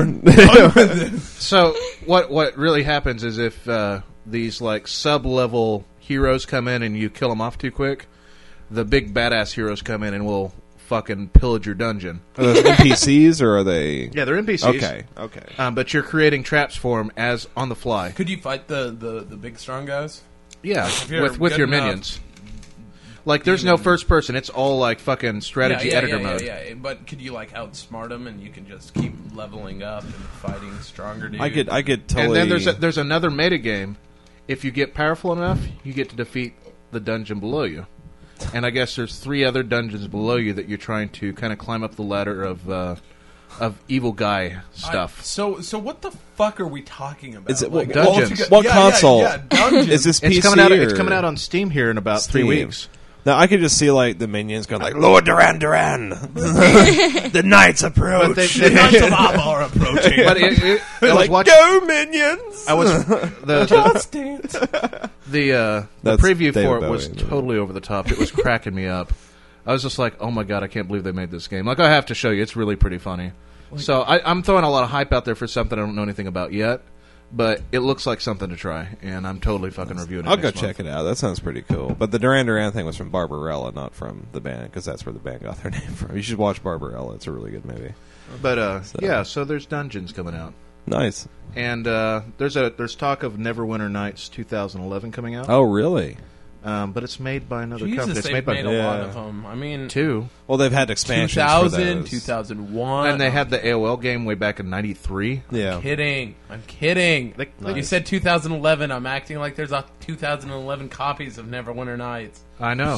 on. So what what really happens is if uh, these like sub level heroes come in and you kill them off too quick, the big badass heroes come in and will fucking pillage your dungeon. Are those N P Cs or are they? Yeah, they're N P Cs. Okay. Okay. Um, but you're creating traps for them as on the fly. Could you fight the, the, the big strong guys? Yeah, if you're with with good your enough, minions. Like, there's no first person. It's all like fucking strategy yeah, yeah, editor yeah, mode. Yeah, yeah, but could you like outsmart them and you can just keep leveling up and fighting stronger dudes? I could. I could totally. And then there's a, there's another meta game. If you get powerful enough, you get to defeat the dungeon below you. And I guess there's three other dungeons below you that you're trying to kind of climb up the ladder of uh, of evil guy stuff. I- so so what the fuck are we talking about? Is it- Like, what- dungeons. altogether- What yeah, console? Yeah, yeah, dungeons. Is this P C it's coming out. or It's coming out on Steam here in about three Steam. weeks. Now I could just see like the minions going like Lord Duran Duran, the knights approach. But they- The Knights of Abba are approaching. But it, it, I was like watching. go minions. I was the the, Just dance. the, uh, the That's preview David for it was Bowie, man. totally over the top. It was cracking me up. I was just like, oh my god, I can't believe they made this game. Like, I have to show you. It's really pretty funny. So I, I'm throwing a lot of hype out there for something I don't know anything about yet. But it looks like something to try, and I'm totally fucking reviewing it. I'll go next check month. it out. That sounds pretty cool. But the Duran Duran thing was from Barbarella, not from the band, because that's where the band got their name from. You should watch Barbarella. It's a really good movie. But uh, So- yeah, so there's Dungeons coming out, Nice. and uh, there's a there's talk of Neverwinter Nights twenty eleven coming out. Oh, really? Um, but it's made by another company. Jesus, It's they've made by made a lot Yeah. of them. I mean, two, Well, they've had two expansions for thousand, those. two thousand one. and they had the A O L game way back in ninety-three. Yeah. Kidding. I'm kidding. They- You Nice. said two thousand eleven. I'm acting like there's a two thousand eleven copies of Neverwinter Nights. I know.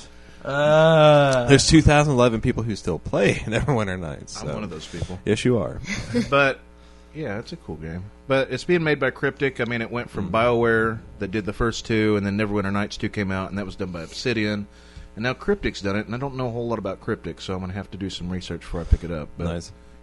Uh, There's two thousand eleven people who still play Neverwinter Nights. I'm so- one of those people. Yes, you are. But yeah, it's a cool game. But it's being made by Cryptic. I mean, it went from BioWare that did the first two, and then Neverwinter Nights two came out, and that was done by Obsidian. And now Cryptic's done it, and I don't know a whole lot about Cryptic, so I'm going to have to do some research before I pick it up. But Nice.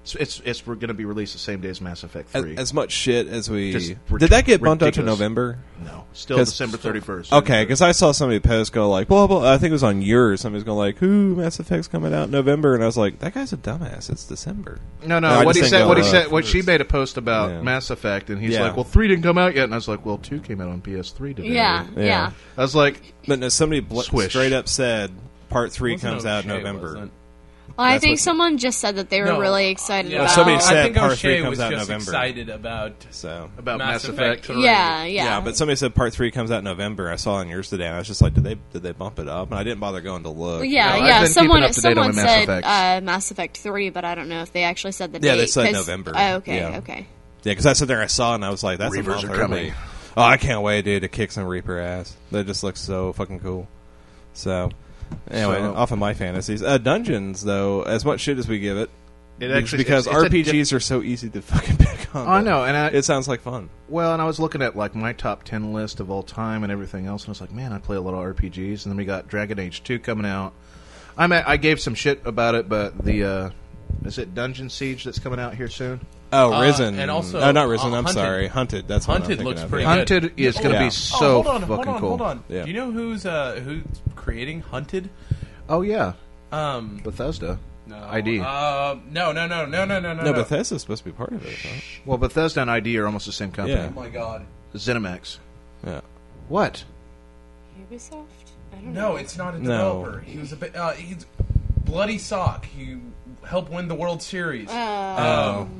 It's it's, it's going to be released the same day as Mass Effect As, three. as much shit as we Just did that get bumped up to ridiculous. November? no, still 'Cause- December thirty-first. Okay, because I saw somebody post go like, blah, blah, I think it was on yours. Somebody's going like, "Ooh, Mass Effect's coming out in November," and I was like, "That guy's a dumbass. It's December." No, no. No, I what just he didn't said, go what he up said, what first. she made a post about Yeah. Mass Effect, and he's Yeah. like, "Well, three didn't come out yet," and I was like, "Well, two came out on P S three today." Yeah, Yeah. yeah. I was like, But no, somebody bl- Swish. straight up said part three Wasn't comes out in O'Shea, November. wasn't? Well, I That's think what- someone just said that they were No. really excited Yeah, Well, about. somebody I said think part O'Shea three comes was out in just November. excited about So about Mass, Mass Effect. Effect. three. yeah, yeah, yeah, but somebody said part three comes out in November. I saw on yours today, and I was just like, did they did they bump it up? And I didn't bother going to look. Well, yeah, No, I've yeah. been Someone, keeping up to date on someone my Mass said Effects. uh, Mass Effect three, but I don't know if they actually said the Yeah, date. they said 'cause- November. Oh, okay, Yeah. okay. Yeah, because I sat there, I saw, it, and I was like, "That's a Reapers month are coming. early." Oh, I can't wait, dude, to kick some Reaper ass. That just looks so fucking cool. So, anyway, So- off of my fantasies, uh, Dungeons though, as much shit as we give it, It it's actually because it's, it's a R P Gs diff- are so easy to fucking pick on. I know, and I, It sounds like fun. well, and I was looking at like my top ten list of all time and everything else, and I was like, man, I play a lot of R P Gs, and then we got Dragon Age two coming out. I mean, I gave some shit about it, but the uh, is it Dungeon Siege that's coming out here soon? Oh, Uh, Risen, and also, oh, not Risen. uh, I'm Hunted. sorry, Hunted. That's what I'm Hunted thinking looks of, pretty yeah. good. Hunted is going to Yeah. be so oh, hold on, fucking hold on, cool. hold on. Yeah. Do you know who's uh, who's creating Hunted? Oh yeah, Um, Bethesda. no, I D. Uh, no, no, no, no, no, no, no. No, Bethesda's supposed to be part of it. Huh? Well, Bethesda and I D are almost the same company. Yeah. Oh my god. ZeniMax. Yeah. What? Ubisoft? I don't know. No, it's not a No. developer. He was a bit. Uh, he's Bloody Sock. He helped win the World Series. Uh, Um,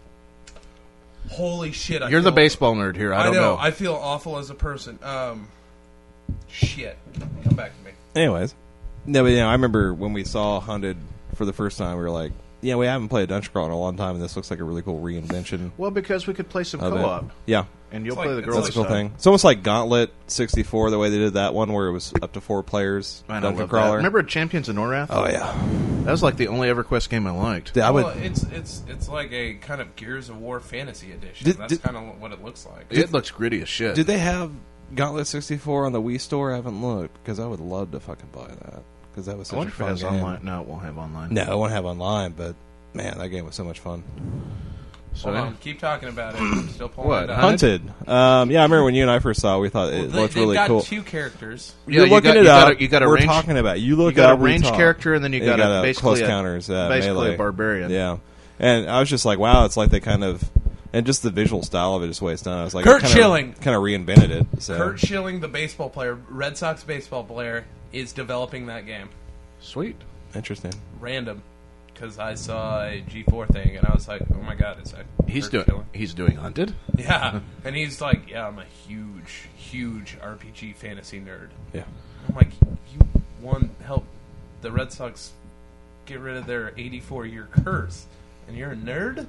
holy shit! I You're the feel- baseball nerd here. I I don't know, know. I feel awful as a person. Um, shit. Come back to me. Anyways, no, but yeah, I remember when we saw Hunted for the first time, we were like, "Yeah, we haven't played a Dungeon Crawl in a long time, and this looks like a really cool reinvention Well, because we could play some of co-op, it." Yeah, and you'll It's play like- the it's girls. that's a cool stuff. thing. It's almost like Gauntlet sixty-four, the way they did that one, where it was up to four players. I know, Dungeon love that. Crawler. Remember Champions of Norrath? Oh yeah, That was like the only EverQuest game I liked. I would. Well, it's it's it's like a kind of Gears of War fantasy edition. Did- That's did- kind of what it looks like. It looks gritty as shit. Did they have Gauntlet sixty-four on the Wii store? I haven't looked because I would love to fucking buy that because that was I such wonder a if it fun has game. online. No, it won't have online. No, it won't have online, but man, that game was so much fun. So, Hold on, keep talking about it. I'm still pulling What, it up. Hunted? Hunted. Um, yeah, I remember when you and I first saw it, we thought it They, looked they've really got cool. two characters. Yeah, You're you looking got- it you up. gotta- you gotta We're range- talking about it. You look you got up, a we ranged talk. character, and then you And got, you a basically close a, counters, uh, basically melee. a barbarian. Yeah, and I was just like, wow, it's like they kind of, and just the visual style of it, just the way it's done. I was like, Kurt kind Schilling. kind of reinvented it. So. Kurt Schilling, the baseball player, Red Sox baseball player, is developing that game. Sweet. Interesting. Random, because I saw a G four thing and I was like, oh my god, is that He's Kurt doing. Schilling? He's doing Hunted. Yeah, and he's like, yeah, I'm a huge, huge R P G fantasy nerd. Yeah. I'm like, you won help the Red Sox get rid of their eighty-four year curse, and you're a nerd.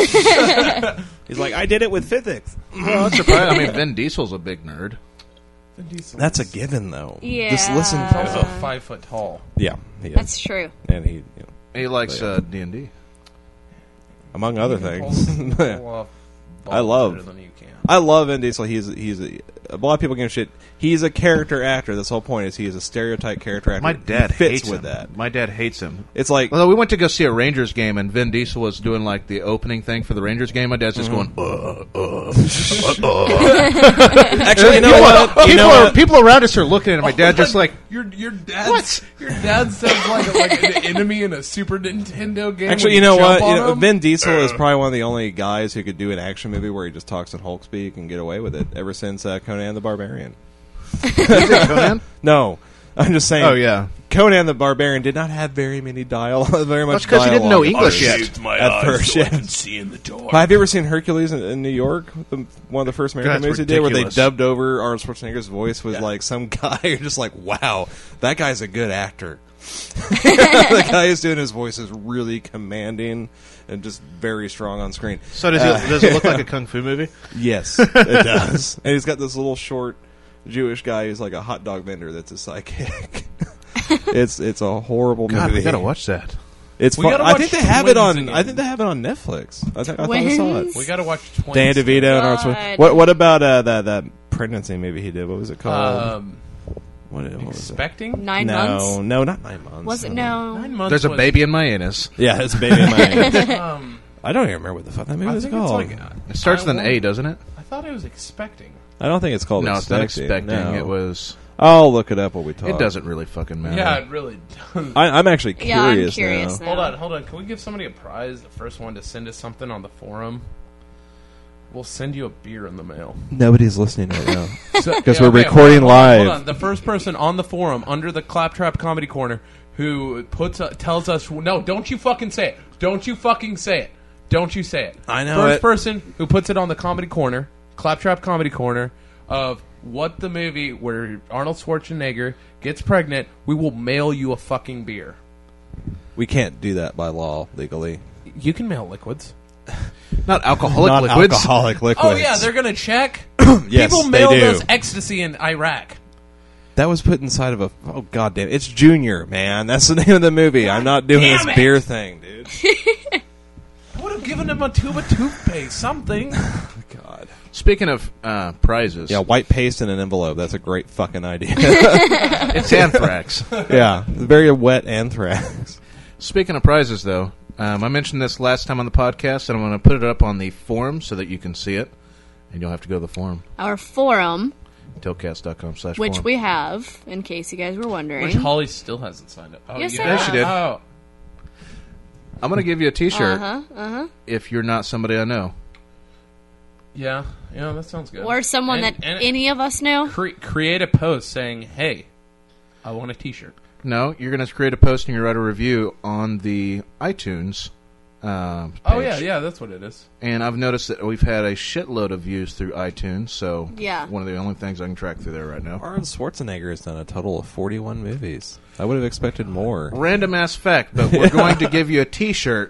He's like, I did it with physics. Well, that's surprising. I mean, Vin Diesel's a big nerd. Vin Diesel That's a is- given, though. Yeah. Just listen. He's also To five foot tall. yeah, he is. That's true. and he, you know, He likes Yeah. uh, D and D. among other He can things. pull- pull off I balls love- better than you can. I love Vin Diesel. He's he's a, a lot of people give him shit. He's a character actor. That's the whole point. Is he is a stereotype character actor. My dad he fits hates with him. that. My dad hates him. It's like Although we went to go see a Rangers game, and Vin Diesel was doing like the opening thing for the Rangers game. My dad's just Mm-hmm. going, uh, uh, uh. actually, you know people, what? You people, know are, what? people around us are looking at my dad just like, your your dad. What? Your dad sounds like like an enemy in a Super Nintendo game. Actually, when you know jump what? on You know, him. Vin Diesel is probably one of the only guys who could do an action movie where he just talks in Hulk speak and get away with it. Ever since uh, Conan the Barbarian. Conan? No, I'm just saying. Oh yeah, Conan the Barbarian did not have very many dialogue. Very much that's because he didn't know dialogue English yet. my at first. Yeah. see in the dark. Have you ever seen Hercules in, in New York? The, one of the first American That's movies he did, where they ridiculous. dubbed over Arnold Schwarzenegger's voice with like some guy. You're just like, wow, that guy's a good actor. The guy who's doing his voice is really commanding and just very strong on screen. So does it, does it look like a kung fu movie? Yes, it does. And he's got this little short Jewish guy who's like a hot dog vendor that's a sidekick. it's it's a horrible God, movie. we gotta watch that. It's We fun. gotta I watch think they have it Twins on. again. I think they have it on Netflix. I, think, I thought I saw it. Twins? We got to watch Twins. Dan DeVito and Arnold God. Schwarzenegger. What what about uh, that that pregnancy movie he did? What was it called? Um, what, what was it? expecting Nine no, months? no, not nine months. Was it No. no? nine months. There's a was- baby in my anus. Yeah, it's a baby in my anus. Um, I don't even remember what the fuck that movie I was think called. it's like. It starts I with an A, want- doesn't it? I thought it was expecting. I don't think it's called No, it's not Expecting. expecting. No. It was. I'll look it up while we talk. It doesn't really fucking matter. Yeah, it really does. I, I'm actually curious, Yeah, I'm curious now. now. Hold on, hold on. Can we give somebody a prize? The first one to send us something on the forum. We'll send you a beer in the mail. Nobody's listening right now. So- Because yeah, we're okay, recording hold on, hold on, live. hold on. The first person on the forum under the Claptrap Comedy Corner who puts uh, tells us no, don't you fucking say it. Don't you fucking say it. Don't you say it. I know First it. person who puts it on the Comedy Corner, Claptrap Comedy Corner, of what the movie where Arnold Schwarzenegger gets pregnant, we will mail you a fucking beer. We can't do that by law legally. You can mail liquids. Not alcoholic Not liquids. alcoholic liquids. Oh yeah, they're gonna check. Yes, People they mailed do. us ecstasy in Iraq. That was put inside of a. Oh goddamn! It's Junior, man. That's the name of the movie. I'm not doing damn this it. beer thing, dude. I would have given him a tube of toothpaste, something. God. Speaking of uh, prizes, Yeah, white paste in an envelope. That's a great fucking idea. it's anthrax. yeah, very wet anthrax. Speaking of prizes, though, um, I mentioned this last time on the podcast, and I'm going to put it up on the forum so that you can see it, and you'll have to go to the forum, Our forum, tiltcast.com slash which forum. we have, in case you guys were wondering. Which Holly still hasn't signed up. Oh, Yes, you I did? have. Yes, she did. Oh, I'm going to give you a T-shirt Uh huh. Uh huh. if you're not somebody I know. yeah, yeah, that sounds good. Or someone And- that and any of us know. cre- create a post saying, "Hey, I want a T-shirt." No, you're going to create a post and you write a review on the iTunes uh, page. Oh yeah, yeah, that's what it is. And I've noticed that we've had a shitload of views through iTunes, so Yeah. one of the only things I can track through there right now. Arnold Schwarzenegger has done a total of forty-one movies. I would have expected more. Random ass fact, but we're going to give you a T-shirt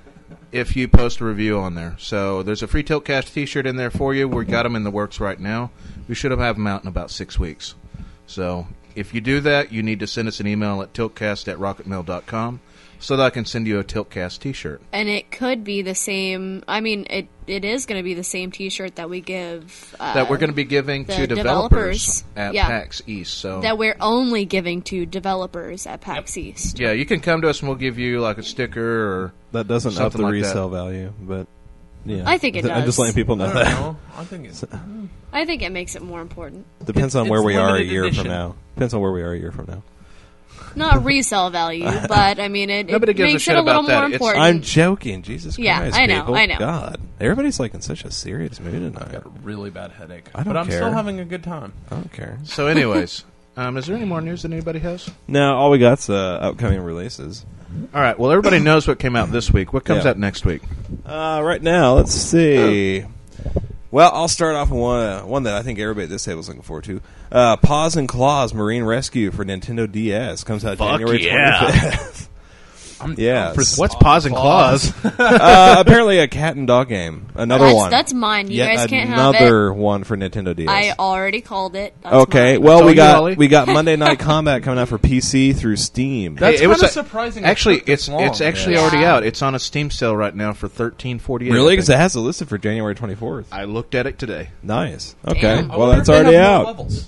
if you post a review on there. So there's a free Tiltcast T-shirt in there for you. We got them in the works right now. We should have them out in about six weeks. So if you do that, you need to send us an email at tiltcast at rocketmail dot com so that I can send you a Tiltcast T-shirt. And it could be the same. I mean, it it is going to be the same T-shirt that we give. Uh, That we're going to be giving the to developers, developers. at Yeah. PAX East. So that we're only giving to developers at PAX East. yeah, you can come to us and we'll give you like a sticker or That doesn't up Something the like resale value, but yeah, I think it I'm just does. letting people know I don't that. know. I think it's I think it makes it more important. Depends It's- on where it's we are a limited year edition. from now. Depends on where we are a year from now. Not resale value, but I mean, it, it Nobody gives a makes shit it a little about that. more It's- important. I'm joking. Jesus Yeah, Christ, I know, people. I know. God, everybody's like in such a serious mood I tonight. got a really bad headache, I don't but I'm care. still having a good time. I don't care. So, anyways, um, is there any more news that anybody has? No, all we got's uh, upcoming releases. All right. Well, everybody knows what came out this week. What comes Yeah. out next week? Uh, right now, let's see. Well, I'll start off with one, uh, one that I think everybody at this table is looking forward to. Uh, Paws and Claws Marine Rescue for Nintendo D S comes out Fuck January yeah. twenty-fifth. I'm, Yeah. I'm for What's Paws and Claws? uh, apparently a cat and dog game. Another that's, one. that's mine. You Yet guys can't have another it. one for Nintendo D S. I already called it. That's Okay, mine. well Told we you, got Ollie. we got Monday Night Combat coming out for P C through Steam. That's Hey, it was kinda a- surprising it Actually, took this it's long. it's actually Yeah. already out. It's on a Steam sale right now for thirteen forty eight. Really? Because it has it listed for January twenty-fourth. I looked at it today. Nice. Okay. Damn. I Well, wonder that's if they already have more out. Levels.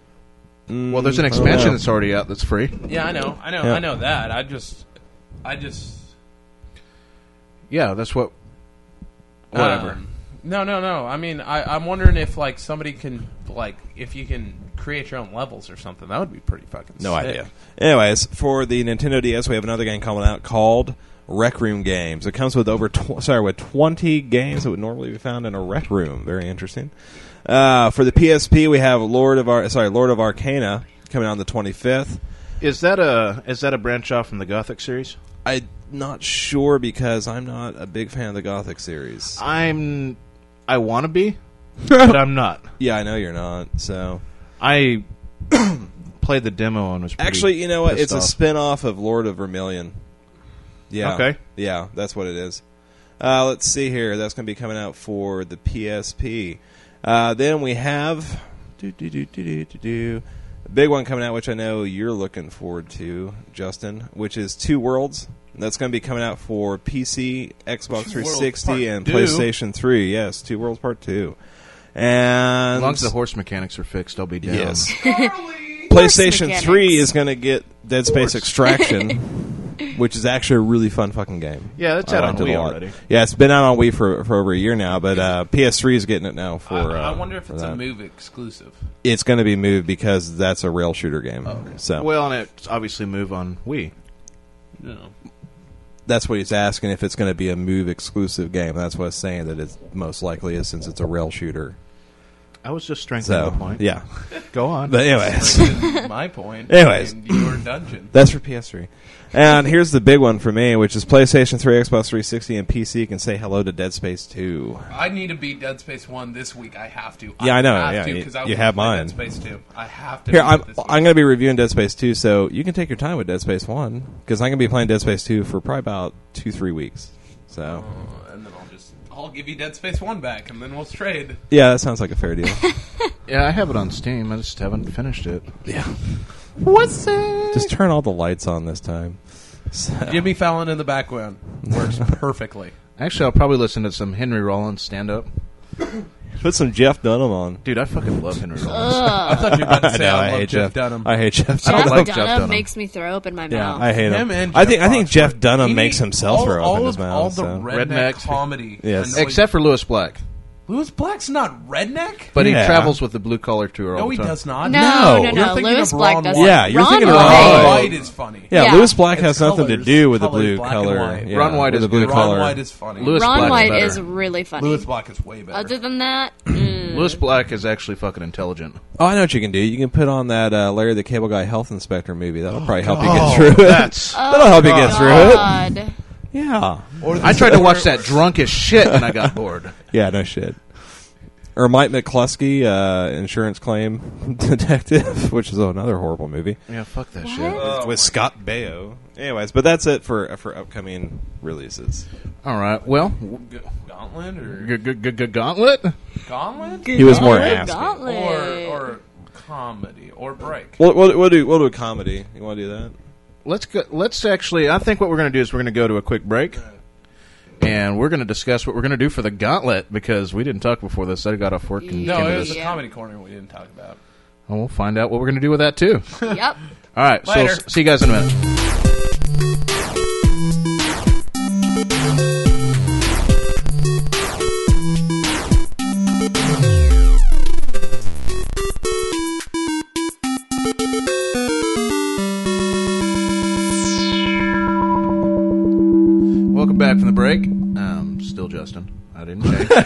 Mm, Well, there's an I don't expansion know. that's already out that's free. Yeah, I know, I know, Yeah. I know that. I just, I just, Yeah, that's what. Whatever. um, no, no, no. I mean, I, I'm wondering if like somebody can like if you can create your own levels or something. That would be pretty fucking. No sick. idea. Anyways, for the Nintendo D S, we have another game coming out called Rec Room Games. It comes with over tw- sorry with twenty games that would normally be found in a rec room. Very interesting. Uh, for the P S P, we have Lord of Ar- sorry Lord of Arcana coming out on the twenty-fifth. Is that a is that a branch off from the Gothic series? I'm not sure because I'm not a big fan of the Gothic series. I'm. I want to be, but I'm not. Yeah, I know you're not. So I played the demo and was pretty actually, you know what? pissed It's a off. spin-off of Lord of Vermilion. Yeah. Okay. Yeah, that's what it is. Uh, let's see here. That's going to be coming out for the P S P. Uh, then we have do, do, do, do, do, do, do. a big one coming out, which I know you're looking forward to, Justin, which is Two Worlds. That's going to be coming out for P C, Xbox three sixty, Part and Two. PlayStation three. Yes, Two Worlds Part two. And As long as the horse mechanics are fixed, I'll be down. yes, Horse PlayStation mechanics. three is going to get Dead Space Extraction. which is actually a really fun fucking game. Yeah, that's I out on liked it a Wii lot. already. Yeah, it's been out on Wii for for over a year now, but uh, P S three is getting it now for. I, I uh, wonder if for it's that. a Move exclusive. It's going to be moved because that's a rail shooter game. okay. So Well, and it's obviously Move on Wii. No. that's what he's asking if it's going to be a Move exclusive game. That's what it's saying that it most likely is since it's a rail shooter. I was just strengthening So the point. yeah, Go on. but anyways. Strengthen my point. Anyways. in your dungeon. That's for P S three. And here's the big one for me, which is PlayStation three, Xbox three sixty, and P C can say hello to Dead Space two. I need to beat Dead Space one this week. I have to. Yeah, I know, Have yeah, to, you- 'cause I you wanna have play mine. Dead Space two. I have to. Here, beat I'm, it this week. I'm going to be reviewing Dead Space two, so you can take your time with Dead Space one, because I'm going to be playing Dead Space two for probably about two, three weeks. So, Uh, and then I'll just I'll give you Dead Space one back, and then we'll trade. yeah, that sounds like a fair deal. Yeah, I have it on Steam. I just haven't finished it. Yeah. What's that? Just turn all the lights on this time. So, Jimmy Fallon in the background works perfectly. Actually, I'll probably listen to some Henry Rollins stand-up. put some Jeff Dunham on. Dude, I fucking love Henry Rollins. I thought you were about to say know, I, I love hate Jeff, Jeff Dunham. I hate Jeff I Jeff don't Dunham. like Dunham Jeff Dunham. makes me throw up in my Yeah, mouth. I hate him. Him and I Jeff think I think Foxworthy. Jeff Dunham He makes need- himself all, throw all up in of, his mouth. all the so. redneck Rednecks. comedy. Yes. I know Except for Lewis Black. he- Lewis Black's not redneck. But Yeah. he travels with the blue collar tour all No, the he time. does not. No, No. no, You're no. thinking Lewis of Black Ron doesn't. White. Yeah, you're Ron thinking of White. Ron Ron White. White is funny. Yeah, Yeah. Lewis Black It's has nothing to colors, do with the colored blue black and color. white. Yeah, Ron White with is the blue good. Ron color. White is funny. Lewis Ron Black's White better. is really funny. Lewis Black is way better. Other than that, mm, Lewis Black is actually fucking intelligent. Oh, I know what you can do. You can put on that uh, Larry the Cable Guy Health Inspector movie. That'll probably help you Oh, get through it. that's... That'll help you get through it. God. Yeah. Or I tried to watch that drunk as shit and I got bored. Yeah, no shit. Or Mike McCluskey, uh, insurance claim detective, which is another horrible movie Yeah, fuck that What? shit. Oh, with Scott Baio. Anyways, but that's it for for upcoming releases. All right, well, G- Gauntlet or g- g- g- g- Gauntlet? Gauntlet He was more Gauntlet, asking. Gauntlet. or or comedy or break. We'll, we'll, we'll do we'll do a comedy. You want to do that? Let's go, let's actually. I think what we're going to do is we're going to go to a quick break, and we're going to discuss what we're going to do for the Gauntlet because we didn't talk before this. I got off work and No, came to it was this. the Yeah. comedy corner we didn't talk about. And we'll find out what we're going to do with that too. Yep. All right, so Later. s- see you guys in a minute. Welcome back from the break. Um, still Justin. I didn't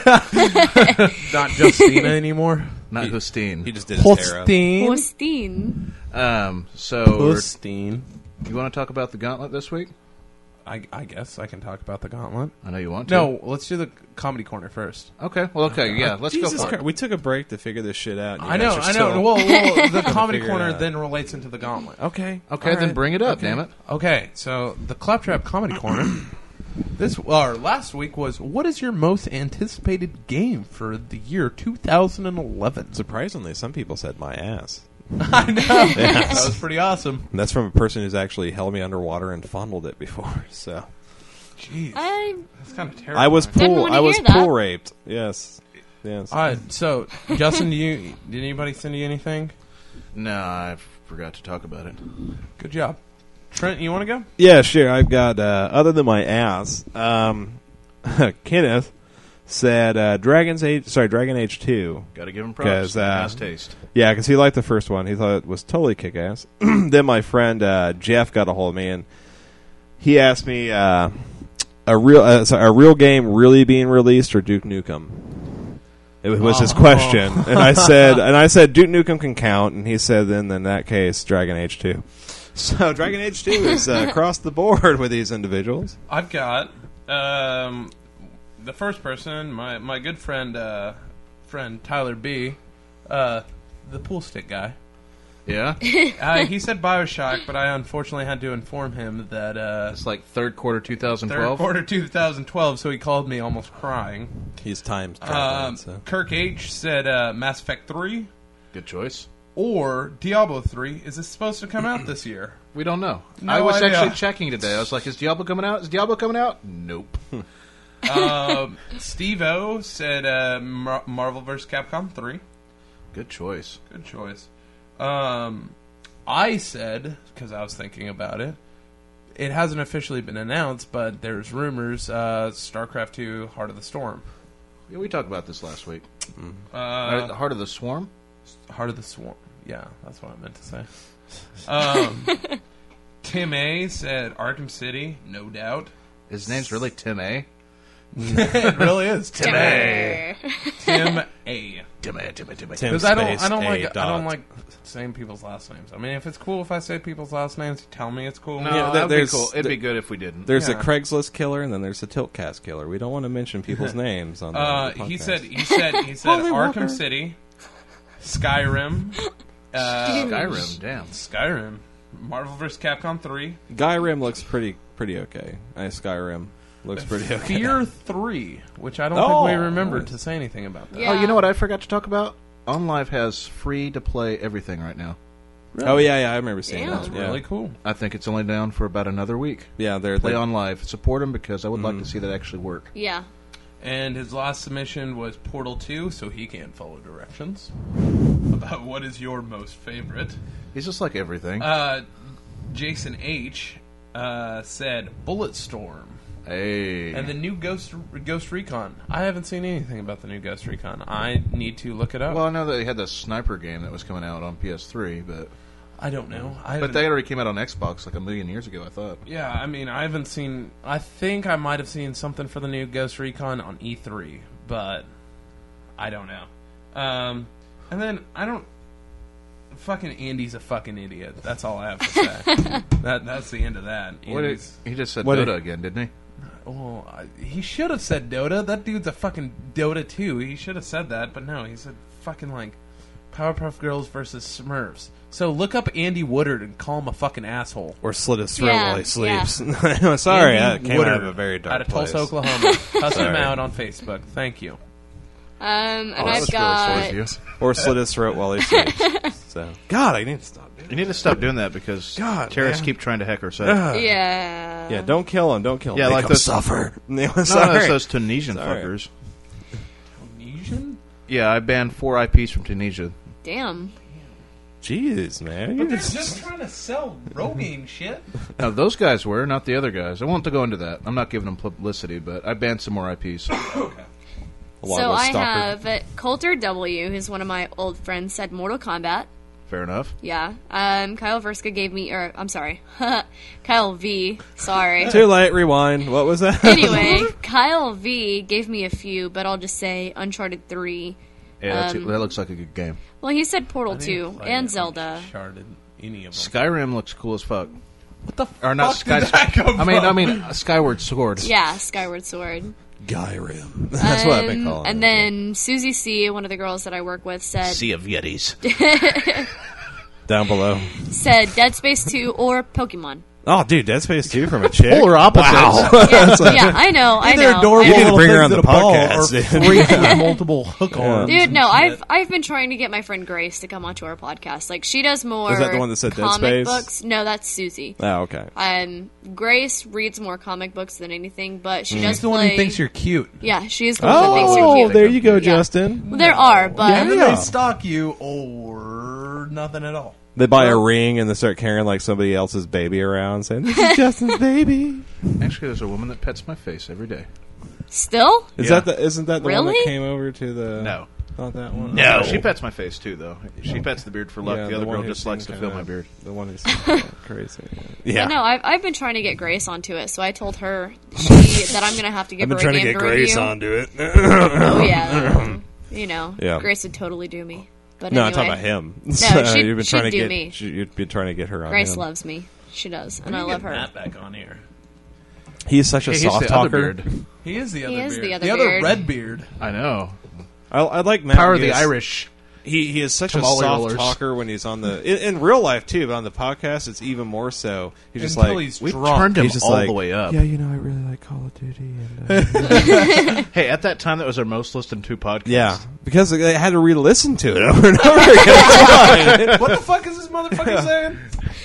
change. Not Justina anymore. Not Justine. He just did his hair up. Holstein. Um, so we're- Holstein. you want to talk about the Gauntlet this week? I, I guess I can talk about the Gauntlet. I know you want to. No, let's do the comedy corner first. Okay. Well, okay. Yeah. Let's Jesus go for Christ. it. We took a break to figure this shit out. and you I know, guys are I know. still- Well, well, the comedy figure it corner out. then relates into the Gauntlet. Okay. Okay, All then right. bring it up. Okay. Damn it. Okay, so the Claptrap Comedy Corner. This or last week was what is your most anticipated game for the year two thousand eleven? Surprisingly, some people said my ass. I know that was pretty awesome. And that's from a person who's actually held me underwater and fondled it before. So Jeez, I that's kind of terrible. I was Didn't pool. wanna I was hear that. pool raped. Yes. Yes. All right, so Justin, do you did anybody send you anything? No, I forgot to talk about it. Good job, Trent. You want to go? Yeah, sure. I've got uh, other than my ass. Um, Kenneth said uh, Dragon's Age. Sorry, Dragon Age two. Got to give him 'Cause, props. uh, Nice taste. Yeah, because he liked the first one. He thought it was totally kick ass. Then my friend uh, Jeff got a hold of me and he asked me uh, a real uh, sorry, a real game really being released or Duke Nukem. It was his Oh. question, and I said, and I said Duke Nukem can count, and he said, then in that case, Dragon Age two. So Dragon Age two is uh, across the board with these individuals. I've got um, the first person, my my good friend, uh, friend Tyler B, uh, the pool stick guy. Yeah. Uh, he said Bioshock, but I unfortunately had to inform him that uh, It's like third quarter third twenty twelve. quarter two thousand twelve. So he called me almost crying. He's times traveling. Um, so. Kirk H said uh, Mass Effect three Good choice. or Diablo three. Is this supposed to come out this year? We don't know. No I was idea. actually checking today. I was like, is Diablo coming out? Is Diablo coming out? Nope. um, Steve O said uh, Mar- Marvel vs. Capcom three. Good choice. Good choice. Um, I said, because I was thinking about it, it hasn't officially been announced, but there's rumors. Uh, StarCraft two, Heart of the Storm. Yeah, we talked about this last week. Uh, Uh, the Heart of the Swarm? Heart of the Swarm. Yeah, that's what I meant to say. Um, Tim A said Arkham City, no doubt. His name's really Tim A? It really is Tim A. Timmer. Tim A. Tim A, Tim A, Tim A. Tim Because I don't, space I don't A like, I dot. don't like saying people's last names. I mean, if it's cool if I say people's last names, you tell me it's cool. No, Yeah, that'd be there's- cool. It'd there- be good if we didn't. There's Yeah. a Craigslist killer, and then there's a Tiltcast killer. We don't want to mention people's names on the, Uh, the he podcast. said, he said, he said, Holy Arkham Walker. City, Skyrim, uh, Skyrim, damn. Skyrim, Marvel vs. Capcom three, Skyrim looks pretty pretty okay. I Skyrim looks pretty okay. Fear three, which I don't Oh, think we remembered nice. to say anything about that. Yeah. Oh, you know what I forgot to talk about? OnLive has free-to-play everything right now. Oh yeah, yeah, I remember seeing Damn. that. That's Yeah. really cool. I think it's only down for about another week. Yeah, they're Play they're- OnLive. Support them because I would like to see that actually work. Yeah. And his last submission was Portal two, so he can't follow directions. About what is your most favorite. He's just like everything. Uh, Jason H. Uh, said Bulletstorm. hey. And the new Ghost Ghost Recon. I haven't seen anything about the new Ghost Recon. I need to look it up. Well, I know that they had the sniper game that was coming out on P S three, but I don't know. I but haven't- they already came out on Xbox like a million years ago, I thought. Yeah, I mean, I haven't seen. I think I might have seen something for the new Ghost Recon on E three, but I don't know. Um, and then I don't. Fucking Andy's a fucking idiot. That's all I have to say. that that's the end of that. What did, Andy's, he just said What Dota did- again, didn't he? well, I, he should have said Dota. That dude's a fucking Dota too. He should have said that, but no, he said fucking like Powerpuff Girls versus Smurfs. So look up Andy Woodard and call him a fucking asshole. or slit his throat Yeah, while he yeah. sleeps. Sorry, Andy that came Woodard out of a very dark out of place. Tulsa, Oklahoma. Cuss him Sorry. out on Facebook. Thank you. Um, and Oh, that I've was got. really sore of you. Or slit his throat while he sleeps. So, God, I need to stop doing You need to stop doing that because God, terrorists man. keep trying to hack our site. that. Yeah. Yeah, don't kill him. Don't kill him. Yeah, Make like him those- suffer. No, No, no, sorry. it's those Tunisian Sorry. fuckers. Tunisian? Yeah, I banned four I Ps from Tunisia. Damn. Jeez, man. But You they're just- just trying to sell Rogaine shit. No, those guys were, not the other guys. I won't to go into that. I'm not giving them publicity, but I banned some more I Ps. Along So with I Stalker. have uh, Coulter W, who's one of my old friends, said Mortal Kombat. Fair enough. Yeah. Um, Kyle Verska gave me, or I'm sorry, Kyle V. Sorry. Too late. Rewind. What was that? Anyway, Kyle V gave me a few, but I'll just say Uncharted three. Yeah, that's, Um, that looks like a good game. Well, he said Portal I didn't two play and it. Zelda. Uncharted, any of them. Skyrim looks cool as fuck. What the Or not fuck did Sky. that come I mean, from? I mean, uh, Skyward Sword. Yeah, Skyward Sword. Skyrim. That's what I've been Um, calling And it. then Susie C, one of the girls that I work with, said Sea of Yetis. Down below. said Dead Space two or Pokemon. Oh, dude, Dead Space two from a chick. Polar opposites. Yeah, yeah, I know, I Either know. adorable I You need to know. bring her on things the at a ball podcast, or dude. freaks with multiple hook arms. Dude, and no, shit. I've I've been trying to get my friend Grace to come onto our podcast. Like, she does more. Is that the one that said Dead comic Space? books? No, that's Susie. Oh, okay. Um, Grace reads more comic books than anything, but she does She's the one play. who thinks you're cute. Yeah, she is the one that thinks you're Oh, cute. there you go, Yeah. Justin. Well, there are, but And then Yeah. they stalk you or nothing at all. They buy a ring and they start carrying like somebody else's baby around, saying, "This is Justin's baby." Actually, there's a woman that pets my face every day. still, Is Yeah. that the? Isn't that the one that Really? came over to the? No. not that one. No, she pets my face too, though. She pets the beard for luck. Yeah, the other one girl who just likes to seems feel kinda- my beard. The one who's kinda crazy. Yeah. yeah. No, I've I've been trying to get Grace onto it, so I told her she, that I'm gonna have to give her a game to review. onto it. Oh yeah, you know, Yeah. Grace would totally do me. But No, anyway, I'm talking about him. No, So she'd- you've been she'd trying to do get. me. she- You've been trying to get her on. Grace him. loves me. She does, and When I are you love getting her. Matt back on here. He is such a Hey, he's soft the other talker. beard. He is the other is beard. the other the other beard. red beard. I know. I, I like Matt. Power of the because Irish. He he is such Tamale a soft rollers. talker when he's on the in, in real life too, but on the podcast it's even more so. He's just Until like he's We've drunk. turned him he's just all like, the way up. Yeah, you know, I really like Call of Duty. And, uh, Hey, at that time, that was our most listened to podcast. yeah, because they had to re-listen to it over and over again. What the fuck is this motherfucker saying?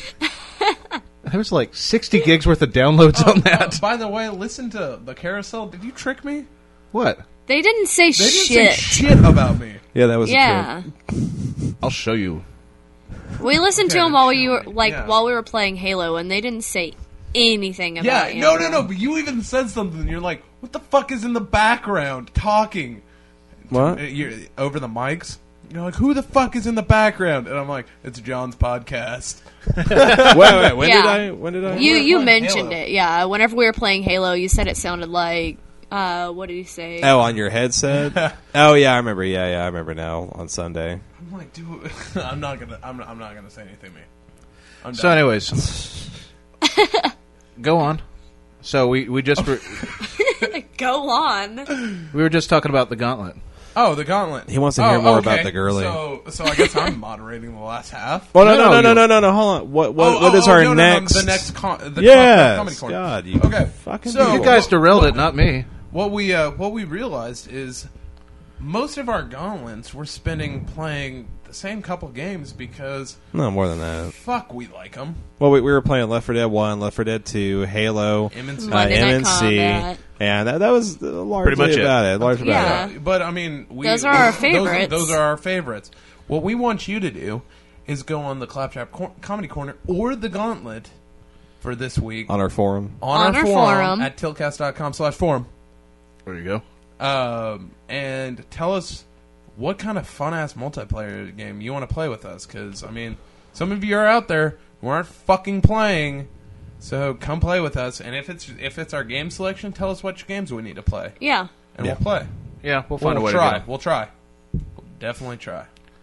There was like sixty gigs worth of downloads on Uh, that. by the way, listen to the carousel. Did you trick me? What? They didn't say They didn't shit. say shit about me. Yeah, that was Yeah, a trick. I'll show you. we listened to Okay, them while show you were me. like Yeah. while we were playing Halo, and they didn't say anything about Yeah, you. no, no, no. But you even said something. You're like, "What the fuck is in the background talking?" What? Uh, You're over the mics. You're like, "Who the fuck is in the background?" And I'm like, "It's John's podcast." wait, wait. When Yeah. did I? When did I? You were you playing mentioned Halo. it, yeah. Whenever we were playing Halo, you said it sounded like uh, what did you say? Oh, on your headset? Oh yeah, I remember. Yeah, yeah, I remember now. On Sunday. I'm like, dude, I'm not gonna, I'm, I'm not gonna say anything, man. I'm So, done. anyways, go on. So we we just were, Go on. we were just talking about the Gauntlet. Oh, the Gauntlet. He wants to Oh, hear more okay. about the girly. So, so I guess I'm moderating the last half. Well, no, No, no, no, no, no, you- no, no, no. Hold on. What? What? Oh, what oh, is oh, our no, no, no, next? the next con- the Yes. comedy corner. God, you Okay. fucking So- people. You guys what- derailed what- it, not me. What we uh, what we realized is most of our gauntlets we're spending playing the same couple games because No, more than that. fuck we like them. Well, we, we were playing Left four Dead one, Left four Dead two, Halo, M and C. uh, Monday Night M and C, Combat. and that, that was uh, largely Pretty much it. about it. Largely about Yeah. it. But I mean, we, Those are our those- favorites. Those, are our favorites. What we want you to do is go on the Claptrap Cor- Comedy Corner or the Gauntlet for this week On our forum. on, On our, our forum, forum. at tiltcast dot com slash forum. There you go. Um, and tell us what kind of fun ass multiplayer game you want to play with us. Because I mean, some of you are out there who aren't fucking playing, so come play with us. And if it's if it's our game selection, tell us which games we need to play, Yeah. and Yeah. we'll play. Yeah, we'll find we'll a way try. to go. We'll try. We'll definitely try.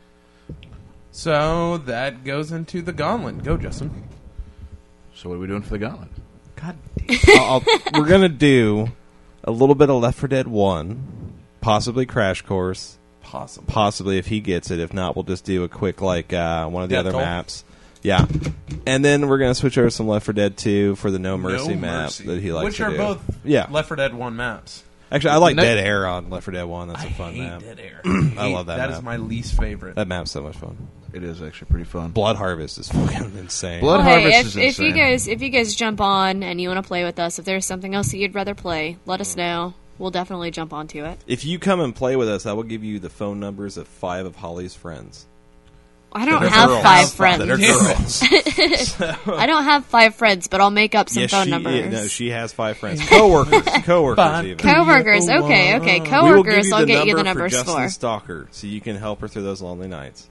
So that goes into the Gauntlet. Go, Justin. So what are we doing for the Gauntlet? God I'll, I'll, we're gonna do a little bit of Left four Dead one, possibly Crash Course, possible. possibly if he gets it. If not, we'll just do a quick like uh, one of the Death other Toll? maps. Yeah, and then we're gonna switch over some Left four Dead two for the No Mercy No map Mercy. that he likes Which to are do. both Yeah. Left four Dead one maps. Actually, I like No- Dead Air on Left four Dead one. That's a I fun hate map. Dead Air. I love that That map. is my least favorite. That map's so much fun. It is actually pretty fun. Blood Harvest is fucking insane. Blood Well, hey, Harvest if, is if you insane. guys if you guys jump on and you want to play with us, if there's something else that you'd rather play, let us know. We'll definitely jump onto it. If you come and play with us, I will give you the phone numbers of five of Holly's friends. I don't That are have girls. five That are friends. girls. I don't have five friends, but I'll make up some Yes, phone she, numbers. yeah, no, she has five friends. Coworkers. Coworkers Five. even. Coworkers, okay, okay. We will give Coworkers, you I'll the get you the number numbers for Justin for. Stalker, so you can help her through those lonely nights.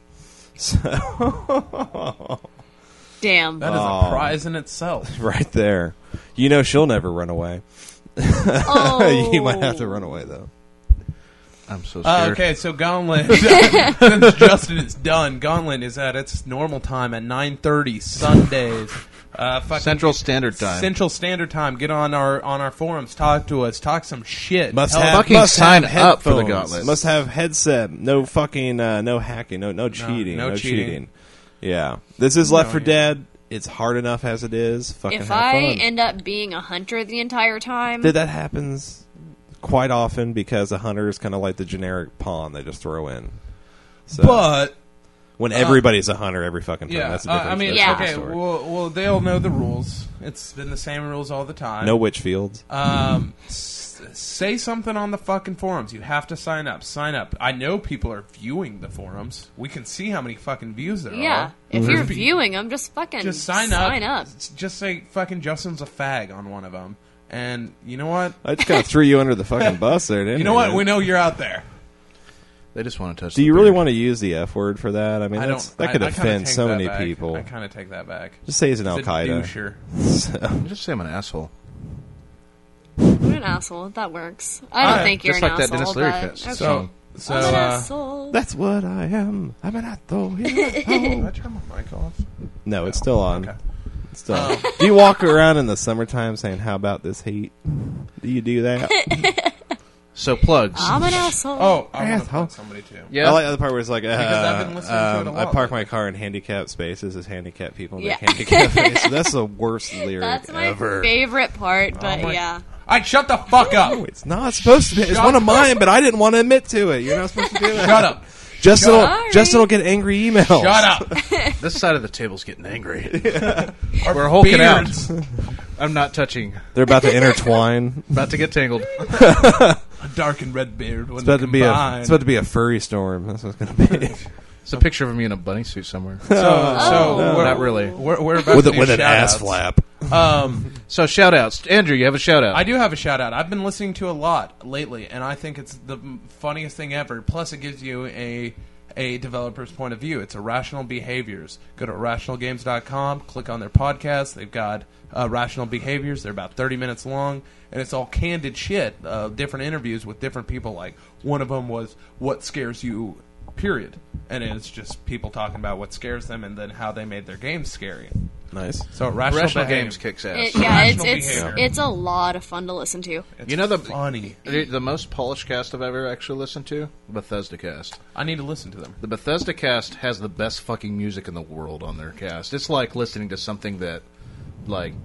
So, Damn. That is Oh. a prize in itself. right there, you know she'll never run away. Oh. You might have to run away though. I'm so Uh, scared. okay, so Gauntlet, since Justin is done, Gauntlet is at its normal time at nine thirty Sundays. Uh, fucking Central Standard Time. Central Standard Time. Get on our on our forums. Talk to us. Talk some shit. Must Help- have fucking must sign have up for the headphones. Gauntlet. Must have headset. No fucking uh, no hacking. No no cheating. no No, cheating. cheating. Yeah, this is Left No, four yeah. Dead. It's hard enough as it is. Fucking If have I fun. end up being a hunter the entire time, Dude, that happens quite often because a hunter is kind of like the generic pawn they just throw in. So But when everybody's a hunter every fucking time, yeah, that's a uh, different, I mean, Yeah. that's a okay. different story. Well, well, they'll know the rules. It's been the same rules all the time. No witch fields. Um, s- say something on the fucking forums. You have to sign up. Sign up. I know people are viewing the forums. We can see how many fucking views there yeah. are. If There's you're pe- viewing them, just fucking just sign up. Sign up. S- Just say fucking Justin's a fag on one of them. And you know what? I just kind of threw you under the fucking bus there, didn't You know I, what? man? We know you're out there. They just want to touch. Do the you really beard. want to use the F word for that? I mean, I that's, don't. that I- could I kinda offend take so that many back. people. I kind of take that back. Just say he's an Al He's a Qaeda. doucher. Just say I'm an asshole. You're an asshole. That works. I don't Alright, think you're just an like that asshole. Dennis Leary but, fest okay. So, so I'm an uh, asshole. That's what I am. I'm an asshole. did I turn my mic off? No, it's still on. Okay. It's still on. Do you walk around in the summertime saying, "How about this heat"? Do you do that? So plugs. I'm an asshole. Oh, I want to Asshole. put somebody too. yeah. I like the part where it's like, uh, I've been listening to it a um, I lot park lately. my car in handicapped spaces as handicapped people make Yeah. handicapped faces. That's the worst lyric That's my ever. favorite part, but my- yeah. All right, shut the fuck up. No, it's not supposed to be. It's Shut one of up. mine, but I didn't want to admit to it. You're not supposed to do that. Shut up. Justin, Shut will, up. Justin will get angry emails. Shut up. This side of the table's getting angry. Our We're hulking beards. out. I'm not touching. They're about to intertwine. About to get tangled. A dark and red beard. When It's about to be a. combined. It's about to be a furry storm. That's what it's going to be. It's a picture of me in a bunny suit somewhere. So, so Oh. we're, Not really. We're, we're about with to a, do with an shout-outs. ass flap. Um, So shout outs. Andrew, you have a shout out. I do have a shout out. I've been listening to a lot lately, and I think it's the m- funniest thing ever. Plus, it gives you a a developer's point of view. It's Irrational Behaviors. Go to irrational games dot com, click on their podcast. They've got uh, Rational Behaviors. They're about thirty minutes long, and it's all candid shit. Uh, different interviews with different people. Like one of them was, "What scares you?" Period. And it's just people talking about what scares them and then how they made their games scary. Nice. So Rational, Rational Behavior. Games kicks ass. It, yeah, it's Rational it's behavior. it's a lot of fun to listen to. It's You know the funny. the, the most polished cast I've ever actually listened to? Bethesda cast. I need to listen to them. The Bethesda cast has the best fucking music in the world on their cast. It's like listening to something that, like,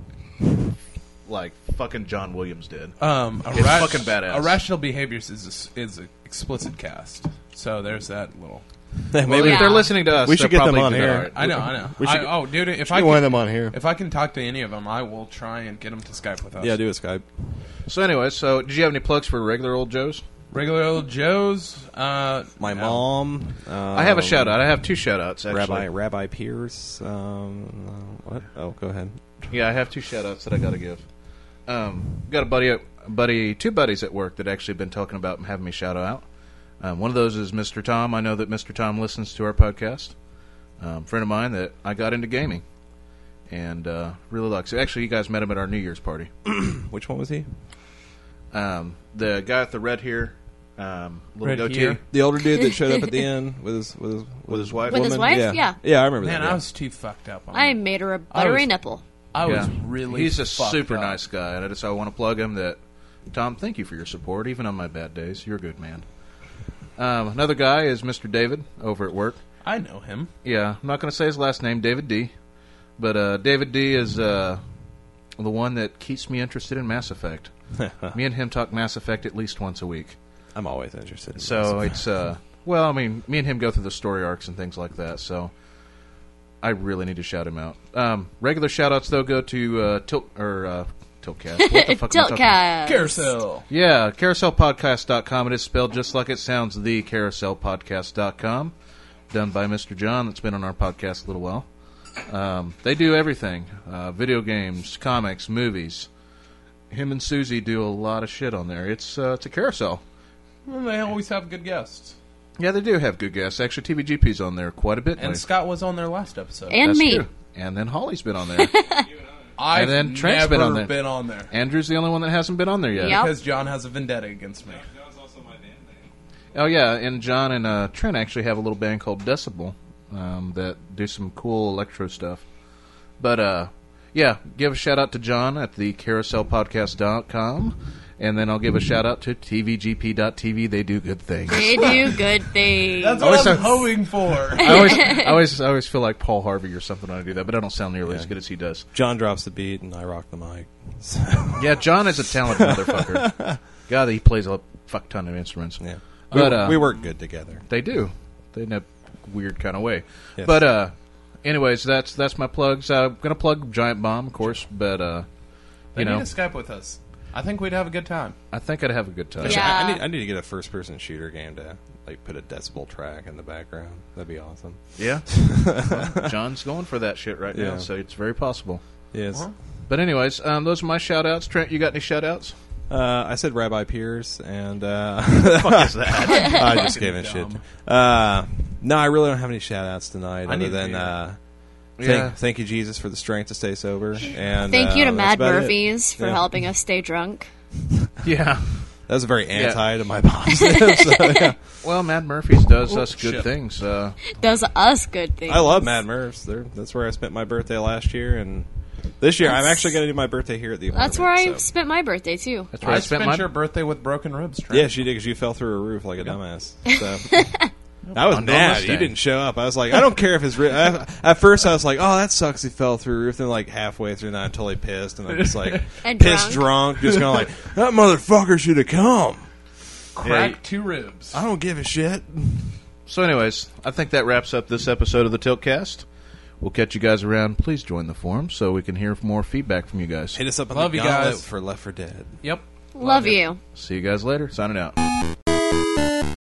like fucking John Williams did. Um, It's fucking badass. Irrational Behaviors is a, is an explicit cast, so there's that little. Well, Maybe if Yeah. they're listening to us, We should they'll get them probably on do here. all right. I know, I know. We should- I, oh, dude, if should I get one of can, them on here. if I can talk to any of them, I will try and get them to Skype with us. Yeah, do a Skype. So anyway, so did you have any plugs for regular old Joes? Regular old Joe's. Uh, My no. mom. Um, I have a shout out. I have two shout outs actually. Rabbi Rabbi Pierce. Um, uh, what? Oh, go ahead. Yeah, I have two shout outs that I got to give. Um, got a buddy, at, a buddy, two buddies at work that actually have been talking about having me shout out. Um, one of those is Mister Tom. I know that Mister Tom listens to our podcast. Um, friend of mine that I got into gaming and uh, really likes it. Actually, you guys met him at our New Year's party. Which one was he? Um, the guy with the red hair, um, little Red goatee, hair? The older dude that showed up at the end with his with his with his wife. With his woman? wife? Yeah. Yeah. Yeah, I remember Man, that. I yeah. was too fucked up on I it. made her a I buttery was- nipple. I was Yeah. really He's a fucked super up. nice guy, and I just I want to plug him that Tom, thank you for your support, even on my bad days. You're a good man. Um, another guy is Mister David over at work. I know him. Yeah, I'm not going to say his last name, David D. But uh, David D is uh, the one that keeps me interested in Mass Effect. Me and him talk Mass Effect at least once a week. I'm always interested in So this. it's, uh, well, I mean, me and him go through the story arcs and things like that, so I really need to shout him out. Um, regular shout outs, though, go to uh, Tilt, or, uh, Tiltcast. What the fuck am I talking about? Tiltcast. Carousel. Yeah, carousel podcast dot com. It is spelled just like it sounds, the carousel podcast dot com. Done by Mister John, that's been on our podcast a little while. Um, they do everything. Uh, video games, comics, movies. Him and Susie do a lot of shit on there. It's uh, it's a carousel. Well, they always have good guests. Yeah, they do have good guests. Actually, T V G P's on there quite a bit. And lately. Scott was on their last episode. And That's me. true. And then Holly's been on there. I've and then Trent's never been on there. been on there. Andrew's the only one that hasn't been on there yet. Yep. Because John has a vendetta against me. Oh, yeah, and John and uh, Trent actually have a little band called Decibel um, that do some cool electro stuff. But, uh, yeah, give a shout-out to John at the carousel podcast dot com, and then I'll give a shout-out to T V G P dot T V. They do good things. They do good things. That's I what always I'm have- hoping for. I always, I always, I always feel like Paul Harvey or something when I do that, but I don't sound nearly as good as he does. John drops the beat and I rock the mic. So, Yeah, John is a talented motherfucker. God, he plays a fuck ton of instruments. yeah. But, we, uh, we work good together. They do. They in a weird kind of way. Yes. But uh, anyways, that's that's my plugs. Uh, I'm gonna plug Giant Bomb, of course, but uh, They you know, need to Skype with us. I think we'd have a good time. I think I'd have a good time. Actually, Yeah. I, I need I need to get a first person shooter game to like put a decibel track in the background. That'd be awesome. Yeah. Well, John's going for that shit right now, Yeah. so it's very possible. Yes. Huh? But anyways, um, those are my shout outs. Trent, you got any shout outs? Uh, I said Rabbi Pierce, and uh, Fuck is that? I just gave it shit. dumb. Uh, no, I really don't have any shout outs tonight, I need other to than do uh, thank, Yeah. thank you, Jesus, for the strength to stay sober. And Thank you uh, to that's Mad about it. Murphy's for Yeah. helping us stay drunk. Yeah. That was a very anti to my positive. So, yeah. Well, Mad Murphy's does Oh, us good shit. things. Uh, Does us good things. I love Mad Murphs. They're, that's where I spent my birthday last year, and this year I'm That's- actually going to do my birthday here at the That's apartment, where I so. spent my birthday too. that's where I, I spent spent my. your birthday with broken ribs, Trent. Yeah, she did because you fell through a roof like a dumbass. So. I was On- on mad. Mustang. You didn't show up. I was like, I don't care if his. Ri- I, at first, I was like, oh, that sucks. He fell through a roof. Then, like halfway through, that I'm totally pissed, and I'm just like And pissed, drunk. drunk, just going like, that motherfucker should have come. Crack Yeah. two ribs. I don't give a shit. So, anyways, I think that wraps up this episode of the Tiltcast. We'll catch you guys around. Please join the forum so we can hear more feedback from you guys. Hit us up on Love the you gauntlet guys. for Left four Dead. Yep. Love you. See you guys later. Signing out.